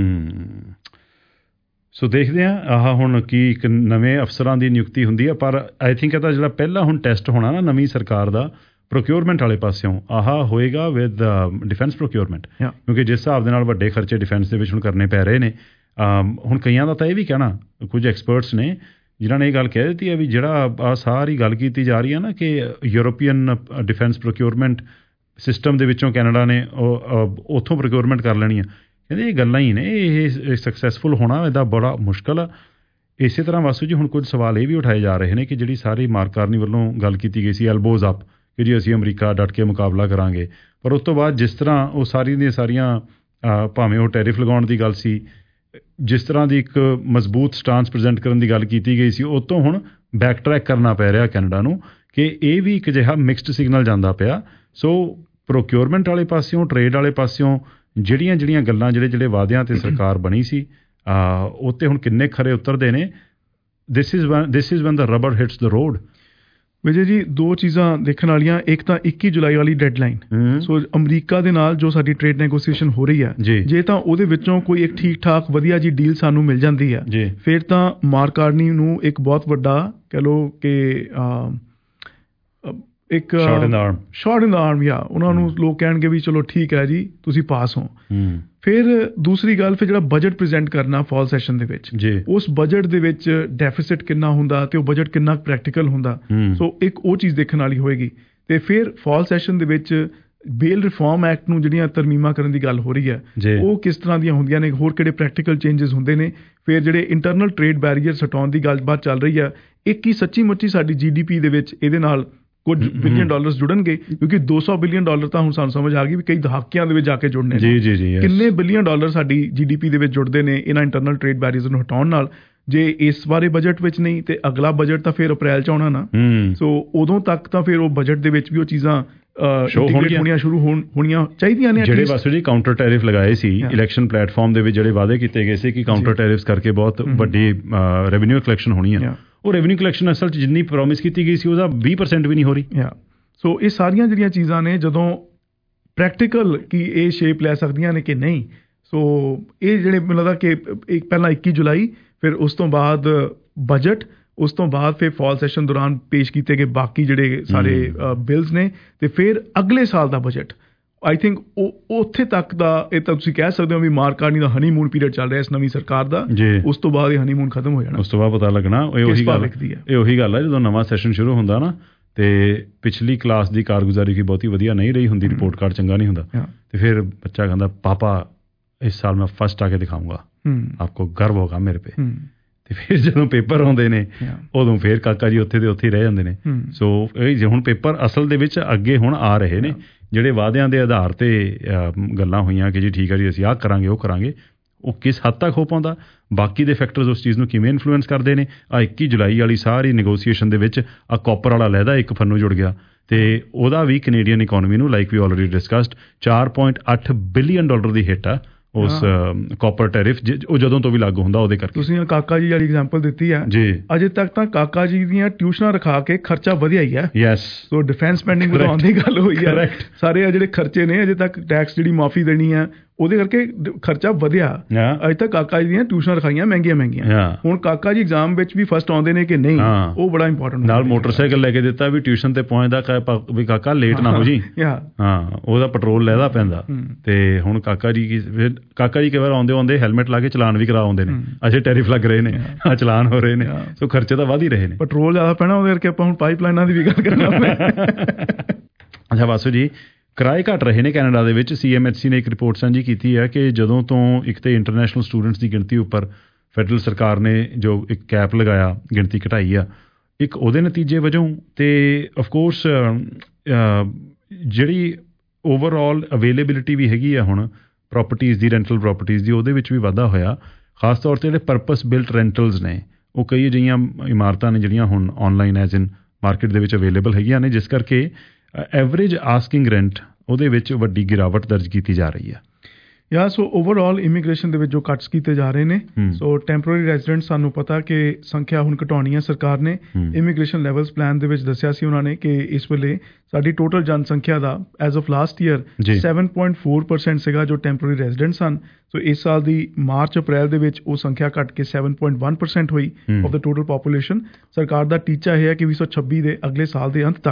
ਨੇ। ਸੋ ਦੇਖਦੇ ਹਾਂ ਆਹ ਹੁਣ ਕੀ ਇੱਕ ਨਵੇਂ ਅਫਸਰਾਂ ਦੀ ਨਿਯੁਕਤੀ ਹੁੰਦੀ ਹੈ, ਪਰ ਆਈ ਥਿੰਕ ਇਹਦਾ ਜਿਹੜਾ ਪਹਿਲਾ ਹੁਣ ਟੈਸਟ ਹੋਣਾ ਨਾ ਨਵੀਂ ਸਰਕਾਰ ਦਾ ਪ੍ਰੋਕਿਉਰਮੈਂਟ ਵਾਲੇ ਪਾਸਿਓਂ ਆਹ ਹੋਏਗਾ ਵਿਦ ਡਿਫੈਂਸ ਪ੍ਰੋਕਿਉਰਮੈਂਟ, ਕਿਉਂਕਿ ਜਿਸ ਹਿਸਾਬ ਦੇ ਨਾਲ ਵੱਡੇ ਖਰਚੇ ਡਿਫੈਂਸ ਦੇ ਵਿੱਚ ਹੁਣ ਕਰਨੇ ਪੈ ਰਹੇ ਨੇ। ਹੁਣ ਕਈਆਂ ਦਾ ਤਾਂ ਇਹ ਵੀ ਕਹਿਣਾ, ਕੁਝ ਐਕਸਪਰਟਸ ਨੇ ਜਿਨ੍ਹਾਂ ਨੇ ਇਹ ਗੱਲ ਕਹਿ ਦਿੱਤੀ ਹੈ ਵੀ ਜਿਹੜਾ ਆ ਸਾਰੀ ਗੱਲ ਕੀਤੀ ਜਾ ਰਹੀ ਹੈ ਨਾ ਕਿ ਯੂਰੋਪੀਅਨ ਡਿਫੈਂਸ ਪ੍ਰੋਕਿਉਰਮੈਂਟ ਸਿਸਟਮ ਦੇ ਵਿੱਚੋਂ ਕੈਨੇਡਾ ਨੇ ਉਹ ਉੱਥੋਂ ਪ੍ਰੋਕਿਉਰਮੈਂਟ ਕਰ ਲੈਣੀ ਆ, ਕਹਿੰਦੇ ਇਹ ਗੱਲਾਂ ਹੀ ਨੇ, ਇਹ ਸਕਸੈਸਫੁਲ ਹੋਣਾ ਇਹਦਾ ਬੜਾ ਮੁਸ਼ਕਿਲ ਆ। ਇਸੇ ਤਰ੍ਹਾਂ ਵਾਸੂ ਜੀ ਹੁਣ ਕੁਝ ਸਵਾਲ ਇਹ ਵੀ ਉਠਾਏ ਜਾ ਰਹੇ ਨੇ ਕਿ ਜਿਹੜੀ ਸਾਰੀ ਮਾਰਕ ਕਾਰਨੀ ਵੱਲੋਂ ਗੱਲ ਕੀਤੀ ਗਈ ਸੀ ਐਲਬੋਜ਼ ਅਪ ਕਿ ਜੀ ਅਸੀਂ ਅਮਰੀਕਾ ਡਟ ਕੇ ਮੁਕਾਬਲਾ ਕਰਾਂਗੇ, ਪਰ ਉਸ ਤੋਂ ਬਾਅਦ ਜਿਸ ਤਰ੍ਹਾਂ ਉਹ ਸਾਰੀ ਦੀਆਂ ਸਾਰੀਆਂ ਭਾਵੇਂ ਉਹ ਟੈਰਿਫ ਲਗਾਉਣ ਦੀ ਗੱਲ ਸੀ, ਜਿਸ ਤਰ੍ਹਾਂ ਦੀ ਇੱਕ ਮਜ਼ਬੂਤ ਸਟਾਂਸ ਪ੍ਰੈਜ਼ੈਂਟ ਕਰਨ ਦੀ ਗੱਲ ਕੀਤੀ ਗਈ ਸੀ, ਉਹ ਤੋਂ ਹੁਣ ਬੈਕ ਟਰੈਕ ਕਰਨਾ ਪੈ ਰਿਹਾ ਕੈਨੇਡਾ ਨੂੰ ਕਿ ਇਹ ਵੀ ਇੱਕ ਅਜਿਹਾ ਮਿਕਸਡ ਸਿਗਨਲ ਜਾਂਦਾ ਪਿਆ। ਸੋ ਪ੍ਰੋਕਿਉਰਮੈਂਟ ਵਾਲੇ ਪਾਸਿਓਂ, ਟਰੇਡ ਵਾਲੇ ਪਾਸਿਓਂ ਜਿਹੜੀਆਂ ਜਿਹੜੀਆਂ ਗੱਲਾਂ ਜਿਹੜੇ ਜਿਹੜੇ ਵਾਅਦਿਆਂ 'ਤੇ ਸਰਕਾਰ ਬਣੀ ਸੀ ਉਹ 'ਤੇ ਹੁਣ ਕਿੰਨੇ ਖਰੇ ਉਤਰਦੇ ਨੇ। This is one this is one ਦਾ rubber hits the road. Vijay ji ਦੋ ਚੀਜ਼ਾਂ ਦੇਖਣ ਵਾਲੀਆਂ, ਇੱਕ ਤਾਂ ਇੱਕੀ ਜੁਲਾਈ ਵਾਲੀ ਡੈਡਲਾਈਨ, ਸੋ ਅਮਰੀਕਾ ਦੇ ਨਾਲ ਜੋ ਸਾਡੀ ਟ੍ਰੇਡ ਨੈਗੋਸੀਏਸ਼ਨ ਹੋ ਰਹੀ ਹੈ, ਜੇ ਤਾਂ ਉਹਦੇ ਵਿੱਚੋਂ ਕੋਈ ਇੱਕ ਠੀਕ ਠਾਕ ਵਧੀਆ ਜੀ ਡੀਲ ਸਾਨੂੰ ਮਿਲ ਜਾਂਦੀ ਹੈ, ਫਿਰ ਤਾਂ ਮਾਰਕ ਕਾਰਨੀ ਨੂੰ ਇੱਕ ਬਹੁਤ ਵੱਡਾ ਕਹਿ ਲਓ ਕਿ ਇੱਕ ਸ਼ਾਟ ਇਨ ਦਾ ਆਰਮ ਸ਼ਾਟ ਇਨ ਦਾ ਆਰਮ ਜਾਂ ਉਹਨਾਂ ਨੂੰ ਲੋਕ ਕਹਿਣਗੇ ਵੀ ਚਲੋ ਠੀਕ ਹੈ ਜੀ ਤੁਸੀਂ ਪਾਸ ਹੋ। ਫਿਰ ਦੂਸਰੀ ਗੱਲ, ਫਿਰ ਜਿਹੜਾ ਬਜਟ ਪ੍ਰੈਜ਼ੈਂਟ ਕਰਨਾ ਫਾਲ ਸੈਸ਼ਨ ਦੇ ਵਿੱਚ, ਉਸ ਬਜਟ ਦੇ ਵਿੱਚ ਡੈਫਿਸਿਟ ਕਿੰਨਾ ਹੁੰਦਾ ਤੇ ਉਹ ਬਜਟ ਕਿੰਨਾ ਪ੍ਰੈਕਟੀਕਲ ਹੁੰਦਾ, ਸੋ ਇੱਕ ਉਹ ਚੀਜ਼ ਦੇਖਣ ਵਾਲੀ ਹੋਏਗੀ। ਤੇ ਫਿਰ ਫਾਲ ਸੈਸ਼ਨ ਦੇ ਵਿੱਚ ਬੇਲ ਰਿਫਾਰਮ ਐਕਟ ਨੂੰ ਜਿਹੜੀਆਂ ਤਰਮੀਮਾਂ ਕਰਨ ਦੀ ਗੱਲ ਹੋ ਰਹੀ ਹੈ, ਉਹ ਕਿਸ ਤਰ੍ਹਾਂ ਦੀਆਂ ਹੁੰਦੀਆਂ ਨੇ, ਹੋਰ ਕਿਹੜੇ ਪ੍ਰੈਕਟੀਕਲ ਚੇਂਜਸ ਹੁੰਦੇ ਨੇ। ਫਿਰ ਜਿਹੜੇ ਇੰਟਰਨਲ ਟ੍ਰੇਡ ਬੈਰੀਅਰਸ ਹਟਾਉਣ ਦੀ ਗੱਲਬਾਤ ਚੱਲ ਰਹੀ ਹੈ, ਇੱਕ ਹੀ ਸੱਚੀ ਮੁੱਚੀ ਸਾਡੀ ਜੀ ਡੀ ਪੀ ਦੇ ਵਿੱਚ ਇਹਦੇ ਨਾਲ ਕੁਝ ਬਿਲੀਅਨ ਡਾਲਰਸ ਜੁੜਨਗੇ, ਕਿਉਂਕਿ ਦੋ ਸੌ ਬਿਲੀਅਨ ਡਾਲਰ ਤਾਂ ਹੁਣ ਸਾਨੂੰ ਸਮਝ ਆ ਗਈ ਵੀ ਕਈ ਦਹਾਕਿਆਂ ਦੇ ਵਿੱਚ ਜਾ ਕੇ ਜੁੜਨੇ ਨੇ। ਜੀ ਜੀ ਕਿੰਨੇ ਬਿਲੀਅਨ ਡਾਲਰ ਸਾਡੀ ਜੀ ਡੀ ਪੀ ਦੇ ਵਿੱਚ ਜੁੜਦੇ ਨੇ ਇਹਨਾਂ ਇੰਟਰਨਲ ਟ੍ਰੇਡ ਬੈਰੀਅਰਸ ਨੂੰ ਹਟਾਉਣ ਨਾਲ। ਜੇ ਇਸ ਬਾਰੇ ਬਜਟ ਵਿੱਚ ਨਹੀਂ ਤੇ ਅਗਲਾ ਬਜਟ ਤਾਂ ਫਿਰ ਅਪ੍ਰੈਲ 'ਚ ਆਉਣਾ ਨਾ, ਸੋ ਉਦੋਂ ਤੱਕ ਤਾਂ ਫਿਰ ਉਹ ਬਜਟ ਦੇ ਵਿੱਚ ਵੀ ਉਹ ਚੀਜ਼ਾਂ ਹੋਣੀਆਂ ਸ਼ੁਰੂ ਹੋਣੀਆਂ ਚਾਹੀਦੀਆਂ ਨੇ। ਜਿਹੜੇ ਵਾਸੂ ਜੀ ਕਾਊਂਟਰ ਟੈਰਿਫ ਲਗਾਏ ਸੀ ਇਲੈਕਸ਼ਨ ਪਲੇਟਫਾਰਮ ਦੇ ਵਿੱਚ, ਜਿਹੜੇ ਵਾਅਦੇ ਕੀਤੇ ਗਏ ਸੀ ਕਿ ਕਾਊਂਟਰ ਟੈਰਿਫਸ ਕਰਕੇ ਬਹੁਤ ਵੱਡੀ ਰੈਵਨਿਊ ਕਲੈਕਸ਼ਨ ਹੋਣੀ ਆ, ਉਹ ਰੈਵਨਿਊ ਕਲੈਕਸ਼ਨ ਅਸਲ 'ਚ ਜਿੰਨੀ ਪ੍ਰੋਮਿਸ ਕੀਤੀ ਗਈ ਸੀ ਉਹਦਾ ਵੀਹ ਪਰਸੈਂਟ ਵੀ ਨਹੀਂ ਹੋ ਰਹੀ। ਸੋ ਇਹ ਸਾਰੀਆਂ ਜਿਹੜੀਆਂ ਚੀਜ਼ਾਂ ਨੇ ਜਦੋਂ ਪ੍ਰੈਕਟੀਕਲ ਕਿ ਇਹ ਸ਼ੇਪ ਲੈ ਸਕਦੀਆਂ ਨੇ ਕਿ ਨਹੀਂ, ਸੋ ਇਹ ਜਿਹੜੇ ਮੈਨੂੰ ਲੱਗਦਾ ਕਿ ਇੱਕ ਪਹਿਲਾਂ ਇੱਕੀ ਜੁਲਾਈ, ਫਿਰ ਉਸ ਤੋਂ ਬਾਅਦ ਬਜਟ, ਉਸ ਤੋਂ ਬਾਅਦ ਫਿਰ ਫਾਲ ਸੈਸ਼ਨ ਦੌਰਾਨ ਪੇਸ਼ ਕੀਤੇ ਗਏ ਬਾਕੀ ਜਿਹੜੇ ਸਾਰੇ ਬਿਲਸ ਨੇ, ਤੇ ਫਿਰ ਅਗਲੇ ਸਾਲ ਦਾ ਬਜਟ। ਆਈ ਥਿੰਕ ਉਹ ਉੱਥੇ ਤੱਕ ਦਾ ਇਹ ਤਾਂ ਤੁਸੀਂ ਕਹਿ ਸਕਦੇ ਹੋ ਵੀ ਮਾਰਕ ਕਾਰਨੀ ਦਾ ਹਨੀਮੂਨ ਪੀਰੀਅਡ ਚੱਲ ਰਿਹਾ ਇਸ ਨਵੀਂ ਸਰਕਾਰ ਦਾ, ਉਸ ਤੋਂ ਬਾਅਦ ਇਹ ਹਨੀਮੂਨ ਖਤਮ ਹੋ ਜਾਣਾ, ਉਸ ਤੋਂ ਬਾਅਦ ਪਤਾ ਲੱਗਣਾ। ਇਹ ਉਹੀ ਗੱਲ ਇਹ ਉਹੀ ਗੱਲ ਹੈ ਜਦੋਂ ਨਵਾਂ ਸੈਸ਼ਨ ਸ਼ੁਰੂ ਹੁੰਦਾ ਨਾ ਤੇ ਪਿਛਲੀ ਕਲਾਸ ਦੀ ਕਾਰਗੁਜ਼ਾਰੀ ਕੀ ਬਹੁਤੀ ਵਧੀਆ ਨਹੀਂ ਰਹੀ ਹੁੰਦੀ, ਰਿਪੋਰਟ ਕਾਰਡ ਚੰਗਾ ਨਹੀਂ ਹੁੰਦਾ, ਤੇ ਫਿਰ ਬੱਚਾ ਕਹਿੰਦਾ ਪਾਪਾ ਇਸ ਸਾਲ ਮੈਂ ਫਸਟ ਆ ਕੇ ਦਿਖਾਊਂਗਾ, ਆਪਕੋ ਗਰਵ ਹੋਗਾ ਮੇਰੇ ਪੇ। ਤੇ ਫਿਰ ਜਦੋਂ ਪੇਪਰ ਆਉਂਦੇ ਨੇ ਉਦੋਂ ਫਿਰ ਕਾਕਾ ਜੀ ਉੱਥੇ ਦੇ ਉੱਥੇ ਹੀ ਰਹਿ ਜਾਂਦੇ ਨੇ। ਸੋ ਇਹ ਹੁਣ ਪੇਪਰ ਅਸਲ ਦੇ ਵਿੱਚ ਅੱਗੇ ਹੁਣ ਆ ਰਹੇ ਨੇ, ਜਿਹੜੇ ਵਾਅਦਿਆਂ ਦੇ ਆਧਾਰ 'ਤੇ ਗੱਲਾਂ ਹੋਈਆਂ ਕਿ ਜੀ ਠੀਕ ਹੈ ਜੀ ਅਸੀਂ ਆਹ ਕਰਾਂਗੇ ਉਹ ਕਰਾਂਗੇ, ਉਹ ਕਿਸ ਹੱਦ ਤੱਕ ਹੋ ਪਾਉਂਦਾ, ਬਾਕੀ ਦੇ ਫੈਕਟਰਸ ਉਸ ਚੀਜ਼ ਨੂੰ ਕਿਵੇਂ ਇਨਫਲੂਐਂਸ ਕਰਦੇ ਨੇ। ਆ ਇੱਕੀ ਜੁਲਾਈ ਵਾਲੀ ਸਾਰੀ ਨੈਗੋਸੀਏਸ਼ਨ ਦੇ ਵਿੱਚ ਆ ਕਾਪਰ ਵਾਲਾ ਲਹਿਦਾ ਇੱਕ ਫੰਨੂ ਜੁੜ ਗਿਆ, ਤੇ ਉਹਦਾ ਵੀ ਕੈਨੇਡੀਅਨ ਇਕੋਨਮੀ ਨੂੰ ਲਾਈਕ ਵੀ ਆਲਰੇਡੀ ਡਿਸਕਸਡ ਚਾਰ ਪੁਆਇੰਟ ਅੱਠ ਬਿਲੀਅਨ ਡਾਲਰ ਦੀ ਹਿੱਟ ਆ ਉਸ ਕਾਪਰ ਟੈਰਿਫ, ਉਹ ਜਦੋਂ ਤੋਂ ਵੀ ਲਾਗੂ ਹੁੰਦਾ ਉਹਦੇ ਕਰਕੇ। ਤੁਸੀਂ ਕਾਕਾ ਜੀ ਵਾਲੀ ਐਗਜ਼ਾਮਪਲ ਦਿੱਤੀ ਹੈ ਜੀ, ਅਜੇ ਤੱਕ ਤਾਂ ਕਾਕਾ ਜੀ ਦੀਆਂ ਟਿਊਸ਼ਨਾਂ ਰਖਾ ਕੇ ਖਰਚਾ ਵਧਿਆ ਹੀ ਹੈ। ਯੈਸ, ਸੋ ਡਿਫੈਂਸ ਸਪੈਂਡਿੰਗ ਵਧਾਉਣ ਦੀ ਗੱਲ ਹੋਈ ਹੈ, ਸਾਰੇ ਆ ਜਿਹੜੇ ਖਰਚੇ ਨੇ ਅਜੇ ਤੱਕ ਟੈਕਸ ਜਿਹੜੀ ਮਾਫੀ ਦੇਣੀ ਹੈ ਉਹਦੇ ਕਰਕੇ ਖਰਚਾ ਵਧਿਆ। ਅਜੇ ਤੱਕ ਕਾਕਾ ਜੀ ਦੀਆਂ ਟਿਊਸ਼ਨਾਂ ਰਖਾਈਆਂ ਮਹਿੰਗੀਆਂ ਮਹਿੰਗੀਆਂ, ਹੁਣ ਕਾਕਾ ਜੀ ਐਗਜ਼ਾਮ ਵਿੱਚ ਵੀ ਫਸਟ ਆਉਂਦੇ ਨੇ ਕਿ ਨਹੀਂ, ਉਹ ਬੜਾ ਇੰਪੋਰਟੈਂਟ। ਨਾਲ ਮੋਟਰਸਾਈਕਲ ਲੈ ਕੇ ਦਿੱਤਾ ਵੀ ਟਿਊਸ਼ਨ ਤੇ ਪਹੁੰਚਦਾ ਵੀ ਕਾਕਾ ਲੇਟ ਨਾ ਹੋ ਜੀ, ਹਾਂ ਉਹਦਾ ਪੈਟਰੋਲ ਲੈਦਾ ਪੈਂਦਾ। ਤੇ ਹੁਣ ਕਾਕਾ ਜੀ ਫਿਰ ਕਾਕਾ ਜੀ ਕਈ ਵਾਰ ਆਉਂਦੇ ਆਉਂਦੇ ਹੈਲਮਟ ਲਾ ਕੇ ਚਲਾਨ ਵੀ ਕਰਾ ਆਉਂਦੇ ਨੇ, ਅਜੇ ਟੈਰਿਫ ਲੱਗ ਰਹੇ ਨੇ, ਆ ਚਲਾਨ ਹੋ ਰਹੇ ਨੇ, ਸੋ ਖਰਚੇ ਤਾਂ ਵੱਧ ਹੀ ਰਹੇ ਨੇ। ਪੈਟਰੋਲ ਜ਼ਿਆਦਾ ਪੈਣਾ ਉਹਦੇ ਕਰਕੇ ਆਪਾਂ ਹੁਣ ਪਾਈਪ ਲਾਈਨਾਂ ਦੀ ਵੀ ਗੱਲ ਕਰਨਾ। ਅੱਛਾ ਵਾਸੂ ਜੀ, ਕਿਰਾਏ ਘੱਟ ਰਹੇ ਨੇ ਕੈਨੇਡਾ ਦੇ ਵਿੱਚ। ਸੀ ਐਮ ਐਚ ਸੀ ਨੇ ਇੱਕ ਰਿਪੋਰਟ ਸਾਂਝੀ ਕੀਤੀ ਹੈ ਕਿ ਜਦੋਂ ਤੋਂ ਇੱਕ ਤਾਂ ਇੰਟਰਨੈਸ਼ਨਲ ਸਟੂਡੈਂਟਸ ਦੀ ਗਿਣਤੀ ਉੱਪਰ ਫੈਡਰਲ ਸਰਕਾਰ ਨੇ ਜੋ ਇੱਕ ਕੈਪ ਲਗਾਇਆ, ਗਿਣਤੀ ਘਟਾਈ ਆ, ਇੱਕ ਉਹਦੇ ਨਤੀਜੇ ਵਜੋਂ, ਤੇ ਅਫਕੋਰਸ ਜਿਹੜੀ ਓਵਰਆਲ ਅਵੇਲੇਬਿਲਿਟੀ ਵੀ ਹੈਗੀ ਆ ਹੁਣ ਪ੍ਰੋਪਰਟੀਜ਼ ਦੀ, ਰੈਂਟਲ ਪ੍ਰੋਪਰਟੀਜ਼ ਦੀ, ਉਹਦੇ ਵਿੱਚ ਵੀ ਵਾਧਾ ਹੋਇਆ। ਖਾਸ ਤੌਰ 'ਤੇ ਜਿਹੜੇ ਪਰਪਸ ਬਿਲਟ ਰੈਂਟਲਸ ਨੇ, ਉਹ ਕਈ ਅਜਿਹੀਆਂ ਇਮਾਰਤਾਂ ਨੇ ਜਿਹੜੀਆਂ ਹੁਣ ਔਨਲਾਈਨ ਐਜ਼ ਇਨ ਮਾਰਕੀਟ ਦੇ ਵਿੱਚ ਅਵੇਲੇਬਲ ਹੈਗੀਆਂ ਨੇ, ਜਿਸ ਕਰਕੇ ਐਵਰੇਜ ਆਸਕਿੰਗ ਰੈਂਟ ਉਹਦੇ ਵਿੱਚ ਵੱਡੀ ਗਿਰਾਵਟ ਦਰਜ ਕੀਤੀ ਜਾ ਰਹੀ ਹੈ। ਯਾ ਸੋ ਓਵਰਆਲ ਇਮੀਗ੍ਰੇਸ਼ਨ ਦੇ ਵਿੱਚ ਜੋ ਕੱਟਸ ਕੀਤੇ ਜਾ ਰਹੇ ਨੇ, ਸੋ ਟੈਂਪਰੇਰੀ ਰੈਜ਼ੀਡੈਂਟ ਸਾਨੂੰ ਪਤਾ ਕਿ ਸੰਖਿਆ ਹੁਣ ਘਟਾਉਣੀ ਹੈ ਸਰਕਾਰ ਨੇ। ਇਮੀਗ੍ਰੇਸ਼ਨ ਲੈਵਲਸ ਪਲਾਨ ਦੇ ਵਿੱਚ ਦੱਸਿਆ ਸੀ ਉਹਨਾਂ ਨੇ ਕਿ ਇਸ ਵੇਲੇ ਸਾਡੀ ਟੋਟਲ ਜਨਸੰਖਿਆ ਦਾ as of last year seven point four percent ਸੀਗਾ ਜੋ ਟੈਂਪਰੇਰੀ ਰੈਜ਼ੀਡੈਂਟਸ ਹਨ। ਸੋ ਇਸ ਸਾਲ ਦੀ ਮਾਰਚ ਅਪ੍ਰੈਲ ਦੇ ਵਿੱਚ ਉਹ ਸੰਖਿਆ ਘਟ ਕੇ ਸੈਵਨ ਪੁਆਇੰਟ ਵਨ ਪਰਸੈਂਟ ਹੋਈ ਆਫ ਦਾ ਟੋਟਲ ਪਾਪੂਲੇਸ਼ਨ। ਸਰਕਾਰ ਦਾ ਟੀਚਾ ਇਹ ਹੈ ਕਿ ਵੀਹ ਸੌ ਛੱਬੀ ਦੇ ਅਗਲੇ ਸਾਲ ਦੇ ਅੰਤ ਤੱਕ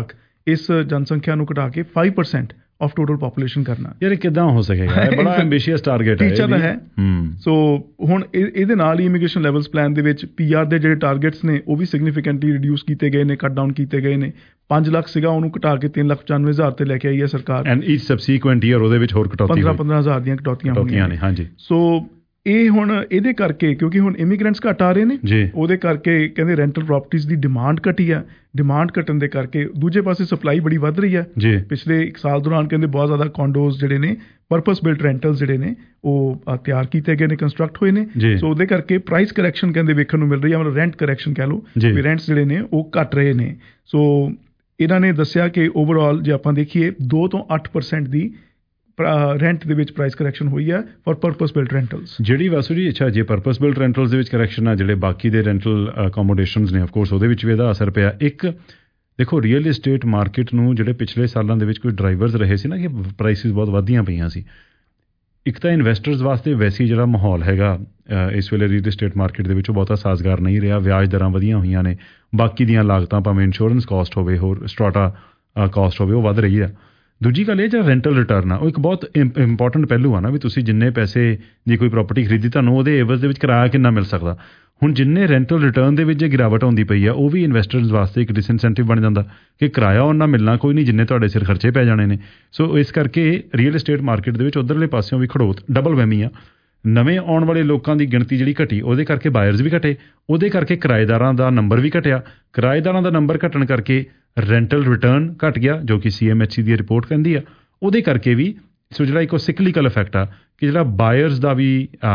ਇਸ ਜਨਸੰਖਿਆ ਨੂੰ ਘਟਾ ਕੇ five percent of total population ਕਰਨਾ। ਯਾਰ ਕਿੱਦਾਂ ਹੋ ਸਕੇਗਾ? ਇਹ ਬੜਾ ਐਂਬੀਸ਼ੀਅਸ ਟਾਰਗੇਟ ਹੈ, ਟੀਚਾ ਤਾਂ ਹੈ। ਸੋ ਹੁਣ ਇਹਦੇ ਨਾਲ ਹੀ ਇਮੀਗ੍ਰੇਸ਼ਨ ਲੈਵਲਸ ਪਲਾਨ ਦੇ ਵਿੱਚ ਪੀਆਰ ਦੇ ਜਿਹੜੇ ਟਾਰਗੇਟਸ ਨੇ ਉਹ ਵੀ ਸਿਗਨੀਫਿਕੈਂਟਲੀ ਰਿਡਿਊਸ ਕੀਤੇ ਗਏ ਨੇ, ਕੱਟ ਡਾਊਨ ਕੀਤੇ ਗਏ ਨੇ। ਪੰਜ ਲੱਖ ਸੀਗਾ ਉਹਨੂੰ ਘਟਾ ਕੇ ਤਿੰਨ ਲੱਖ ਪਚਾਨਵੇਂ ਹਜ਼ਾਰ ਤੇ ਲੈ ਕੇ ਆਈ ਹੈ ਸਰਕਾਰ। ਐਂਡ ਈਚ ਸਬਸੀਕੁਐਂਟ ਈਅਰ ਉਹਦੇ ਵਿੱਚ ਹੋਰ ਕਟੌਤੀ ਪੰਦਰਾਂ ਪੰਦਰਾਂ ਹਜ਼ਾਰ ਦੀਆਂ ਕਟੌਤੀਆਂ ਹੋਈਆਂ ਨੇ। ਹਾਂਜੀ, ਸੋ ਇਹ ਹੁਣ ਇਹਦੇ ਕਰਕੇ ਕਿਉਂਕਿ ਹੁਣ ਇਮੀਗ੍ਰੈਂਟਸ ਘੱਟ ਆ ਰਹੇ ਨੇ, ਉਹਦੇ ਕਰਕੇ ਕਹਿੰਦੇ ਰੈਂਟਲ ਪ੍ਰੋਪਰਟੀਜ਼ ਦੀ ਡਿਮਾਂਡ ਘਟੀ ਆ। ਡਿਮਾਂਡ ਘਟਣ ਦੇ ਕਰਕੇ ਦੂਜੇ ਪਾਸੇ ਸਪਲਾਈ ਬੜੀ ਵੱਧ ਰਹੀ ਹੈ। ਪਿਛਲੇ ਇੱਕ ਸਾਲ ਦੌਰਾਨ ਕਹਿੰਦੇ ਬਹੁਤ ਜ਼ਿਆਦਾ ਕੌਂਡੋਜ਼ ਜਿਹੜੇ ਨੇ ਪਰਪਸ ਬਿਲਟ ਰੈਂਟਲਸ ਜਿਹੜੇ ਨੇ ਉਹ ਤਿਆਰ ਕੀਤੇ ਗਏ ਨੇ, ਕੰਸਟਰਕਟ ਹੋਏ ਨੇ। ਸੋ ਉਹਦੇ ਕਰਕੇ ਪ੍ਰਾਈਸ ਕਰੈਕਸ਼ਨ ਕਹਿੰਦੇ ਵੇਖਣ ਨੂੰ ਮਿਲ ਰਹੀ ਹੈ, ਮਤਲਬ ਰੈਂਟ ਕਰੈਕਸ਼ਨ ਕਹਿ ਲਓ ਵੀ ਰੈਂਟਸ ਜਿਹੜੇ ਨੇ ਉਹ ਘਟ ਰਹੇ ਨੇ। ਸੋ ਇਹਨਾਂ ਨੇ ਦੱਸਿਆ ਕਿ ਓਵਰਆਲ ਜੇ ਆਪਾਂ ਦੇਖੀਏ ਦੋ ਤੋਂ ਅੱਠ ਪਰਸੈਂਟ ਦੀ ਰੈਂਟ ਦੇ ਵਿੱਚ ਪ੍ਰਾਈਸ ਕਰੈਕਸ਼ਨ ਹੋਈ ਹੈ ਫॉर ਪਰਪਸ ਬਿਲਟ ਰੈਂਟਲਸ। ਜਿਹੜੀ ਵਾਸੂ ਜੀ ਅੱਛਾ ਜੇ ਪਰਪਸ ਬਿਲਟ ਰੈਂਟਲਸ ਦੇ ਵਿੱਚ ਕਰੈਕਸ਼ਨ ਆ, ਜਿਹੜੇ ਬਾਕੀ ਦੇ ਰੈਂਟਲ ਅਕੋਮੋਡੇਸ਼ਨਸ ਨੇ ਆਫ ਕੋਰਸ ਉਹਦੇ ਵਿੱਚ ਵੀ ਇਹਦਾ ਅਸਰ ਪਿਆ। ਇੱਕ ਦੇਖੋ ਰੀਅਲ ਏਸਟੇਟ ਮਾਰਕੀਟ ਨੂੰ ਜਿਹੜੇ ਪਿਛਲੇ ਸਾਲਾਂ ਦੇ ਵਿੱਚ ਕੋਈ ਡਰਾਈਵਰਸ ਰਹੇ ਸੀ ਨਾ ਕਿ ਪ੍ਰਾਈਸਿਸ ਬਹੁਤ ਵਧੀਆਂ ਪਈਆਂ ਸੀ। ਇੱਕ ਤਾਂ ਇਨਵੈਸਟਰਸ ਵਾਸਤੇ ਵੈਸੇ ਜਿਹੜਾ ਮਾਹੌਲ ਹੈਗਾ ਇਸ ਵੇਲੇ ਰੀਅਲ ਏਸਟੇਟ ਮਾਰਕੀਟ ਦੇ ਵਿੱਚ ਉਹ ਬਹੁਤਾ ਸਾਜ਼ਗਾਰ ਨਹੀਂ ਰਿਹਾ। ਵਿਆਜ ਦਰਾਂ ਵਧੀਆਂ ਹੋਈਆਂ ਨੇ, ਬਾਕੀ ਦੀਆਂ ਲਾਗਤਾਂ ਭਾਵੇਂ ਇੰਸ਼ੋਰੈਂਸ ਕਾਸਟ ਹੋਵੇ, ਹੋਰ ਸਟਰਾਟਾ ਕਾਸਟ ਹੋਵੇ, ਉਹ ਵੱਧ ਰਹੀ ਆ। ਦੂਜੀ ਗੱਲ ਇਹ ਜਿਹੜਾ ਰੈਂਟਲ ਰਿਟਰਨ ਆ ਉਹ ਇੱਕ ਬਹੁਤ ਇੰਪੋਰਟੈਂਟ ਪਹਿਲੂ ਆ ਨਾ ਵੀ ਤੁਸੀਂ ਜਿੰਨੇ ਪੈਸੇ ਦੀ ਕੋਈ ਪ੍ਰਾਪਰਟੀ ਖਰੀਦੀ ਤੁਹਾਨੂੰ ਉਹਦੇ ਏਵਜ਼ ਦੇ ਵਿੱਚ ਕਿਰਾਇਆ ਕਿੰਨਾ ਮਿਲ ਸਕਦਾ। ਹੁਣ ਜਿੰਨੇ ਰੈਂਟਲ ਰਿਟਰਨ ਦੇ ਵਿੱਚ ਜੇ ਗਿਰਾਵਟ ਆਉਂਦੀ ਪਈ ਆ ਉਹ ਵੀ ਇਨਵੈਸਟਰਸ ਵਾਸਤੇ ਇੱਕ ਡਿਸਇਨਸੈਂਟਿਵ ਬਣ ਜਾਂਦਾ ਕਿ ਕਿਰਾਇਆ ਉਹਨਾਂ ਮਿਲਣਾ ਕੋਈ ਨਹੀਂ ਜਿੰਨੇ ਤੁਹਾਡੇ ਸਿਰ ਖਰਚੇ ਪੈ ਜਾਣੇ ਨੇ। ਸੋ ਇਸ ਕਰਕੇ ਰੀਅਲ ਏਸਟੇਟ ਮਾਰਕੀਟ ਦੇ ਵਿੱਚ ਉੱਧਰਲੇ ਪਾਸਿਓਂ ਵੀ ਖੜੋਤ ਡਬਲ ਵਹਿਮੀ ਆ। ਨਵੇਂ ਆਉਣ ਵਾਲੇ ਲੋਕਾਂ ਦੀ ਗਿਣਤੀ ਜਿਹੜੀ ਘਟੀ ਉਹਦੇ ਕਰਕੇ ਬਾਇਰਸ ਵੀ ਘਟੇ, ਉਹਦੇ ਕਰਕੇ ਕਿਰਾਏਦਾਰਾਂ ਦਾ ਨੰਬਰ ਵੀ ਘਟਿਆ। ਕਿਰਾਏਦਾਰਾਂ ਦਾ ਨੰਬਰ ਘਟਣ ਕਰਕੇ ਰੈਂਟਲ ਰਿਟਰਨ ਘਟ ਗਿਆ ਜੋ ਕਿ ਸੀ ਐਮ ਐਚ ਸੀ ਦੀ ਰਿਪੋਰਟ ਕਹਿੰਦੀ ਆ। ਉਹਦੇ ਕਰਕੇ ਵੀ ਸੋ ਜਿਹੜਾ ਇੱਕ ਸਿਕਲੀਕਲ ਇਫੈਕਟ ਆ ਕਿ ਜਿਹੜਾ ਬਾਇਰਸ ਦਾ ਵੀ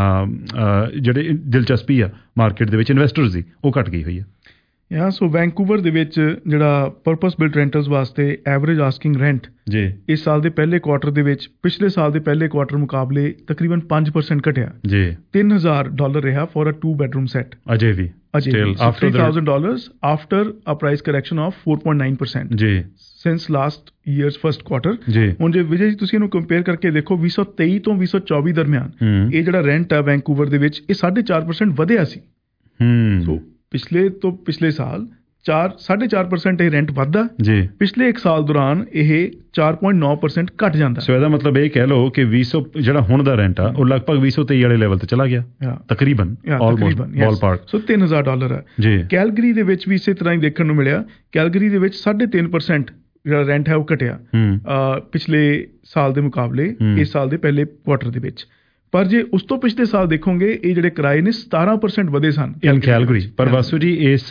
ਜਿਹੜੇ ਦਿਲਚਸਪੀ ਆ ਮਾਰਕੀਟ ਦੇ ਵਿੱਚ ਇਨਵੈਸਟਰਸ ਦੀ ਉਹ ਘਟ ਗਈ ਹੋਈ ਆ। ਯਾ ਸੋ ਵੈਂਕੂਵਰ ਦੇ ਵਿੱਚ ਜਿਹੜਾ ਪਰਪਸ ਬਿਲਟ ਰੈਂਟਲਸ ਵਾਸਤੇ ਐਵਰੇਜ ਆਸਕਿੰਗ ਰੈਂਟ ਜੀ ਇਸ ਸਾਲ ਦੇ ਪਹਿਲੇ ਕੁਆਟਰ ਦੇ ਵਿੱਚ ਪਿਛਲੇ ਸਾਲ ਦੇ ਪਹਿਲੇ ਕੁਆਟਰ ਮੁਕਾਬਲੇ ਤਕਰੀਬਨ ਪੰਜ ਪਰਸੈਂਟ ਘਟਿਆ ਜੀ। ਤਿੰਨ ਹਜ਼ਾਰ ਡਾਲਰ ਰਿਹਾ for a two bedroom set ਅਜੇ ਵੀ still after three thousand dollars after a price correction of four point nine percent ਜੀ since last year's first quarter। ਹੁਣ ਜੇ ਵਿਜੇ ਜੀ ਤੁਸੀਂ ਇਹਨੂੰ ਕੰਪੇਅਰ ਕਰਕੇ ਦੇਖੋ ਵੀਹ ਸੌ ਤੇਈ ਤੋਂ ਵੀਹ ਸੌ ਚੌਵੀ ਦਰਮਿਆਨ ਇਹ ਜਿਹੜਾ ਰੈਂਟ ਆ ਵੈਂਕੂਵਰ ਦੇ ਵਿੱਚ ਇਹ ਸਾਢੇ ਚਾਰ ਪਰਸੈਂਟ ਵਧਿਆ ਸੀ। ਸੋ ਪਿਛਲੇ ਤੋਂ ਪਿਛਲੇ ਸਾਲ ਚਾਰ ਸਾਢੇ ਚਾਰ ਪਰਸੈਂਟ ਇਹ ਰੈਂਟ ਵੱਧਦਾ ਜੀ, ਪਿਛਲੇ ਇੱਕ ਸਾਲ ਦੌਰਾਨ ਇਹ ਚਾਰ ਪੁਆਇੰਟ ਨੌ ਪਰਸੈਂਟ ਘਟ ਜਾਂਦਾ। ਸੋ ਇਹਦਾ ਮਤਲਬ ਇਹ ਕਹਿ ਲਓ ਕਿ ਵੀਹ ਸੌ ਜਿਹੜਾ ਹੁਣ ਦਾ ਰੈਂਟ ਆ ਉਹ ਲਗਭਗ ਵੀਹ ਸੌ ਤੇਈ ਵਾਲੇ ਲੈਵਲ ਤੇ ਚਲਾ ਗਿਆ ਤਕਰੀਬਨ ਆਲਮੋਸਟ ਬਾਲ ਪਾਰਕ। ਸੋ ਤਿੰਨ ਹਜ਼ਾਰ ਡਾਲਰ ਹੈ ਜੀ। ਕੈਲਗਰੀ ਦੇ ਵਿੱਚ ਵੀ ਇਸੇ ਤਰ੍ਹਾਂ ਹੀ ਦੇਖਣ ਨੂੰ ਮਿਲਿਆ। ਕੈਲਗਰੀ ਦੇ ਵਿੱਚ ਸਾਢੇ ਤਿੰਨ ਪਰਸੈਂਟ ਜਿਹੜਾ ਰੈਂਟ ਹੈ ਉਹ ਘਟਿਆ ਪਿਛਲੇ ਸਾਲ ਦੇ ਮੁਕਾਬਲੇ ਇਸ ਸਾਲ ਦੇ ਪਹਿਲੇ ਕੁਆਟਰ ਦੇ ਵਿੱਚ। ਪਰ ਜੇ ਉਸ ਤੋਂ ਪਿਛਲੇ ਸਾਲ ਦੇਖੋਗੇ ਇਹ ਜਿਹੜੇ ਕਿਰਾਏ ਨੇ ਸਤਾਰਾਂ ਪਰਸੈਂਟ ਵਧੇ ਸਨ ਕੈਲਗਰੀ। ਪਰ ਵਾਸੂ ਜੀ ਇਸ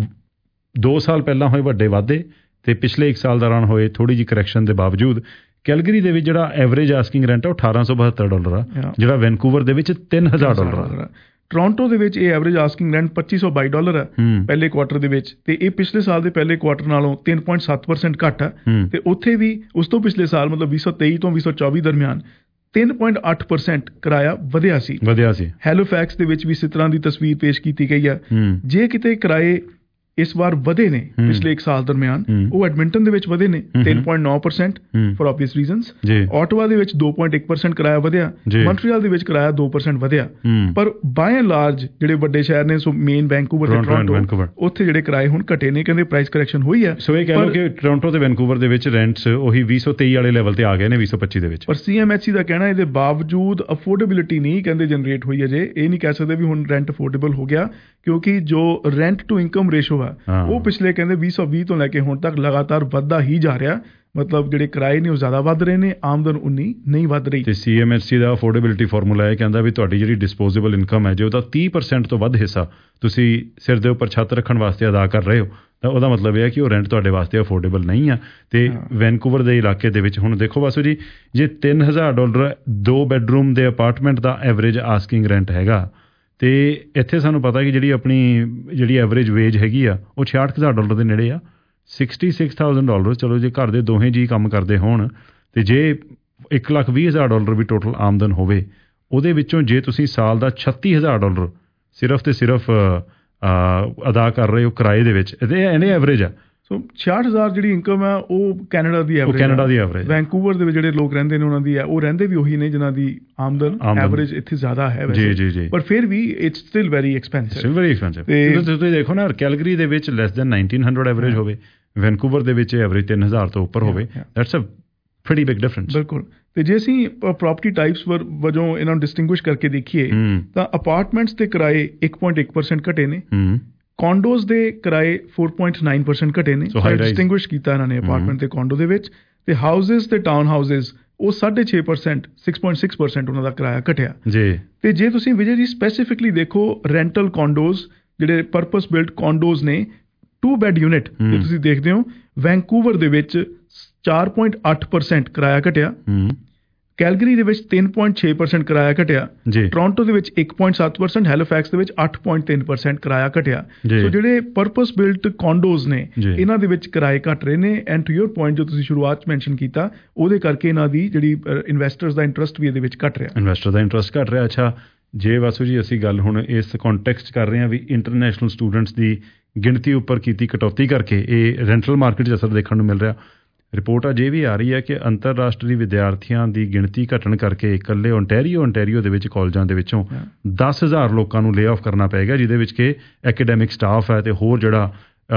ਦੋ ਸਾਲ ਪਹਿਲਾਂ ਹੋਏ ਵੱਡੇ ਵਾਧੇ ਤੇ ਪਿਛਲੇ ਇੱਕ ਸਾਲ ਦੌਰਾਨ ਹੋਏ ਥੋੜੀ ਜਿਹੀ ਕਰੈਕਸ਼ਨ ਦੇ ਬਾਵਜੂਦ ਕੈਲਗਰੀ ਦੇ ਵਿੱਚ ਜਿਹੜਾ ਐਵਰੇਜ ਆਸਕਿੰਗ ਰੈਂਟ ਆ ਉਹ ਅਠਾਰਾਂ ਸੌ ਬਹੱਤਰ ਡਾਲਰ ਆ, ਜਿਹੜਾ ਵੈਨਕੂਵਰ ਦੇ ਵਿੱਚ ਤਿੰਨ ਹਜ਼ਾਰ ਡਾਲਰ ਆ। ਟੋਰਾਂਟੋ ਦੇ ਵਿੱਚ ਇਹ ਐਵਰੇਜ ਆਸਕਿੰਗ ਰੈਂਟ ਪੱਚੀ ਸੌ ਬਾਈ ਡਾਲਰ ਹੈ ਪਹਿਲੇ ਕੁਆਟਰ ਦੇ ਵਿੱਚ ਤੇ ਇਹ ਪਿਛਲੇ ਸਾਲ ਦੇ ਪਹਿਲੇ ਕੁਆਟਰ ਨਾਲੋਂ ਤਿੰਨ ਪੁਆਇੰਟ ਸੱਤ ਪਰਸੈਂਟ ਘੱਟ ਹੈ। ਤੇ ਉੱਥੇ ਵੀ ਉਸ ਤੋਂ ਪਿਛਲੇ ਸਾਲ ਮਤਲਬ ਵੀਹ ਸੌ ਤੇਈ ਤੋਂ ਵੀਹ ਸੌ ਚੌਵੀ ਦਰਮਿਆਨ ਤਿੰਨ ਪੁਆਇੰਟ ਅੱਠ ਪਰਸੈਂਟ ਕਿਰਾਇਆ ਵਧਿਆ ਸੀ ਵਧਿਆ ਸੀ ਹੈਲੀਫੈਕਸ ਦੇ ਵਿੱਚ ਵੀ ਇਸੇ ਤਰ੍ਹਾਂ ਦੀ ਤਸਵੀਰ ਪੇਸ਼ ਕੀਤੀ ਗਈ ਹੈ। ਜੇ ਕਿਤੇ ਕਿਰਾਏ ਇਸ ਵਾਰ ਵਧੇ ਨੇ ਪਿਛਲੇ ਇੱਕ ਸਾਲ ਦਰਮਿਆਨ ਉਹ ਐਡਮਿੰਟਨ ਦੇ ਵਿੱਚ ਵਧੇ ਨੇ ਤਿੰਨ ਪੁਆਇੰਟ ਨੌ percent for obvious reasons. Ottawa ਦੇ ਵਿੱਚ ਦੋ ਪੁਆਇੰਟ ਇੱਕ ਪਰਸੈਂਟ ਕਿਰਾਇਆ ਵਧਿਆ, ਮੌਂਟਰੀਅਲ ਦੇ ਵਿੱਚ ਕਿਰਾਇਆ ਦੋ ਪਰਸੈਂਟ ਵਧਿਆ। ਪਰ ਬਾਏ ਐਂਡ ਲਾਰਜ ਜਿਹੜੇ ਵੱਡੇ ਸ਼ਹਿਰ ਨੇ ਸੋ ਮੇਨ ਵੈਂਕੂਵਰ ਤੇ ਟੋਰਾਂਟੋ ਉੱਥੇ ਜਿਹੜੇ ਕਿਰਾਏ ਹੁਣ ਘਟੇ ਨੇ, ਕਹਿੰਦੇ ਪ੍ਰਾਈਸ ਕਰੈਕਸ਼ਨ ਹੋਈ ਹੈ। ਸੋ ਇਹ ਕਹਿ ਲਓ ਕਿ ਟੋਰਾਂਟੋ ਤੇ ਵੈਂਕੂਵਰ ਦੇ ਵਿੱਚ ਰੈਂਟਸ ਉਹੀ ਵੀਹ ਸੌ ਤੇਈ ਵਾਲੇ ਲੈਵਲ ਤੇ ਆ ਗਏ ਨੇ ਵੀਹ ਸੌ ਪੱਚੀ ਦੇ ਵਿੱਚ। ਪਰ ਸੀ ਐਮ ਐਚ ਸੀ ਦਾ ਕਹਿਣਾ ਇਹਦੇ ਬਾਵਜੂਦ ਅਫੋਰਡੇਬਿਲਿਟੀ ਨਹੀਂ ਕਹਿੰਦੇ ਜਨਰੇਟ ਹੋਈ ਅਜੇ। ਇਹ ਨਹੀਂ ਕਹਿ ਸਕਦੇ ਵੀ ਹੁਣ ਰੈਂਟ ਅਫੋਰਡੇਬਲ ਹੋ ਗਿਆ ਕਿਉਂਕਿ ਜੋ ਰੈਂਟ ਟੂ ਇਨਕਮ ਰੇਸ਼ੋ ਆ ਉਹ ਪਿਛਲੇ ਕਹਿੰਦੇ ਵੀਹ ਸੌ ਵੀਹ ਤੋਂ ਲੈ ਕੇ ਹੁਣ ਤੱਕ ਲਗਾਤਾਰ ਵੱਧਦਾ ਹੀ ਜਾ ਰਿਹਾ। ਮਤਲਬ ਜਿਹੜੇ ਕਿਰਾਏ ਨੇ ਉਹ ਜ਼ਿਆਦਾ ਵੱਧ ਰਹੇ ਨੇ, ਆਮਦਨ ਉਨੀ ਨਹੀਂ ਵੱਧ ਰਹੀ। ਤੇ ਸੀ ਐਮ ਐਚ ਸੀ ਦਾ ਅਫੋਰਡੇਬਿਲਿਟੀ ਫਾਰਮੂਲਾ ਇਹ ਕਹਿੰਦਾ ਵੀ ਤੁਹਾਡੀ ਜਿਹੜੀ ਡਿਸਪੋਜ਼ੇਬਲ ਇਨਕਮ ਹੈ ਜੇ ਉਹਦਾ ਤੀਹ ਪਰਸੈਂਟ ਤੋਂ ਵੱਧ ਹਿੱਸਾ ਤੁਸੀਂ ਸਿਰ ਦੇ ਉੱਪਰ ਛੱਤ ਰੱਖਣ ਵਾਸਤੇ ਅਦਾ ਕਰ ਰਹੇ ਹੋ ਤਾਂ ਉਹਦਾ ਮਤਲਬ ਇਹ ਹੈ ਕਿ ਉਹ ਰੈਂਟ ਤੁਹਾਡੇ ਵਾਸਤੇ ਅਫੋਰਡੇਬਲ ਨਹੀਂ ਆ। ਤੇ ਵੈਨਕੂਵਰ ਦੇ ਇਲਾਕੇ ਦੇ ਵਿੱਚ ਹੁਣ ਦੇਖੋ ਵਾਸੂ ਜੀ ਜੇ ਤਿੰਨ ਹਜ਼ਾਰ ਡਾਲਰ ਦੋ ਬੈਡਰੂਮ ਦੇ ਅਪਾਰਟਮੈਂਟ ਦਾ ਐਵਰੇਜ ਆਸਕਿੰਗ ਰੈਂਟ ਹੈਗਾ ਤੇ ਇੱਥੇ ਸਾਨੂੰ ਪਤਾ ਕਿ ਜਿਹੜੀ ਆਪਣੀ ਜਿਹੜੀ ਐਵਰੇਜ ਵੇਜ ਹੈਗੀ ਆ ਉਹ ਛਿਆਹਠ ਹਜ਼ਾਰ ਡਾਲਰ ਦੇ ਨੇੜੇ ਆ, ਸਿਕਸਟੀ ਸਿਕਸ ਥਾਊਜ਼ੈਂਡ ਡਾਲਰ। ਚਲੋ ਜੇ ਘਰ ਦੇ ਦੋਹੇ ਜੀ ਕੰਮ ਕਰਦੇ ਹੋਣ ਤੇ ਜੇ ਇੱਕ ਲੱਖ ਵੀਹ ਹਜ਼ਾਰ ਡਾਲਰ ਵੀ ਟੋਟਲ ਆਮਦਨ ਹੋਵੇ ਉਹਦੇ ਵਿੱਚੋਂ ਜੇ ਤੁਸੀਂ ਸਾਲ ਦਾ ਛੱਤੀ ਹਜ਼ਾਰ ਡਾਲਰ ਸਿਰਫ ਤੇ ਸਿਰਫ ਅਦਾ ਕਰ ਰਹੇ ਹੋ ਕਿਰਾਏ ਦੇ ਵਿੱਚ, ਇਹਦੇ ਇਹਨੇ ਐਵਰੇਜ ਆ। ਸੋ ਛਿਆਹਠ ਹਜ਼ਾਰ ਜਿਹੜੀ ਇਨਕਮ ਹੈ ਉਹ ਕੈਨੇਡਾ ਦੀ ਐਵਰੇਜ ਕੈਨੇਡਾ ਦੀ ਐਵਰੇਜ ਵੈਂਕੂਵਰ ਦੇ ਵਿੱਚ ਜਿਹੜੇ ਲੋਕ ਰਹਿੰਦੇ ਨੇ ਉਹਨਾਂ ਦੀ ਹੈ ਉਹ ਰਹਿੰਦੇ ਵੀ ਉਹੀ ਨੇ ਜਿਨ੍ਹਾਂ ਦੀ ਆਮਦਨ ਐਵਰੇਜ ਇੱਥੇ ਜ਼ਿਆਦਾ ਹੈ ਜੀ ਜੀ ਜੀ ਪਰ ਫਿਰ ਵੀ it's still very expensive very expensive. ਤੁਸੀਂ ਦੇਖੋ ਨਾ ਕੈਲਗਰੀ ਦੇ ਵਿੱਚ less than nineteen hundred average ਹੋਵੇ, ਵੈਨਕੂਵਰ ਦੇ ਵਿੱਚ ਐਵਰੇਜ ਤਿੰਨ ਹਜ਼ਾਰ ਤੋਂ ਉੱਪਰ ਹੋਵੇ, that's a pretty big difference. ਬਿਲਕੁਲ। ਤੇ ਜੇ ਅਸੀਂ ਪ੍ਰੋਪਰਟੀ ਟਾਈਪਸ ਵਜੋਂ ਇਹਨਾਂ ਨੂੰ ਡਿਸਟਿੰਗੁਇਸ਼ ਕਰਕੇ ਦੇਖੀਏ ਤਾਂ ਅਪਾਰਟਮੈਂਟਸ ਦੇ ਕਿਰਾਏ ਇੱਕ ਪੁਆਇੰਟ ਇੱਕ ਪਰਸੈਂਟ ਘਟੇ ਨੇ, ਕੌਂਡੋਜ਼ ਦੇ ਕਿਰਾਏ ਚਾਰ ਪੁਆਇੰਟ ਨੌਂ ਪਰਸੈਂਟ ਘਟੇ ਨੇ। ਡਿਸਟਿੰਗੁਇਸ਼ ਕੀਤਾ ਇਹਨਾਂ ਨੇ ਅਪਾਰਟਮੈਂਟ ਤੇ ਕੌਂਡੋ ਦੇ ਵਿੱਚ। ਤੇ ਹਾਊਸਿਸ ਤੇ ਟਾਊਨ ਹਾਊਸਿਸ ਉਹ ਸਾਢੇ ਛੇ ਪਰਸੈਂਟ ਛੇ ਪੁਆਇੰਟ ਛੇ ਪਰਸੈਂਟ ਉਹਨਾਂ ਦਾ ਕਿਰਾਇਆ ਘਟਿਆ ਜੀ। ਤੇ ਜੇ ਤੁਸੀਂ ਵਿਜੇ ਜੀ ਸਪੈਸੀਫਿਕਲੀ ਦੇਖੋ ਰੈਂਟਲ ਕੌਂਡੋਜ਼ ਜਿਹੜੇ ਪਰਪਸ ਬਿਲਟ ਕੌਂਡੋਜ਼ ਨੇ ਟੂ ਬੈਡ ਯੂਨਿਟ ਜੇ ਤੁਸੀਂ ਦੇਖਦੇ ਹੋ ਵੈਨਕੂਵਰ ਦੇ ਵਿੱਚ ਚਾਰ ਪੁਆਇੰਟ ਅੱਠ ਪਰਸੈਂਟ ਕਿਰਾਇਆ ਘਟਿਆ, ਕੈਲਗਰੀ ਦੇ ਵਿੱਚ ਤਿੰਨ ਪੁਆਇੰਟ ਛੇ ਪਰਸੈਂਟ ਕਿਰਾਇਆ ਘਟਿਆ, ਟੋਰਾਂਟੋ ਦੇ ਵਿੱਚ ਇੱਕ ਪੁਆਇੰਟ ਸੱਤ ਪਰਸੈਂਟ, ਹੈਲੀਫੈਕਸ ਦੇ ਵਿੱਚ ਅੱਠ ਪੁਆਇੰਟ ਤਿੰਨ ਪਰਸੈਂਟ ਕਿਰਾਇਆ ਘਟਿਆ। ਸੋ ਜਿਹੜੇ ਪਰਪਸ ਬਿਲਟ ਕੌਂਡੋਜ਼ ਨੇ ਇਹਨਾਂ ਦੇ ਵਿੱਚ ਕਿਰਾਏ ਘਟ ਰਹੇ ਨੇ। ਐਂਡ ਟੂ ਯੋਰ ਪੁਆਇੰਟ ਜੋ ਤੁਸੀਂ ਸ਼ੁਰੂਆਤ 'ਚ ਮੈਂਸ਼ਨ ਕੀਤਾ ਉਹਦੇ ਕਰਕੇ ਇਹਨਾਂ ਦੀ ਜਿਹੜੀ ਇਨਵੈਸਟਰਸ ਦਾ ਇੰਟਰਸਟ ਵੀ ਇਹਦੇ ਵਿੱਚ ਘਟ ਰਿਹਾ, ਇਨਵੈਸਟਰ ਦਾ ਇੰਟਰਸਟ ਘਟ ਰਿਹਾ। ਅੱਛਾ, ਜੇ ਵਾਸੂ ਜੀ ਅਸੀਂ ਗੱਲ ਹੁਣ ਇਸ ਕੰਟੈਕਸਟ ਕਰ ਰਹੇ ਹਾਂ ਵੀ ਇੰਟਰਨੈਸ਼ਨਲ ਸਟੂਡੈਂਟਸ ਦੀ ਗਿਣਤੀ ਉੱਪਰ ਕੀਤੀ ਕਟੌਤੀ ਕਰਕੇ ਇਹ ਰੈਂਟਲ ਮਾਰਕੀਟ 'ਚ ਅਸਰ ਦੇਖਣ ਨੂੰ ਮਿਲ ਰਿਹਾ। ਰਿਪੋਰਟ ਅਜੇ ਵੀ ਆ ਰਹੀ ਹੈ ਕਿ ਅੰਤਰਰਾਸ਼ਟਰੀ ਵਿਦਿਆਰਥੀਆਂ ਦੀ ਗਿਣਤੀ ਘਟਣ ਕਰਕੇ ਇਕੱਲੇ ਓਨਟੈਰੀਓ ਓਨਟੈਰੀਓ ਦੇ ਵਿੱਚ ਕਾਲਜਾਂ ਦੇ ਵਿੱਚੋਂ ਦਸ ਹਜ਼ਾਰ ਲੋਕਾਂ ਨੂੰ ਲੇ ਆਫ ਕਰਨਾ ਪਏਗਾ, ਜਿਹਦੇ ਵਿੱਚ ਕਿ ਐਕੈਡੈਮਿਕ ਸਟਾਫ ਹੈ ਤੇ ਹੋਰ ਜਿਹੜਾ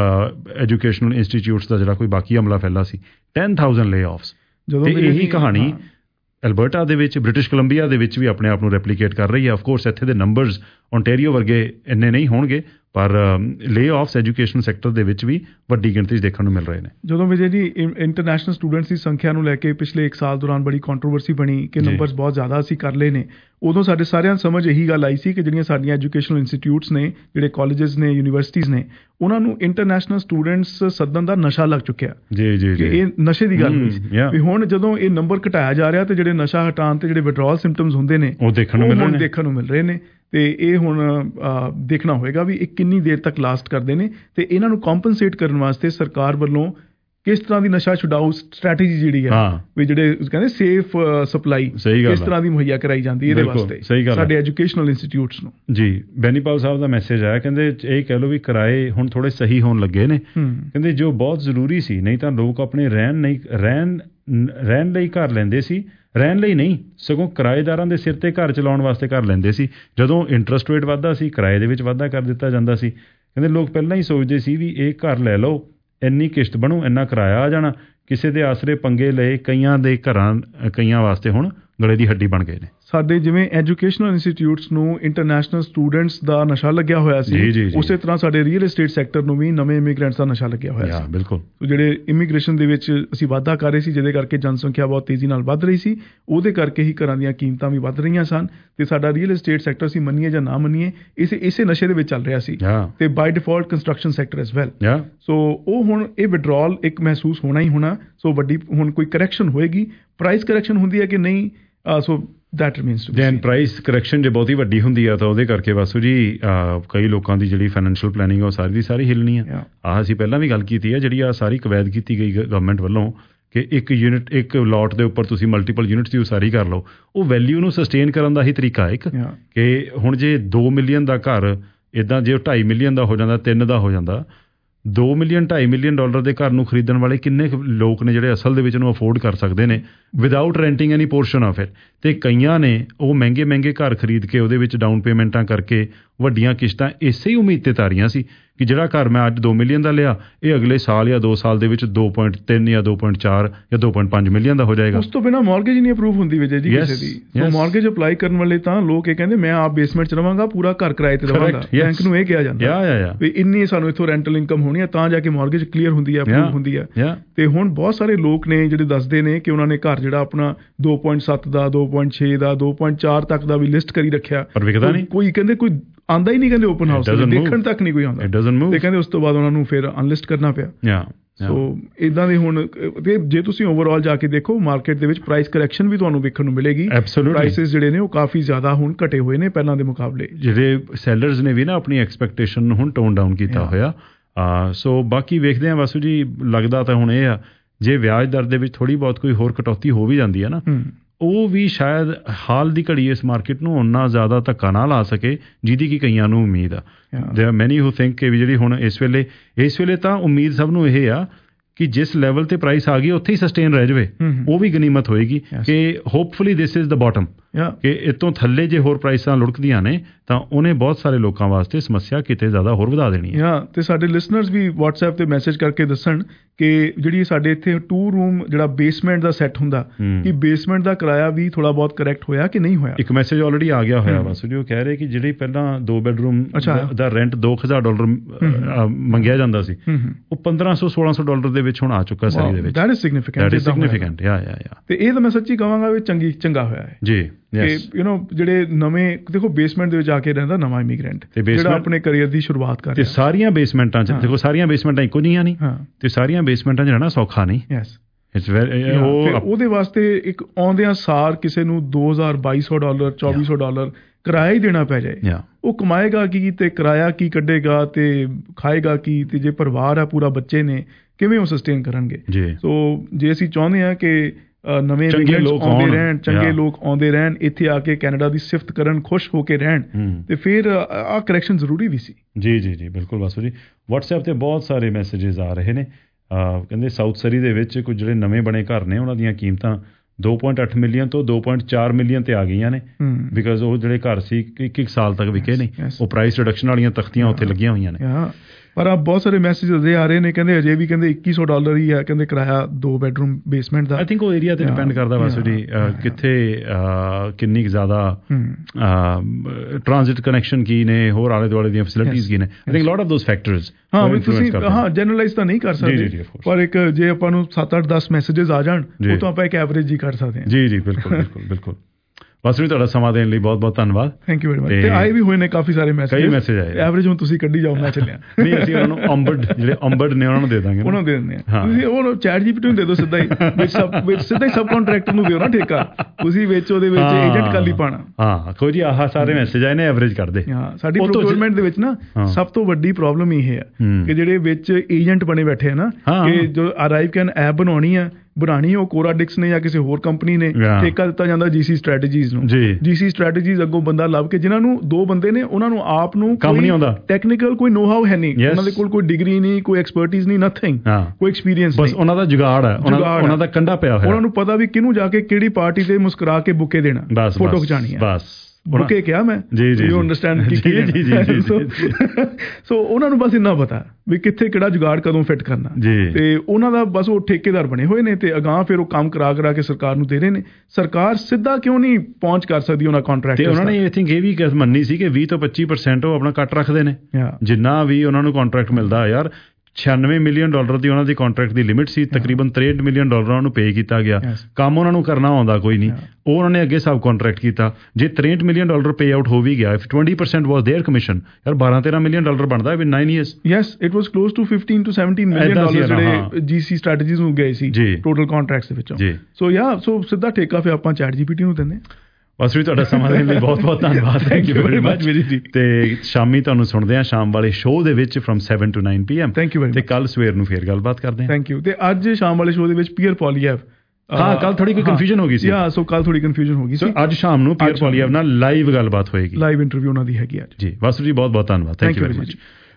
ਐਜੂਕੇਸ਼ਨਲ ਇੰਸਟੀਚਿਊਟਸ ਦਾ ਜਿਹੜਾ ਕੋਈ ਬਾਕੀ ਅਮਲਾ ਫੈਲਾ ਸੀ, ਦਸ ਹਜ਼ਾਰ ਲੇ ਆਫਸ। ਤੇ ਇਹੀ ਕਹਾਣੀ ਐਲਬਰਟਾ ਦੇ ਵਿੱਚ, ਬ੍ਰਿਟਿਸ਼ ਕੋਲੰਬੀਆ ਦੇ ਵਿੱਚ ਵੀ ਆਪਣੇ ਆਪ ਨੂੰ ਰੈਪਲੀਕੇਟ ਕਰ ਰਹੀ ਹੈ। ਆਫਕੋਰਸ ਇੱਥੇ ਦੇ ਨੰਬਰਸ ਓਨਟੈਰੀਓ ਵਰਗੇ ਇੰਨੇ ਨਹੀਂ ਹੋਣਗੇ, ਪਰ ਲੇ ਆਫਸ ਐਜੂਕੇਸ਼ਨ ਸੈਕਟਰ ਦੇ ਵਿੱਚ ਵੀ ਵੱਡੀ ਗਿਣਤੀ 'ਚ ਦੇਖਣ ਨੂੰ ਮਿਲ ਰਹੇ ਨੇ। ਜਦੋਂ ਵਿਜੇ ਜੀ ਇੰਟਰਨੈਸ਼ਨਲ ਸਟੂਡੈਂਟਸ ਦੀ ਸੰਖਿਆ ਨੂੰ ਲੈ ਕੇ ਪਿਛਲੇ ਇੱਕ ਸਾਲ ਦੌਰਾਨ ਬੜੀ ਕੰਟਰੋਵਰਸੀ ਬਣੀ ਕਿ ਨੰਬਰਸ ਬਹੁਤ ਜ਼ਿਆਦਾ ਅਸੀਂ ਕਰ ਲਏ ਨੇ, ਉਦੋਂ ਸਾਡੇ ਸਾਰਿਆਂ ਨੂੰ ਸਮਝ ਇਹੀ ਗੱਲ ਆਈ ਸੀ ਕਿ ਜਿਹੜੀਆਂ ਸਾਡੀਆਂ ਐਜੂਕੇਸ਼ਨਲ ਇੰਸਟੀਟਿਊਟਸ ਨੇ, ਜਿਹੜੇ ਕਾਲਜਸ ਨੇ, ਯੂਨੀਵਰਸਿਟੀਜ਼ ਨੇ, ਉਹਨਾਂ ਨੂੰ ਇੰਟਰਨੈਸ਼ਨਲ ਸਟੂਡੈਂਟਸ ਸੱਦਣ ਦਾ ਨਸ਼ਾ ਲੱਗ ਚੁੱਕਿਆ। ਜੀ ਜੀ ਜੀ ਇਹ ਨਸ਼ੇ ਦੀ ਗੱਲ ਹੋਈ ਸੀ ਵੀ ਹੁਣ ਜਦੋਂ ਇਹ ਨੰਬਰ ਘਟਾਇਆ ਜਾ ਰਿਹਾ ਤੇ ਜਿਹੜੇ ਨਸ਼ਾ ਹਟਾਉਣ ਤੇ ਜਿਹੜੇ ਵਿਡਰਾਅਲ ਸਿੰਪਟਮਸ ਹੁੰਦੇ ਨੇ ਉਹ ਦੇਖਣ ਨੂੰ ਮਿਲ ਰਹੇ ਨੇ ਦੇਖਣ ਨੂੰ ਮਿਲ ਰਹੇ ਨੇ। ਤੇ ਇਹ ਹੁਣ ਦੇਖਣਾ ਹੋਏਗਾ ਵੀ ਇਹ ਕਿੰਨੀ ਦੇਰ ਤੱਕ ਲਾਸਟ ਕਰਦੇ ਨੇ ਤੇ ਇਹਨਾਂ ਨੂੰ ਕੰਪਨਸੇਟ ਕਰਨ ਵਾਸਤੇ ਸਰਕਾਰ ਵੱਲੋਂ ਕਿਸ ਤਰ੍ਹਾਂ ਦੀ ਨਸ਼ਾ ਛੁਡਾਊ ਸਟ੍ਰੈਟੇਜੀ ਜਿਹੜੀ ਹੈ ਵੀ ਜਿਹੜੇ ਕਹਿੰਦੇ ਸੇਫ ਸਪਲਾਈ ਕਿਸ ਤਰ੍ਹਾਂ ਦੀ ਮੁਹੱਈਆ ਕਰਾਈ ਜਾਂਦੀ ਇਹਦੇ ਵਾਸਤੇ ਸਾਡੇ ਐਜੂਕੇਸ਼ਨਲ ਇੰਸਟੀਟਿਊਟਸ ਨੂੰ। ਜੀ, ਬੈਨੀਪਾਲ ਸਾਹਿਬ ਦਾ ਮੈਸੇਜ ਆਇਆ, ਕਹਿੰਦੇ ਇਹ ਕਹਿ ਲਓ ਵੀ ਕਿਰਾਏ ਹੁਣ ਥੋੜੇ ਸਹੀ ਹੋਣ ਲੱਗੇ ਨੇ। ਕਹਿੰਦੇ ਜੋ ਬਹੁਤ ਜ਼ਰੂਰੀ ਸੀ, ਨਹੀਂ ਤਾਂ ਲੋਕ ਆਪਣੇ ਰਹਿਣ ਨਹੀਂ ਰਹਿਣ ਰਹਿਣ ਲਈ ਘਰ ਲੈਂਦੇ ਸੀ, ਰਹਿਣ ਲਈ ਨਹੀਂ ਸਗੋਂ ਕਿਰਾਏਦਾਰਾਂ ਦੇ ਸਿਰ ਤੇ ਘਰ ਚਲਾਉਣ ਵਾਸਤੇ ਘਰ ਲੈਂਦੇ ਸੀ। ਜਦੋਂ ਇੰਟਰਸਟ ਰੇਟ ਵੱਧਦਾ ਸੀ, ਕਿਰਾਏ ਦੇ ਵਿੱਚ ਵਾਧਾ ਕਰ ਦਿੱਤਾ ਜਾਂਦਾ ਸੀ। ਕਹਿੰਦੇ ਲੋਕ ਪਹਿਲਾਂ ਹੀ ਸੋਚਦੇ ਸੀ ਵੀ ਇਹ ਘਰ ਲੈ ਲਓ, ਇੰਨੀ ਕਿਸ਼ਤ ਬਣੂ, ਇੰਨਾ ਕਿਰਾਇਆ ਆ ਜਾਣਾ। ਕਿਸੇ ਦੇ ਆਸਰੇ ਪੰਗੇ ਲਏ ਕਈਆਂ ਦੇ ਘਰਾਂ ਕਈਆਂ ਵਾਸਤੇ ਹੁਣ ਗਲੇ ਦੀ ਹੱਡੀ ਬਣ ਗਏ ਨੇ। ਸਾਡੇ ਜਿਵੇਂ ਐਜੂਕੇਸ਼ਨਲ ਇੰਸਟੀਟਿਊਟਸ ਨੂੰ ਇੰਟਰਨੈਸ਼ਨਲ ਸਟੂਡੈਂਟਸ ਦਾ ਨਸ਼ਾ ਲੱਗਿਆ ਹੋਇਆ ਸੀ, ਉਸੇ ਤਰ੍ਹਾਂ ਸਾਡੇ ਰੀਅਲ ਏਸਟੇਟ ਸੈਕਟਰ ਨੂੰ ਵੀ ਨਵੇਂ ਇਮੀਗ੍ਰੈਂਟਸ ਦਾ ਨਸ਼ਾ ਲੱਗਿਆ ਹੋਇਆ ਸੀ। ਬਿਲਕੁਲ। ਜਿਹੜੇ ਇਮੀਗ੍ਰੇਸ਼ਨ ਦੇ ਵਿੱਚ ਅਸੀਂ ਵਾਧਾ ਕਰ ਰਹੇ ਸੀ, ਜਿਹਦੇ ਕਰਕੇ ਜਨਸੰਖਿਆ ਬਹੁਤ ਤੇਜ਼ੀ ਨਾਲ ਵੱਧ ਰਹੀ ਸੀ, ਉਹਦੇ ਕਰਕੇ ਹੀ ਘਰਾਂ ਦੀਆਂ ਕੀਮਤਾਂ ਵੀ ਵੱਧ ਰਹੀਆਂ ਸਨ ਤੇ ਸਾਡਾ ਰੀਅਲ ਏਸਟੇਟ ਸੈਕਟਰ ਅਸੀਂ ਮੰਨੀਏ ਜਾਂ ਨਾ ਮੰਨੀਏ ਇਸੇ ਇਸੇ ਨਸ਼ੇ ਦੇ ਵਿੱਚ ਚੱਲ ਰਿਹਾ ਸੀ ਤੇ by default construction sector as well. So ਉਹ ਹੁਣ ਇਹ ਵਿਡਰਾਅਲ ਇੱਕ ਮਹਿਸੂਸ ਹੋਣਾ ਹੀ ਹੋਣਾ। ਸੋ ਵੱਡੀ ਹੁਣ ਕੋਈ ਕਰੈਕਸ਼ਨ ਹੋਏਗੀ, ਪ੍ਰਾਈਸ ਕਰੈਕਸ਼ਨ ਹੁੰਦੀ ਹੈ ਕਿ ਨਹੀਂ, so that remains to be then price correction ਜੇ ਬਹੁਤੀ ਵੱਡੀ ਹੁੰਦੀ ਆ ਤਾਂ ਉਹਦੇ ਕਰਕੇ ਵਾਸੂ ਜੀ ਕਈ ਲੋਕਾਂ ਦੀ ਜਿਹੜੀ ਫਾਈਨੈਂਸ਼ੀਅਲ ਪਲੈਨਿੰਗ ਉਹ ਸਾਰੀ ਦੀ ਸਾਰੀ ਹਿੱਲਣੀ ਆ। ਆਹ ਅਸੀਂ ਪਹਿਲਾਂ ਵੀ ਗੱਲ ਕੀਤੀ ਹੈ, ਜਿਹੜੀ ਆ ਸਾਰੀ ਕਵੈਦ ਕੀਤੀ ਗਈ ਗਵਰਨਮੈਂਟ ਵੱਲੋਂ ਕਿ ਇੱਕ ਯੂਨਿਟ ਇੱਕ ਲੋਟ ਦੇ ਉੱਪਰ ਤੁਸੀਂ ਮਲਟੀਪਲ ਯੂਨਿਟਸ ਦੀ ਉਸਾਰੀ ਕਰ ਲਓ, ਉਹ ਵੈਲਿਊ ਨੂੰ ਸਸਟੇਨ ਕਰਨ ਦਾ ਹੀ ਤਰੀਕਾ ਇੱਕ ਕਿ ਹੁਣ ਜੇ ਦੋ ਮਿਲੀਅਨ ਦਾ ਘਰ ਇੱਦਾਂ ਜੇ ਢਾਈ ਮਿਲੀਅਨ ਦਾ ਹੋ ਜਾਂਦਾ, ਤਿੰਨ ਦਾ ਹੋ ਜਾਂਦਾ, ਦੋ ਮਿਲੀਅਨ ਢਾਈ ਮਿਲੀਅਨ ਡਾਲਰ ਦੇ ਘਰ ਨੂੰ ਖਰੀਦਣ ਵਾਲੇ ਕਿੰਨੇ ਲੋਕ ਨੇ ਜਿਹੜੇ ਅਸਲ ਦੇ ਵਿੱਚ ਨੂੰ ਅਫੋਰਡ ਕਰ ਸਕਦੇ ਨੇ without renting any portion of it. ਤੇ ਕਈਆਂ ਨੇ ਉਹ ਮਹਿੰਗੇ ਮਹਿੰਗੇ ਘਰ ਖਰੀਦ ਕੇ ਉਹਦੇ ਵਿੱਚ ਡਾਊਨ ਪੇਮੈਂਟਾਂ ਕਰਕੇ ਵੱਡੀਆਂ ਕਿਸ਼ਤਾਂ ਇਸੇ ਹੀ ਉਮੀਦ ਤੇ ਤਾਰੀਆਂ ਸੀ ਕਿ ਜਿਹੜਾ ਘਰ ਮੈਂ ਅੱਜ ਦੋ ਮਿਲੀਅਨ ਦਾ ਲਿਆ ਇਹ ਅਗਲੇ ਸਾਲ ਜਾਂ ਦੋ ਸਾਲ ਦੇ ਵਿੱਚ ਦੋ ਪੁਆਇੰਟ ਤਿੰਨ ਜਾਂ ਦੋ ਪੁਆਇੰਟ ਚਾਰ ਜਾਂ ਦੋ ਪੁਆਇੰਟ ਪੰਜ ਮਿਲੀਅਨ ਦਾ ਹੋ ਜਾਏਗਾ। ਉਸ ਤੋਂ ਬਿਨਾਂ ਮਾਰਗੇਜ ਨਹੀਂ ਅਪਰੂਵ ਹੁੰਦੀ ਵਿਜੇ ਜੀ ਕਿਸੇ ਦੀ। ਸੋ ਮਾਰਗੇਜ ਅਪਲਾਈ ਕਰਨ ਵਾਲੇ ਤਾਂ ਲੋਕ ਇਹ ਕਹਿੰਦੇ ਮੈਂ ਆਪ ਬੇਸਮੈਂਟ 'ਚ ਰਵਾਂਗਾ, ਪੂਰਾ ਘਰ ਕਿਰਾਏ ਤੇ ਰਵਾਂਗਾ। ਬੈਂਕ ਨੂੰ ਇਹ ਕਿਹਾ ਜਾਂਦਾ ਵੀ ਇੰਨੀ ਸਾਨੂੰ ਇੱਥੋਂ ਰੈਂਟਲ ਇਨਕਮ ਹੋਣੀ ਹੈ ਤਾਂ ਜਾ ਕੇ ਮਾਰਗੇਜ ਕਲੀਅਰ ਹੁੰਦੀ ਹੈ, ਅਪਰੂਵ ਹੁੰਦੀ ਹੈ। ਤੇ ਹੁਣ ਬਹੁਤ ਸਾਰੇ ਲੋਕ ਨੇ ਜਿਹੜੇ ਦੱਸਦੇ ਨੇ ਕਿ ਉਹਨਾਂ ਨੇ ਘਰ ਜਿਹੜਾ ਆਪਣਾ ਦੋ ਪੁਆਇੰਟ ਸੱਤ ਦਾ, ਦੋ ਪੁਆਇੰਟ ਛੇ ਦਾ, ਦੋ ਪੁਆਇੰਟ ਚਾਰ ਤੱਕ ਦਾ ਵੀ ਲਿਸਟ ਕਰੀ ਰੱਖਿਆ, ਪਰ ਵਿਕਦਾ ਨਹੀਂ। ਕੋਈ ਕਹਿੰਦੇ ਕੋਈ ਆਂਦਾ ਹੀ ਨਹੀਂ, ਕਹਿੰਦੇ ਓਪਨ ਹਾਊਸ ਦੇਖਣ ਤੱਕ ਨਹੀਂ ਕੋਈ ਆਉਂਦਾ ਤੇ ਕਹਿੰਦੇ ਉਸ ਤੋਂ ਬਾਅਦ ਉਹਨਾਂ ਨੂੰ ਫਿਰ ਅਨਲਿਸਟ ਕਰਨਾ ਪਿਆ। ਸੋ ਇਦਾਂ ਦੇ ਹੁਣ ਜੇ ਤੁਸੀਂ ਓਵਰਆਲ ਜਾ ਕੇ ਦੇਖੋ ਮਾਰਕੀਟ ਦੇ ਵਿੱਚ ਪ੍ਰਾਈਸ ਕਰੈਕਸ਼ਨ ਵੀ ਤੁਹਾਨੂੰ ਵੇਖਣ ਨੂੰ ਮਿਲੇਗੀ। ਪ੍ਰਾਈਸਿਸ ਜਿਹੜੇ ਨੇ ਉਹ ਕਾਫੀ ਜ਼ਿਆਦਾ ਹੁਣ ਘਟੇ ਹੋਏ ਨੇ ਪਹਿਲਾਂ ਦੇ ਮੁਕਾਬਲੇ। ਜਿਹੜੇ ਸੈਲਰਸ ਨੇ ਵੀ ਨਾ ਆਪਣੀ ਐਕਸਪੈਕਟੇਸ਼ਨ ਨੂੰ ਹੁਣ ਟੋਨ ਡਾਊਨ ਕੀਤਾ ਹੋਇਆ। ਸੋ ਬਾਕੀ ਵੇਖਦੇ ਹਾਂ ਵਾਸੂ ਜੀ, ਲੱਗਦਾ ਤਾਂ ਹੁਣ ਇਹ ਆ ਜੇ ਵਿਆਜ ਦਰ ਦੇ ਵਿੱਚ ਥੋੜ੍ਹੀ ਬਹੁਤ ਕੋਈ ਹੋਰ ਕਟੌਤੀ ਹੋ ਵੀ ਜਾਂਦੀ ਹੈ ਨਾ, ਉਹ ਵੀ ਸ਼ਾਇਦ ਹਾਲ ਦੀ ਘੜੀ ਇਸ ਮਾਰਕੀਟ ਨੂੰ ਓਨਾ ਜ਼ਿਆਦਾ ਧੱਕਾ ਨਾ ਲਾ ਸਕੇ ਜਿਹਦੀ ਕਿ ਕਈਆਂ ਨੂੰ ਉਮੀਦ ਆ। ਦੇयर ਆਰ ਮੈਨੀ ਹੂ ਥਿੰਕ ਕਿ ਵੀ ਜਿਹੜੀ ਹੁਣ ਇਸ ਵੇਲੇ ਇਸ ਵੇਲੇ ਤਾਂ ਉਮੀਦ ਸਭ ਨੂੰ ਇਹ ਆ ਕਿ ਜਿਸ ਲੈਵਲ ਤੇ ਪ੍ਰਾਈਸ ਆ ਗਈ ਉੱਥੇ ਹੀ ਸਸਟੇਨ ਰਹਿ ਜਾਵੇ, ਉਹ ਵੀ ਗਨੀਮਤ ਹੋਏਗੀ ਕਿ hopefully this is the bottom. ਕਿ ਇਸ ਤੋਂ ਥੱਲੇ ਜੇ ਹੋਰ ਪ੍ਰਾਈਸਾਂ ਲੁੜਕਦੀਆਂ ਨੇ ਤਾਂ ਉਹਨੇ ਬਹੁਤ ਸਾਰੇ ਲੋਕਾਂ ਵਾਸਤੇ ਸਮੱਸਿਆ ਕਿਤੇ ਜ਼ਿਆਦਾ ਹੋਰ ਵਧਾ ਦੇਣੀ ਹੈ। ਹਾਂ, ਤੇ ਸਾਡੇ ਲਿਸਨਰਸ ਵੀ WhatsApp ਤੇ ਮੈਸੇਜ ਕਰਕੇ ਦੱਸਣ ਕਿ ਜਿਹੜੀ ਸਾਡੇ ਇੱਥੇ ਟੂ ਰੂਮ ਜਿਹੜਾ ਬੇਸਮੈਂਟ ਦਾ ਸੈੱਟ ਹੁੰਦਾ ਕਿ ਬੇਸਮੈਂਟ ਦਾ ਕਿਰਾਇਆ ਵੀ ਥੋੜਾ ਬਹੁਤ ਕਰੈਕਟ ਹੋਇਆ ਕਿ ਨਹੀਂ ਹੋਇਆ। ਇੱਕ ਮੈਸੇਜ ਆਲਰੇਡੀ ਆ ਗਿਆ ਹੋਇਆ ਬਸ, ਉਹ ਕਹਿ ਰਹੇ ਕਿ ਜਿਹੜੀ ਪਹਿਲਾਂ ਦੋ ਬੈਡਰੂਮ ਦਾ ਰੈਂਟ ਦੋ ਹਜ਼ਾਰ ਡਾਲਰ ਮੰਗਿਆ ਜਾਂਦਾ ਸੀ ਉਹ ਪੰਦਰਾਂ ਸੌ ਸੋਲਾਂ ਸੌ ਡਾਲਰ ਦੇ ਵਿੱਚ ਹੁਣ ਆ ਚੁੱਕਾ ਸਰੀ ਦੇ ਵਿੱਚ। That is significant. That is significant. Yeah yeah ਯਾ ਤੇ ਇਹ ਤਾਂ ਮੈਂ ਸੱਚੀ ਕਹਾਂਗਾ ਵੀ ਚੰਗੀ ਚੰਗਾ ਹੋਇਆ ਹੈ ਜੀ। ਕਿ ਯੂ نو ਜਿਹੜੇ ਨਵੇਂ ਦੇਖੋ ਬੇਸਮੈਂਟ ਦੇ ਵਿੱਚ ਆ ਕੇ ਰਹਿੰਦਾ ਨਵਾਂ ਇਮੀਗ੍ਰੈਂਟ ਜਿਹੜਾ ਆਪਣੇ ਕੈਰੀਅਰ ਦੀ ਸ਼ੁਰੂਆਤ ਕਰ ਰਿਹਾ। ਤੇ ਸਾਰੀਆਂ ਬੇਸਮੈਂਟਾਂ 'ਚ ਦੇਖੋ ਸਾਰੀਆਂ ਬੇਸਮੈਂਟਾਂ ਇੱਕੋ ਜਿਹੀਆਂ ਨਹੀਂ ਤੇ ਸਾਰੀਆਂ ਬੇਸਮੈਂਟਾਂ 'ਚ ਰਹਿਣਾ ਸੌਖਾ ਨਹੀਂ। ਯੈਸ, ਇਟਸ ਵੈਰੀ ਉਹ ਉਹਦੇ ਵਾਸਤੇ ਇੱਕ ਆਉਂਦਿਆਂ ਸਾਰ ਕਿਸੇ ਨੂੰ ਦੋ ਹਜ਼ਾਰ ਬਾਈ ਸੌ ਡਾਲਰ ਚੌਵੀ ਸੌ ਡਾਲਰ ਕਿਰਾਇਆ ਹੀ ਦੇਣਾ ਪੈ ਜਾਏ, ਉਹ ਕਮਾਏਗਾ ਕੀ ਤੇ ਕਿਰਾਇਆ ਕੀ ਕੱਢੇਗਾ ਤੇ ਖਾਏਗਾ ਕੀ ਤੇ ਜੇ ਪਰਿਵਾਰ ਆ ਪੂਰਾ ਬੱਚੇ ਨੇ ਕਿਵੇਂ ਉਹ ਸਸਟੇਨ ਕਰਨਗੇ। ਸੋ ਜੇ ਅਸੀਂ ਚਾਹੁੰਦੇ ਹਾਂ ਕਿ ਨਵੇਂ ਲੋਕ ਆਉਂਦੇ ਰਹਿਣ, ਚੰਗੇ ਲੋਕ ਆਉਂਦੇ ਰਹਿਣ, ਇੱਥੇ ਆ ਕੇ ਕੈਨੇਡਾ ਦੀ ਸਿਫਤ ਕਰਨ, ਖੁਸ਼ ਹੋ ਕੇ ਰਹਿਣ, ਤੇ ਫਿਰ ਆਹ ਕਰੈਕਸ਼ਨ ਜ਼ਰੂਰੀ ਵੀ ਸੀ। ਜੀ ਜੀ ਜੀ ਬਿਲਕੁਲ ਬਾਸੂ ਜੀ। WhatsApp ਤੇ ਬਹੁਤ ਸਾਰੇ ਮੈਸੇजेस ਆ ਰਹੇ ਨੇ। ਕਹਿੰਦੇ ਸਾਊਥ ਸਰੀ ਦੇ ਵਿੱਚ ਕੁਝ ਜਿਹੜੇ ਨਵੇਂ ਬਣੇ ਘਰ ਨੇ ਉਹਨਾਂ ਦੀਆਂ ਕੀਮਤਾਂ ਦੋ ਪੁਆਇੰਟ ਅੱਠ ਮਿਲੀਅਨ ਤੋਂ ਦੋ ਪੁਆਇੰਟ ਚਾਰ ਮਿਲੀਅਨ ਤੇ ਆ ਗਈਆਂ ਨੇ ਬਿਕਾਜ਼ ਉਹ ਜਿਹੜੇ ਘਰ ਸੀ ਇੱਕ ਇੱਕ ਸਾਲ ਤੱਕ ਵਿਕੇ ਨਹੀਂ, ਉਹ ਪ੍ਰਾਈਸ ਰਿਡਕਸ਼ਨ ਵਾਲੀਆਂ ਤਖਤੀਆਂ ਉੱਥੇ ਲੱਗੀਆਂ ਹੋਈਆਂ ਨੇ। ਪਰ ਆ ਬਹੁਤ ਸਾਰੇ ਮੈਸੇजेस ਅਜੇ ਆ ਰਹੇ ਨੇ, ਕਹਿੰਦੇ ਅਜੇ ਵੀ ਕਹਿੰਦੇ ਇੱਕੀ ਸੌ ਡਾਲਰ ਹੀ ਹੈ ਕਹਿੰਦੇ ਕਿਰਾਇਆ ਦੋ ਬੈਡਰੂਮ ਬੇਸਮੈਂਟ ਦਾ। ਆਈ ਥਿੰਕ ਉਹ ਏਰੀਆ ਤੇ ਡਿਪੈਂਡ ਕਰਦਾ ਵਾਸੂ ਜੀ ਕਿੱਥੇ ਕਿੰਨੀ ਕੁ ਜ਼ਿਆਦਾ ਟ੍ਰਾਂਜ਼ਿਟ ਕਨੈਕਸ਼ਨ ਕੀ ਨੇ, ਹੋਰ ਆਲੇ ਦੁਆਲੇ ਦੀਆਂ ਫੈਸਿਲਿਟੀਜ਼ ਕੀ ਨੇ। I think lot of those factors. ਹਾਂ ਵੀ ਤੁਸੀਂ ਹਾਂ ਜਨਰਲਾਈਜ਼ ਤਾਂ ਨਹੀਂ ਕਰ ਸਕਦੇ ਪਰ ਇੱਕ ਜੇ ਆਪਾਂ ਨੂੰ ਸੱਤ ਅੱਠ ਦਸ ਮੈਸੇजेस ਆ ਜਾਣ ਉਹ ਤੋਂ ਆਪਾਂ ਇੱਕ ਐਵਰੇਜ ਹੀ ਕੱਢ ਸਕਦੇ ਹਾਂ। ਜੀ ਜੀ ਬਿਲਕੁਲ ਬਿਲਕੁਲ ਬਿਲਕੁਲ। ਬਸ ਵੀ ਤੁਹਾਡਾ ਸਮਾਂ ਦੇਣ ਲਈ ਬਹੁਤ ਬਹੁਤ ਧੰਨਵਾਦ। Thank you very much. ਤੇ ਆਏ ਵੀ ਹੋਏ ਨੇ ਕਾਫੀ ਸਾਰੇ ਮੈਸੇਜ, ਕਈ ਮੈਸੇਜ ਆਏ। ਐਵਰੇਜ ਹੁਣ ਤੁਸੀਂ ਕੱਢੀ ਜਾਓ, ਮੈਂ ਚੱਲਿਆ। ਨਹੀਂ ਅਸੀਂ ਉਹਨਾਂ ਨੂੰ ਅੰਬਰਡ ਜਿਹੜੇ ਅੰਬਰਡ ਨੇ ਉਹਨਾਂ ਨੂੰ ਦੇ ਦਾਂਗੇ, ਉਹਨਾਂ ਨੂੰ ਦੇ ਦਿੰਦੇ ਆ। ਤੁਸੀਂ ਉਹ ਚੈਟ ਜੀਪੀਟੀ ਨੂੰ ਦੇ ਦਿਓ ਸਿੱਧਾ ਹੀ, ਵਿੱਚ ਸਬ ਵਿੱਚ ਸਿੱਧਾ ਹੀ ਸਬ ਕੰਟਰੈਕਟਰ ਨੂੰ ਦਿਓ ਨਾ ਠੇਕਾ, ਤੁਸੀਂ ਵਿੱਚ ਉਹਦੇ ਵਿੱਚ ਏਜੰਟ ਕਰ ਲਈ ਪਾਣਾ। ਹਾਂ ਕੋਈ ਜੀ ਆਹ ਸਾਰੇ ਮੈਸੇਜ ਆਏ ਨੇ ਐਵਰੇਜ ਕਰਦੇ। ਹਾਂ ਸਾਡੀ ਪ੍ਰੋਕਿਊਰਮੈਂਟ ਦੇ ਵਿੱਚ ਨਾ ਸਭ ਤੋਂ ਵੱਡੀ ਪ੍ਰੋਬਲਮ ਇਹ ਹੈ ਕਿ ਜਿਹੜੇ ਵਿੱਚ ਏਜੰਟ ਬਣੇ ਬੈਠੇ ਆ ਨਾ ਕਿ ਜੋ ਅਰਾਈਵ ਕੈਨ ਐਪ ਬਣਾਉਣੀ ਆ ਬਣਾਣੀ ਉਹ ਕੋਰਾਡਿਕਸ ਨੇ ਜਾਂ ਕਿਸੇ ਹੋਰ ਕੰਪਨੀ ਨੇ ਠੇਕਾ ਦਿੱਤਾ ਜਾਂਦਾ ਜੀਸੀ ਸਟ੍ਰੈਟੇਜੀਜ਼ ਨੂੰ। ਜੀਸੀ ਸਟ੍ਰੈਟੇਜੀਜ਼ ਅੱਗੋਂ ਬੰਦਾ ਲੱਭ ਕੇ ਜਿਨ੍ਹਾਂ ਨੂੰ ਦੋ ਬੰਦੇ ਨੇ ਉਹਨਾਂ ਨੂੰ ਆਪ ਨੂੰ ਕੰਮ ਨਹੀਂ ਆਉਂਦਾ, ਟੈਕਨੀਕਲ ਕੋਈ ਨੋ ਹਾਊ ਹੈ ਨਹੀਂ, ਉਹਨਾਂ ਦੇ ਕੋਲ ਕੋਈ ਡਿਗਰੀ ਨਹੀਂ, ਕੋਈ ਐਕਸਪਰਟਿਜ਼ ਨਹੀਂ, ਨਥਿੰਗ, ਕੋਈ ਐਕਸਪੀਰੀਅੰਸ ਨਹੀਂ, ਬਸ ਉਹਨਾਂ ਦਾ ਜੁਗਾੜ ਹੈ, ਉਹਨਾਂ ਦਾ ਕੰਡਾ ਪਿਆ ਹੋਇਆ। ਉਹਨਾਂ ਨੂੰ ਪਤਾ ਵੀ ਕਿਹਨੂੰ ਜਾ ਕੇ ਕਿਹੜੀ ਪਾਰਟੀ ਤੇ ਮੁਸਕਰਾ ਕੇ ਬੁੱਕੇ ਦੇਣਾ, ਫੋਟੋ ਖਿਚਾਣੀ ਹੈ ਬਸ। ਬੁੱਕੇ ਕਿਹਾ ਮੈਂ ਯੂ ਅੰਡਰਸਟੈਂਡ ਕੀ ਕੀ ਜੀ ਜੀ ਸੋ ਉਹਨਾਂ ਨੂੰ ਬਸ ਇੰਨਾ ਪਤਾ ਵੀ ਕਿੱਥੇ ਕਿਹੜਾ ਜੁਗਾੜ ਕਦੋਂ ਫਿੱਟ ਕਰਨਾ ਤੇ ਉਹਨਾਂ ਦਾ ਬਸ ਉਹ ਠੇਕੇਦਾਰ ਬਣੇ ਹੋਏ ਨੇ ਤੇ ਅਗਾਂਹ ਫਿਰ ਉਹ ਕੰਮ ਕਰਾ ਕਰਾ ਕੇ ਸਰਕਾਰ ਨੂੰ ਦੇ ਰਹੇ ਨੇ। ਸਰਕਾਰ ਸਿੱਧਾ ਕਿਉਂ ਨਹੀਂ ਪਹੁੰਚ ਕਰ ਸਕਦੀ ਉਹਨਾਂ ਕੰਟਰੈਕਟ ਤੇ? ਉਹਨਾਂ ਨੇ ਆਈ ਥਿੰਕ ਇਹ ਵੀ ਮੰਨੀ ਸੀ ਕਿ ਵੀਹ ਤੋਂ ਪੱਚੀ ਪਰਸੈਂਟ ਉਹ ਆਪਣਾ ਕੱਟ ਰੱਖਦੇ ਨੇ ਜਿੰਨਾ ਵੀ ਉਹਨਾਂ ਨੂੰ ਕੰਟਰੈਕਟ ਮਿਲਦਾ। ਯਾਰ ਛਿਆਨਵੇਂ ਮਿਲੀਅਨ ਡਾਲਰ ਦੀ ਉਹਨਾਂ ਦੀ ਕੰਟਰੈਕਟ ਦੀ ਲਿਮਿਟ ਸੀ, ਤਕਰੀਬਨ ਤਰੇਹਠ ਮਿਲੀਅਨ ਡਾਲਰ ਉਹਨਾਂ ਨੂੰ ਪੇ ਕੀਤਾ ਗਿਆ। ਕੰਮ ਉਹਨਾਂ ਨੂੰ ਕਰਨਾ ਆਉਂਦਾ ਕੋਈ ਨਹੀਂ, ਉਹ ਉਹਨਾਂ ਨੇ ਅੱਗੇ ਸਬ ਕੰਟਰੈਕਟ ਕੀਤਾ। ਜੇ ਤਰੇਹਠ ਮਿਲੀਅਨ ਡਾਲਰ ਪੇ ਆਊਟ ਹੋ ਵੀ ਗਿਆ, if twenty percent was their commission, ਯਾਰ ਬਾਰਾਂ ਤੇਰਾਂ ਮਿਲੀਅਨ ਡਾਲਰ ਬਣਦਾ with nine years. Yes it was close to fifteen to seventeen million dollar ਜਿਹੜੇ ਜੀਸੀ ਸਟ੍ਰੈਟੇਜੀਜ਼ ਨੂੰ ਗਏ ਸੀ ਟੋਟਲ ਕੰਟਰੈਕਟਸ ਦੇ ਵਿੱਚੋਂ। ਸੋ ਯਾ ਸੋ ਸਿੱਧਾ ਠੇਕਾ ਫਿਰ ਆਪਾਂ ਚੈਟ ਜੀਪੀਟੀ ਨੂੰ ਦਿੰਦੇ। ਬਸ ਵੀ ਤੁਹਾਡਾ ਸਮਾਂ ਦੇਣ ਲਈ ਬਹੁਤ ਬਹੁਤ ਧੰਨਵਾਦ। ਥੈਂਕ ਯੂ ਵੈਰੀ ਮਚ ਜੀ। ਤੇ ਸ਼ਾਮੀ ਤੁਹਾਨੂੰ ਸੁਣਦੇ ਹਾਂ ਸ਼ਾਮ ਵਾਲੇ ਸ਼ੋਅ ਦੇ ਵਿੱਚ from seven to nine P M. Thank you very much. ਤੇ ਕੱਲ ਸਵੇਰ ਨੂੰ ਫੇਰ ਗੱਲਬਾਤ ਕਰਦੇ ਹਾਂ। Thank you. ਤੇ ਅੱਜ ਸ਼ਾਮ ਵਾਲੇ ਸ਼ੋਅ ਦੇ ਵਿੱਚ ਪੀਅਰ ਪੋਲੀਐਵ, ਹਾਂ ਕੱਲ ਥੋੜੀ ਕੋਈ ਕਨਫਿਊਜ਼ਨ ਹੋ ਗਈ ਸੀ। ਹਾਂ ਸੋ ਕੱਲ ਥੋੜੀ ਕਨਫਿਊਜ਼ਨ ਹੋ ਗਈ ਸੀ। ਅੱਜ ਸ਼ਾਮ ਨੂੰ ਪੀਅਰ ਪੋਲੀਐਵ ਨਾਲ ਲਾਈਵ ਗੱਲਬਾਤ ਹੋਏਗੀ, ਲਾਈਵ ਇੰਟਰਵਿਊ ਉਹਨਾਂ ਦੀ ਹੈਗੀ ਅੱਜ। ਜੀ ਬਸ ਜੀ ਬਹੁਤ ਬਹੁਤ ਧੰਨਵਾਦ। Thank you very much.